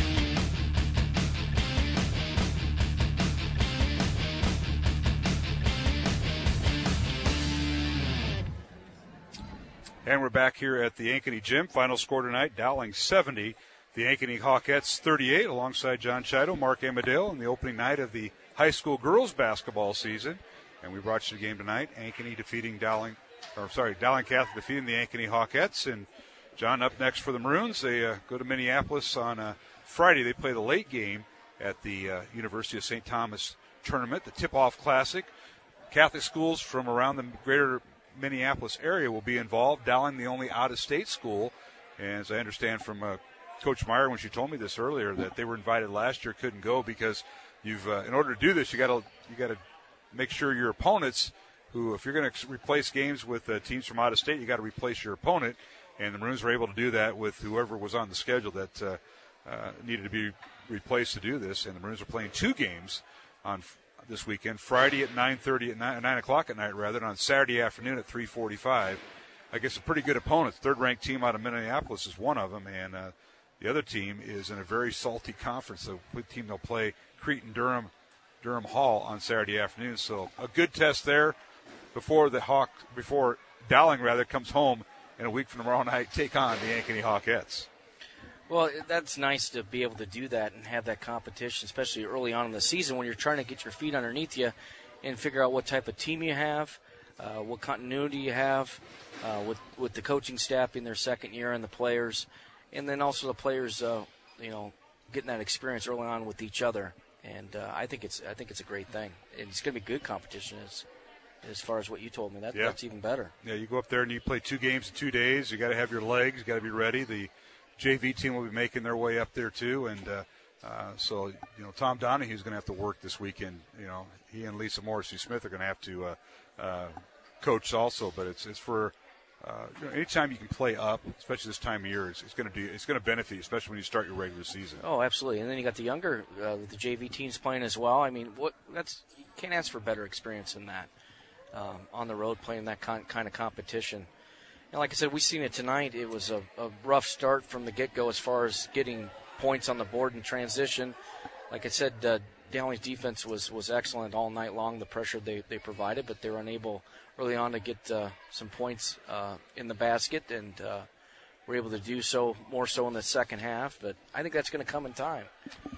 And we're back here at the Ankeny Gym. Final score tonight, Dowling seventy, the Ankeny Hawkettes thirty-eight, alongside John Chido, Mark Amadale, on the opening night of the high school girls basketball season. And we brought you the game tonight, Ankeny defeating Dowling, or sorry, Dowling Catholic defeating the Ankeny Hawkettes. And John, up next for the Maroons, they uh, go to Minneapolis on uh, Friday. They play the late game at the uh, University of Saint Thomas tournament, the Tip-Off Classic. Catholic schools from around the greater Minneapolis area will be involved. Dowling, the only out-of-state school. And as I understand from uh, Coach Meyer when she told me this earlier, that they were invited last year, couldn't go because you've uh, in order to do this, you got to you got to make sure your opponents, who if you're going to replace games with uh, teams from out of state, you got to replace your opponent. And the Maroons were able to do that with whoever was on the schedule that uh, uh, needed to be replaced to do this. And the Maroons are playing two games on f- this weekend, Friday at nine thirty at nine, nine o'clock at night, rather, and on Saturday afternoon at three forty-five. I guess a pretty good opponent. Third-ranked team out of Minneapolis is one of them, and uh, the other team is in a very salty conference. The team they'll play, Cretin Durham, Durham Hall on Saturday afternoon. So a good test there before the Hawk, before Dowling rather comes home in a week from tomorrow night, take on the Ankeny Hawkettes. Well, that's nice to be able to do that and have that competition, especially early on in the season when you're trying to get your feet underneath you and figure out what type of team you have, uh, what continuity you have uh, with with the coaching staff in their second year and the players, and then also the players, uh, you know, getting that experience early on with each other. And uh, I think it's I think it's a great thing. And it's going to be good competition as as far as what you told me. That, yeah. That's even better. Yeah, you go up there and you play two games in two days. You got to have your legs. You got to be ready. The J V team will be making their way up there too, and uh, uh, so you know Tom Donahue's going to have to work this weekend. You know, he and Lisa Morrissey Smith are going to have to uh, uh, coach also. But it's it's for uh, you know, anytime you can play up, especially this time of year, it's, it's going to be it's going to benefit you, especially when you start your regular season. Oh, absolutely. And then you got the younger uh, the J V teams playing as well. I mean, what that's you can't ask for better experience than that um, on the road playing that con- kind of competition. And like I said, we've seen it tonight. It was a, a rough start from the get-go as far as getting points on the board in transition. Like I said, uh, Dowling's defense was, was excellent all night long, the pressure they, they provided, but they were unable early on to get uh, some points uh, in the basket, and uh, were able to do so more so in the second half. But I think that's going to come in time.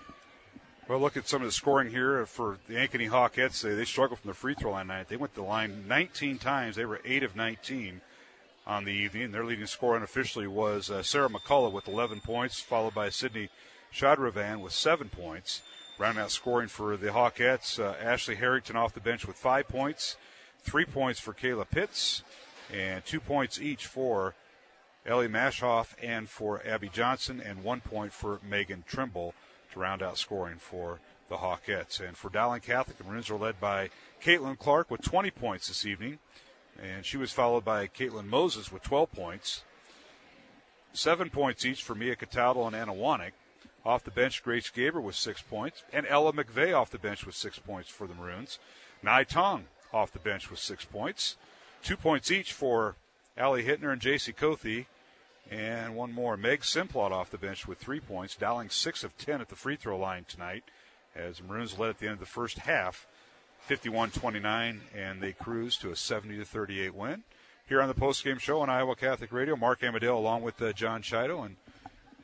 Well, look at some of the scoring here for the Ankeny Hawkettes. They, they struggled from the free throw line tonight. They went to the line nineteen times. They were eight of nineteen. On the evening. Their leading scorer unofficially was uh, Sarah McCullough with eleven points, followed by Sydney Chadravan with seven points. Rounding out scoring for the Hawkettes, uh, Ashley Harrington off the bench with five points, three points for Kayla Pitts, and two points each for Ellie Mashoff and for Abby Johnson, and one point for Megan Trimble to round out scoring for the Hawkettes. And for Dowling Catholic, the Maroons are led by Caitlin Clark with twenty points this evening. And she was followed by Caitlin Moses with twelve points. Seven points each for Mia Cataldo and Anna Wanek. Off the bench, Grace Gaber with six points. And Ella McVeigh off the bench with six points for the Maroons. Nai Tong off the bench with six points. Two points each for Allie Hittner and J C Cothey. And one more, Meg Simplot off the bench with three points. Dowling six of ten at the free throw line tonight, as the Maroons led at the end of the first half. fifty-one twenty-nine, and they cruise to a seventy to thirty-eight win. Here on the postgame show on Iowa Catholic Radio, Mark Amadale along with uh, John Chido. And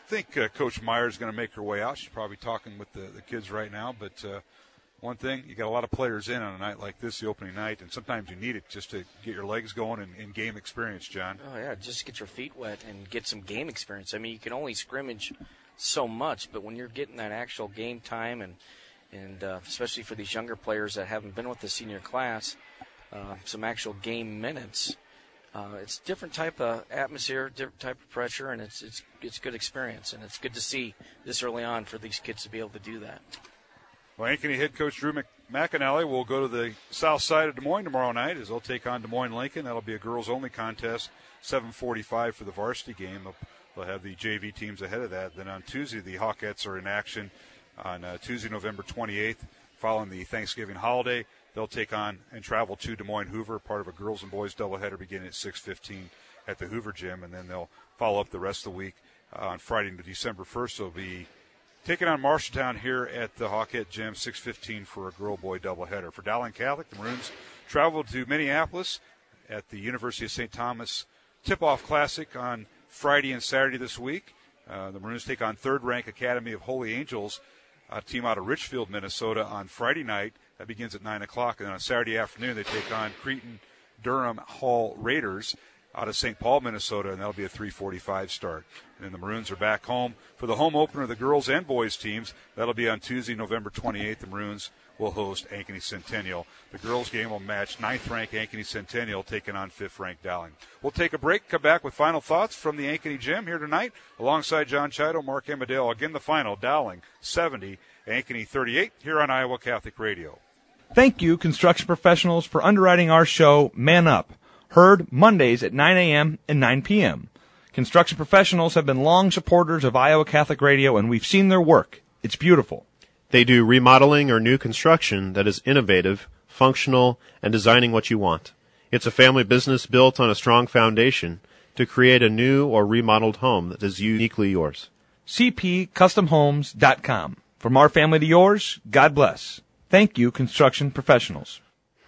think uh, Coach Meyer is going to make her way out. She's probably talking with the, the kids right now. But uh, one thing, you got a lot of players in on a night like this, the opening night, and sometimes you need it just to get your legs going and, and game experience, John. Oh, yeah, just get your feet wet and get some game experience. I mean, you can only scrimmage so much, but when you're getting that actual game time, and, and uh, especially for these younger players that haven't been with the senior class, uh, some actual game minutes, Uh, it's a different type of atmosphere, different type of pressure, and it's it's it's good experience, and it's good to see this early on for these kids to be able to do that. Well, Ankeny head coach Drew McAnally will go to the south side of Des Moines tomorrow night as they'll take on Des Moines Lincoln. That'll be a girls-only contest, seven forty-five for the varsity game. They'll, they'll have the J V teams ahead of that. Then on Tuesday, the Hawkettes are in action on uh, Tuesday, November twenty-eighth, following the Thanksgiving holiday. They'll take on and travel to Des Moines Hoover, part of a girls and boys doubleheader beginning at six fifteen at the Hoover Gym, and then they'll follow up the rest of the week uh, on Friday, December first. They'll be taking on Marshalltown here at the Hawkette Gym, six fifteen for a girl-boy doubleheader. For Dowling Catholic, the Maroons travel to Minneapolis at the University of Saint Thomas Tip-Off Classic on Friday and Saturday this week. Uh, the Maroons take on third-ranked Academy of Holy Angels, a team out of Richfield, Minnesota, on Friday night. That begins at nine o'clock. And then on Saturday afternoon, they take on Cretin Durham Hall Raiders out of Saint Paul, Minnesota, and that'll be a three forty-five start. And then the Maroons are back home for the home opener of the girls and boys teams. That'll be on Tuesday, November twenty-eighth. The Maroons will host Ankeny Centennial. The girls' game will match ninth-ranked Ankeny Centennial taking on fifth-ranked Dowling. We'll take a break, come back with final thoughts from the Ankeny Gym here tonight, alongside John Chido, Mark Amadale. Again, the final, Dowling seventy, Ankeny thirty-eight, here on Iowa Catholic Radio. Thank you, construction professionals, for underwriting our show, Man Up, heard Mondays at nine a.m. and nine p.m. Construction professionals have been long supporters of Iowa Catholic Radio, and we've seen their work. It's beautiful. They do remodeling or new construction that is innovative, functional, and designing what you want. It's a family business built on a strong foundation to create a new or remodeled home that is uniquely yours. C P Custom Homes dot com. From our family to yours, God bless. Thank you, construction professionals.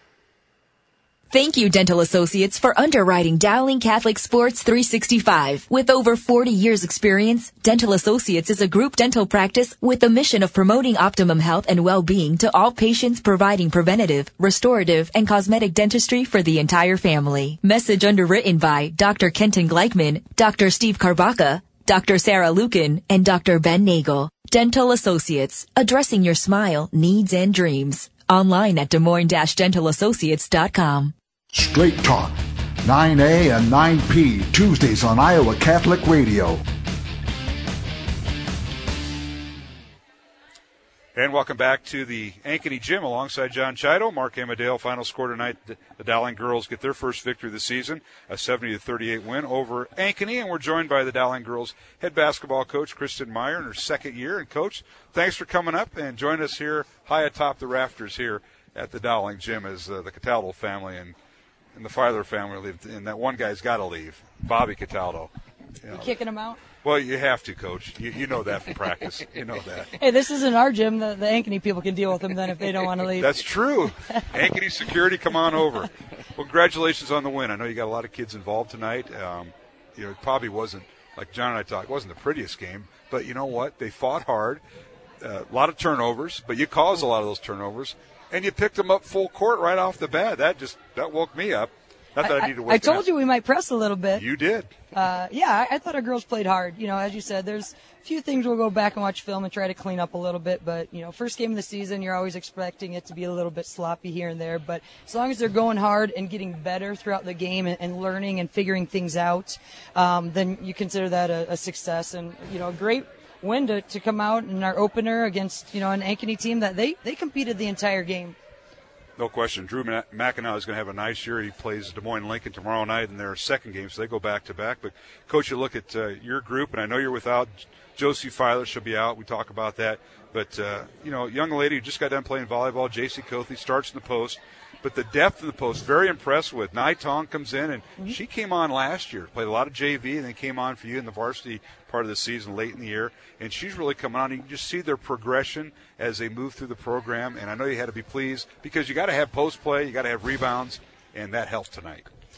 Thank you, Dental Associates, for underwriting Dowling Catholic Sports three sixty-five. With over forty years experience, Dental Associates is a group dental practice with the mission of promoting optimum health and well-being to all patients, providing preventative, restorative, and cosmetic dentistry for the entire family. Message underwritten by Doctor Kenton Gleichman, Doctor Steve Karbaka, Doctor Sarah Lukin, and Doctor Ben Nagel. Dental Associates, addressing your smile, needs, and dreams. Online at Des Moines Dental Associates dot com. Straight Talk, nine A and nine P, Tuesdays on Iowa Catholic Radio. And welcome back to the Ankeny Gym alongside John Chido, Mark Amadale. Final score tonight, the Dowling girls get their first victory of the season, a seventy to thirty-eight win over Ankeny. And we're joined by the Dowling girls head basketball coach, Kristen Meyer, in her second year. And, Coach, thanks for coming up and joining us here high atop the rafters here at the Dowling Gym as uh, the Cataldo family and, and the Filer family leave. And that one guy's got to leave, Bobby Cataldo. You know. You kicking him out? Well, you have to, Coach. You, you know that from practice. You know that. Hey, this isn't our gym. The, the Ankeny people can deal with him then if they don't want to leave. That's true. Ankeny security, come on over. Well, congratulations on the win. I know you got a lot of kids involved tonight. Um, you know, it probably wasn't, like John and I talked, it wasn't the prettiest game. But you know what? They fought hard. Uh, a lot of turnovers, but you caused a lot of those turnovers. And you picked them up full court right off the bat. That just, that woke me up. Not that I, I need to work I told you we might press a little bit. You did. Uh, yeah, I, I thought our girls played hard. You know, as you said, there's a few things we'll go back and watch film and try to clean up a little bit. But, you know, first game of the season, you're always expecting it to be a little bit sloppy here and there. But as long as they're going hard and getting better throughout the game and, and learning and figuring things out, um, then you consider that a, a success. And, you know, a great win to, to come out in our opener against, you know, an Ankeny team that they, they competed the entire game. No question. Drew McAnally is going to have a nice year. He plays Des Moines Lincoln tomorrow night in their second game, so they go back-to-back. But, Coach, you look at uh, your group, and I know you're without Josie Filer. She'll be out. We talk about that. But, uh, you know, young lady who just got done playing volleyball, J C Cothy, starts in the post. But the depth of the post, very impressed with. Nai Tong comes in, and mm-hmm. she came on last year. Played a lot of J V, and then came on for you in the varsity part of the season late in the year. And she's really coming on. You can just see their progression as they move through the program. And I know you had to be pleased because you got to have post play, you got to have rebounds, and that helped tonight.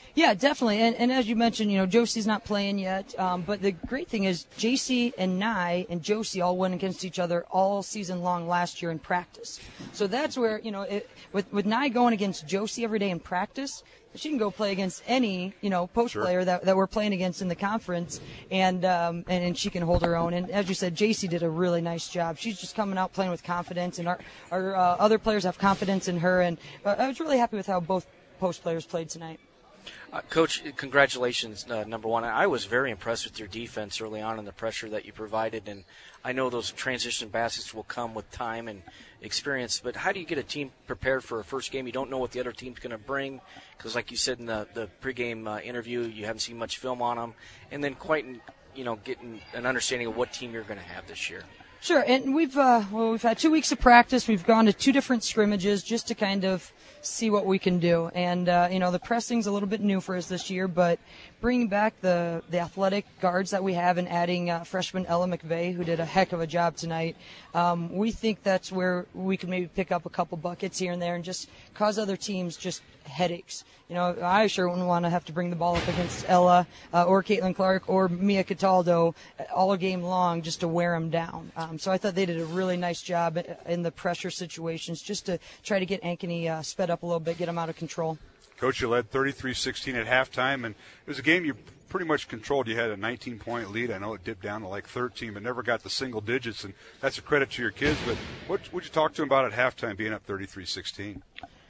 Yeah, definitely. And, and as you mentioned, you know, Josie's not playing yet. Um, but the great thing is J C and Nye and Josie all went against each other all season long last year in practice. So that's where, you know, it, with, with Nye going against Josie every day in practice, she can go play against any, you know, post Sure. player that, that we're playing against in the conference, and, um, and and she can hold her own. And as you said, J C did a really nice job. She's just coming out playing with confidence, and our our uh, other players have confidence in her. And uh, I was really happy with how both post players played tonight. Uh, Coach, congratulations, uh, number one. I was very impressed with your defense early on and the pressure that you provided, and I know those transition baskets will come with time and experience, but how do you get a team prepared for a first game? You don't know what the other team's going to bring because, like you said in the, the pregame uh, interview, you haven't seen much film on them, and then quite, you know, getting an understanding of what team you're going to have this year. Sure, and we've uh, well, we've had two weeks of practice. We've gone to two different scrimmages just to kind of see what we can do. And uh, you know, the pressing's a little bit new for us this year, but bringing back the the athletic guards that we have and adding uh, freshman Ella McVeigh, who did a heck of a job tonight, um, we think that's where we can maybe pick up a couple buckets here and there and just cause other teams just headaches. You know, I sure wouldn't want to have to bring the ball up against Ella uh, or Caitlin Clark or Mia Cataldo all game long just to wear them down. Um, so I thought they did a really nice job in the pressure situations just to try to get Ankeny uh, sped up a little bit, get them out of control. Coach, you led thirty-three sixteen at halftime, and it was a game you pretty much controlled. You had a nineteen-point lead. I know it dipped down to like thirteen, but never got the single digits, and that's a credit to your kids. But what would you talk to them about at halftime being up thirty-three sixteen?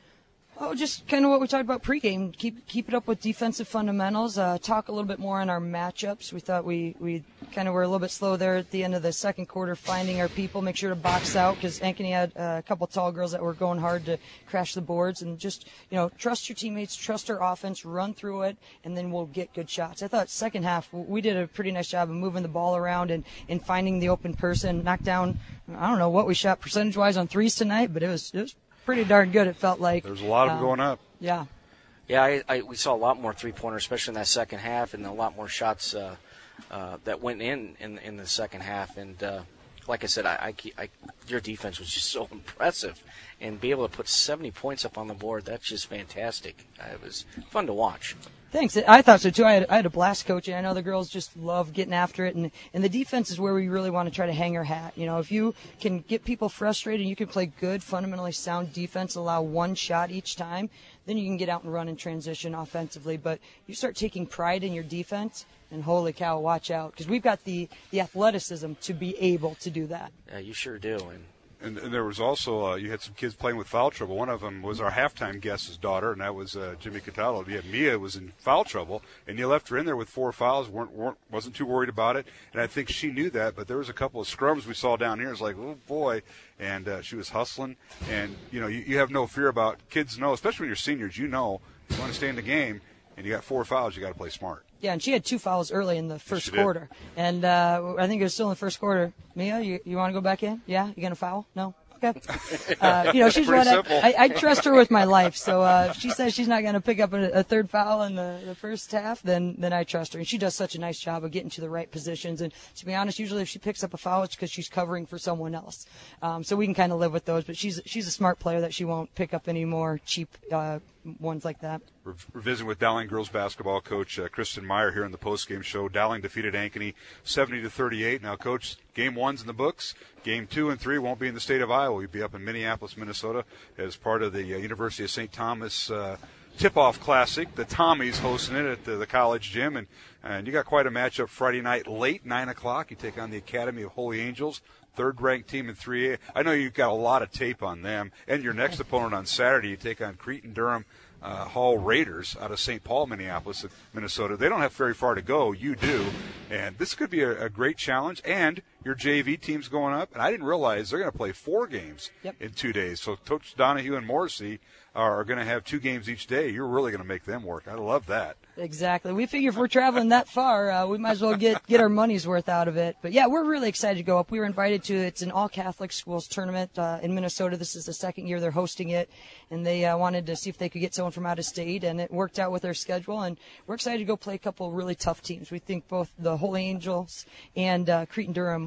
Oh, just kind of what we talked about pregame. Keep keep it up with defensive fundamentals. Uh, talk a little bit more on our matchups. We thought we, we kind of were a little bit slow there at the end of the second quarter, finding our people. Make sure to box out because Ankeny had uh, a couple tall girls that were going hard to crash the boards. And just, you know, trust your teammates, trust our offense, run through it, and then we'll get good shots. I thought second half we did a pretty nice job of moving the ball around and, and finding the open person. Knocked down, I don't know what we shot percentage-wise on threes tonight, but it was it was pretty darn good, it felt like. There's a lot of them um, going up. Yeah. Yeah, I, I, we saw a lot more three-pointers, especially in that second half, and a lot more shots uh, uh, that went in, in in the second half. And uh, like I said, I, I, I, your defense was just so impressive. And be able to put seventy points up on the board, that's just fantastic. Uh, it was fun to watch. Thanks. I thought so, too. I had, I had a blast coaching. I know the girls just love getting after it, and, and the defense is where we really want to try to hang our hat. You know, if you can get people frustrated, you can play good, fundamentally sound defense, allow one shot each time, then you can get out and run and transition offensively. But you start taking pride in your defense, and holy cow, watch out, because we've got the, the athleticism to be able to do that. Yeah, you sure do. And And, and there was also, uh, you had some kids playing with foul trouble. One of them was our halftime guest's daughter, and that was uh, Jimmy Cataldo. You had Mia was in foul trouble, and you left her in there with four fouls, weren't, weren't, wasn't too worried about it. And I think she knew that, but there was a couple of scrums we saw down here. It was like, oh, boy. And uh, she was hustling. And, you know, you, you have no fear about kids know, especially when you're seniors, you know, you want to stay in the game, and you got four fouls, you got to play smart. Yeah, and she had two fouls early in the first Yes, quarter. And uh, I think it was still in the first quarter. Mia, you, you want to go back in? Yeah? You going to foul? No? Okay. Uh, you know, she's Pretty one. simple. I, I trust her with my life. So uh, if she says she's not going to pick up a, a third foul in the, the first half, then then I trust her. And she does such a nice job of getting to the right positions. And to be honest, usually if she picks up a foul, it's because she's covering for someone else. Um, so we can kind of live with those. But she's she's a smart player that she won't pick up any more cheap uh, ones like that. We're, we're visiting with Dowling girls basketball coach uh, Kristen Meyer here in the postgame show. Dowling defeated Ankeny seventy to thirty-eight. Now, Coach, game one's in the books. Game two and three won't be in the state of Iowa. We'll be up in Minneapolis, Minnesota, as part of the uh, University of Saint Thomas uh, Tip-Off Classic. The Tommies hosting it at the, the college gym, and and you got quite a matchup Friday night, late nine o'clock. You take on the Academy of Holy Angels, third-ranked team in three A. I know you've got a lot of tape on them. And your next opponent on Saturday, you take on Cretin-Durham uh, Hall Raiders out of Saint Paul, Minneapolis, Minnesota. They don't have very far to go. You do. And this could be a, a great challenge. And your J V team's going up. And I didn't realize they're going to play four games yep. in two days. So Coach Donahue and Morrissey are going to have two games each day. You're really going to make them work. I love that. Exactly. We figure if we're traveling that far, uh, we might as well get, get our money's worth out of it. But, yeah, we're really excited to go up. We were invited to it's an all-Catholic schools tournament uh, in Minnesota. This is the second year they're hosting it, and they uh, wanted to see if they could get someone from out of state, and it worked out with their schedule. And we're excited to go play a couple of really tough teams. We think both the Holy Angels and uh, Cretin-Durham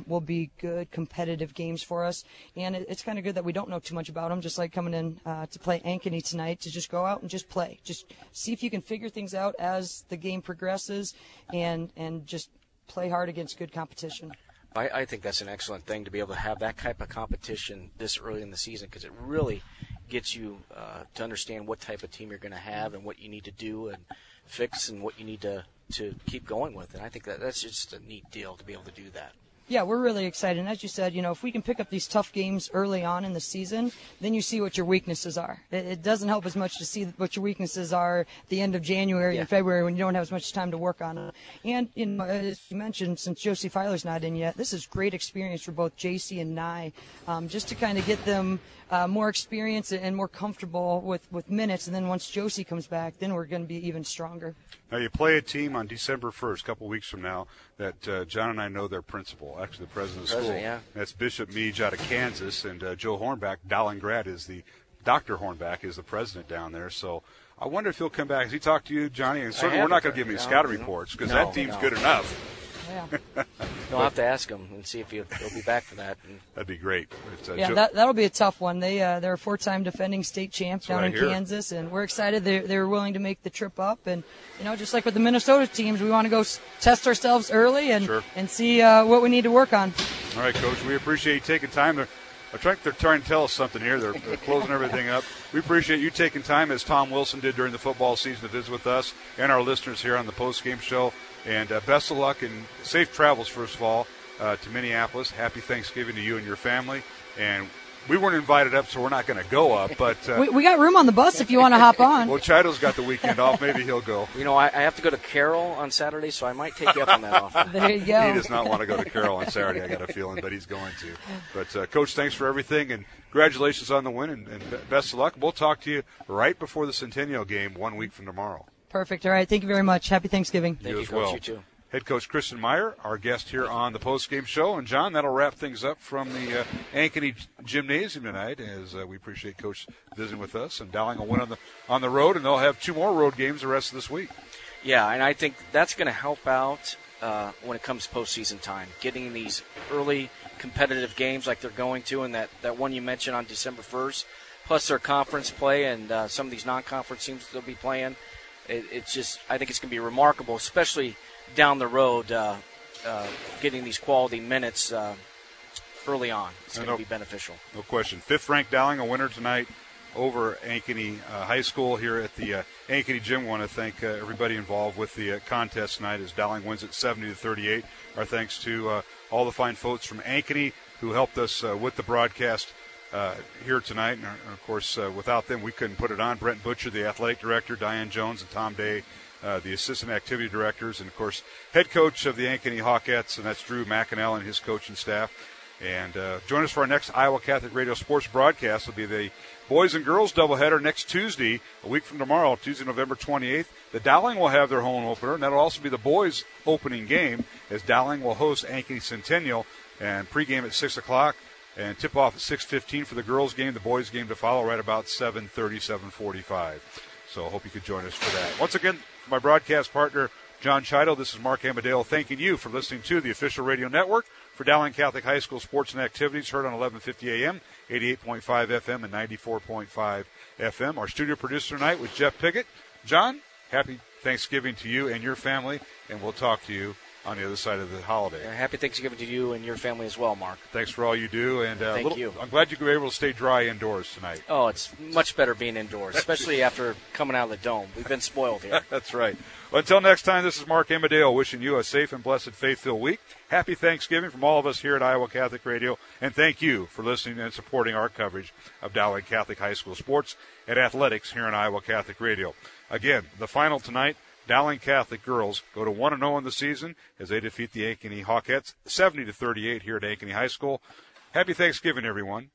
um, will be good competitive games for us. And it, it's kind of good that we don't know too much about them, just like coming in uh, to play Ankeny tonight, to just go out and just play. Just see if you can figure things out as the game progresses and, and just play hard against good competition. I, I think that's an excellent thing to be able to have that type of competition this early in the season, because it really gets you uh, to understand what type of team you're going to have and what you need to do and fix and what you need to, to keep going with. And I think that that's just a neat deal to be able to do that. Yeah, we're really excited. And as you said, you know, if we can pick up these tough games early on in the season, then you see what your weaknesses are. It, it doesn't help as much to see what your weaknesses are at the end of January yeah. and February when you don't have as much time to work on it. And, you know, as you mentioned, since Josie Filer's not in yet, this is great experience for both J C and Nye, um, just to kind of get them uh, more experience and more comfortable with, with minutes. And then once Josie comes back, then we're going to be even stronger. Now, you play a team on December first, a couple weeks from now, that uh, John and I know their principal, actually the president of the school. Yeah. That's Bishop Meach out of Kansas, and uh, Joe Hornback, Dowling grad, is the Doctor Hornback is the president down there. So I wonder if he'll come back. Has he talked to you, Johnny? And certainly we're not going to give him any scouting reports because no, that team's no. good enough. Yeah. You'll have to ask him and see if he'll, he'll be back for that. That'd be great. It's, uh, yeah, Joe- that, that'll be a tough one. They, uh, they're a four-time defending state champs down in hear. Kansas, and we're excited they're, they're willing to make the trip up. And, you know, just like with the Minnesota teams, we want to go s- test ourselves early and, Sure. and see uh, what we need to work on. All right, Coach, we appreciate you taking time. To, I think they're trying to tell us something here. They're, they're closing everything up. We appreciate you taking time, as Tom Wilson did during the football season, to visit with us and our listeners here on the post-game show. And uh, best of luck and safe travels, first of all, uh, to Minneapolis. Happy Thanksgiving to you and your family. And we weren't invited up, so we're not going to go up. But uh, we, we got room on the bus if you want to hop on. Well, Chido's got the weekend off. Maybe he'll go. You know, I, I have to go to Carroll on Saturday, so I might take you up on that offer. There you go. He does not want to go to Carroll on Saturday, I got a feeling, but he's going to. But, uh, Coach, thanks for everything, and congratulations on the win, and, and best of luck. We'll talk to you right before the Centennial game one week from tomorrow. Perfect. All right. Thank you very much. Happy Thanksgiving. Thank you, you, as Coach. well. You too. Head coach Kristen Meyer, our guest here on the post-game show. And, John, that'll wrap things up from the uh, Ankeny Gymnasium tonight, as uh, we appreciate Coach visiting with us. And Dowling will win on the on the road, and they'll have two more road games the rest of this week. Yeah, and I think that's going to help out uh, when it comes to postseason time, getting these early competitive games like they're going to, and that, that one you mentioned on December first, plus their conference play and uh, some of these non-conference teams they'll be playing. It, it's just, I think it's going to be remarkable, especially down the road, uh, uh, getting these quality minutes uh, early on. It's going to no, be beneficial. No question. Fifth-ranked Dowling, a winner tonight over Ankeny uh, High School here at the uh, Ankeny Gym. I want to thank uh, everybody involved with the uh, contest tonight as Dowling wins at seventy to thirty-eight. Our thanks to uh, all the fine folks from Ankeny who helped us uh, with the broadcast uh, here tonight. And, uh, of course, uh, without them, we couldn't put it on. Brent Butcher, the athletic director, Diane Jones, and Tom Day, Uh, the assistant activity directors, and, of course, head coach of the Ankeny Hawkettes, and that's Drew McAnell and his coaching staff. And uh, join us for our next Iowa Catholic Radio Sports broadcast. It'll be the boys and girls doubleheader next Tuesday, a week from tomorrow, Tuesday, November twenty-eighth. The Dowling will have their home opener, and that'll also be the boys' opening game, as Dowling will host Ankeny Centennial, and pregame at six o'clock, and tip-off at six fifteen for the girls' game, the boys' game to follow right about seven thirty, seven forty-five. So I hope you could join us for that. Once again, for my broadcast partner, John Chido, this is Mark Amadeo thanking you for listening to the official radio network for Dowling Catholic High School Sports and Activities, heard on eleven fifty A M, eighty-eight point five F M, and ninety-four point five F M. Our studio producer tonight was Jeff Pickett. John, happy Thanksgiving to you and your family, and we'll talk to you on the other side of the holiday. Yeah, happy Thanksgiving to you and your family as well, Mark. Thanks for all you do. And uh, Thank little, you. I'm glad you were able to stay dry indoors tonight. Oh, it's much better being indoors, especially after coming out of the dome. We've been spoiled here. That's right. Well, until next time, this is Mark Amadeo wishing you a safe and blessed faith-filled week. Happy Thanksgiving from all of us here at Iowa Catholic Radio, and thank you for listening and supporting our coverage of Dowling Catholic High School sports and athletics here on Iowa Catholic Radio. Again, the final tonight, Dowling Catholic girls go to one and oh in the season as they defeat the Ankeny Hawkettes seventy to thirty-eight here at Ankeny High School. Happy Thanksgiving, everyone.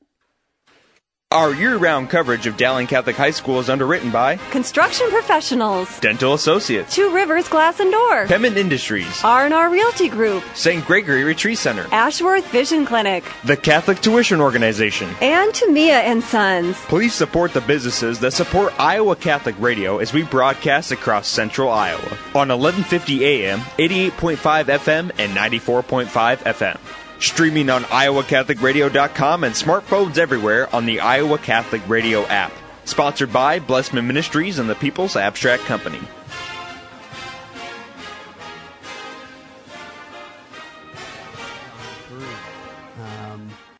Our year-round coverage of Dowling Catholic High School is underwritten by Construction Professionals, Dental Associates, Two Rivers Glass and Door, Pemmon Industries, R and R Realty Group, Saint Gregory Retreat Center, Ashworth Vision Clinic, the Catholic Tuition Organization, and Tamia and Sons. Please support the businesses that support Iowa Catholic Radio as we broadcast across central Iowa on eleven fifty A M, eighty-eight point five F M, and ninety-four point five F M. Streaming on Iowa Catholic Radio dot com and smartphones everywhere on the Iowa Catholic Radio app. Sponsored by Blessman Ministries and the People's Abstract Company.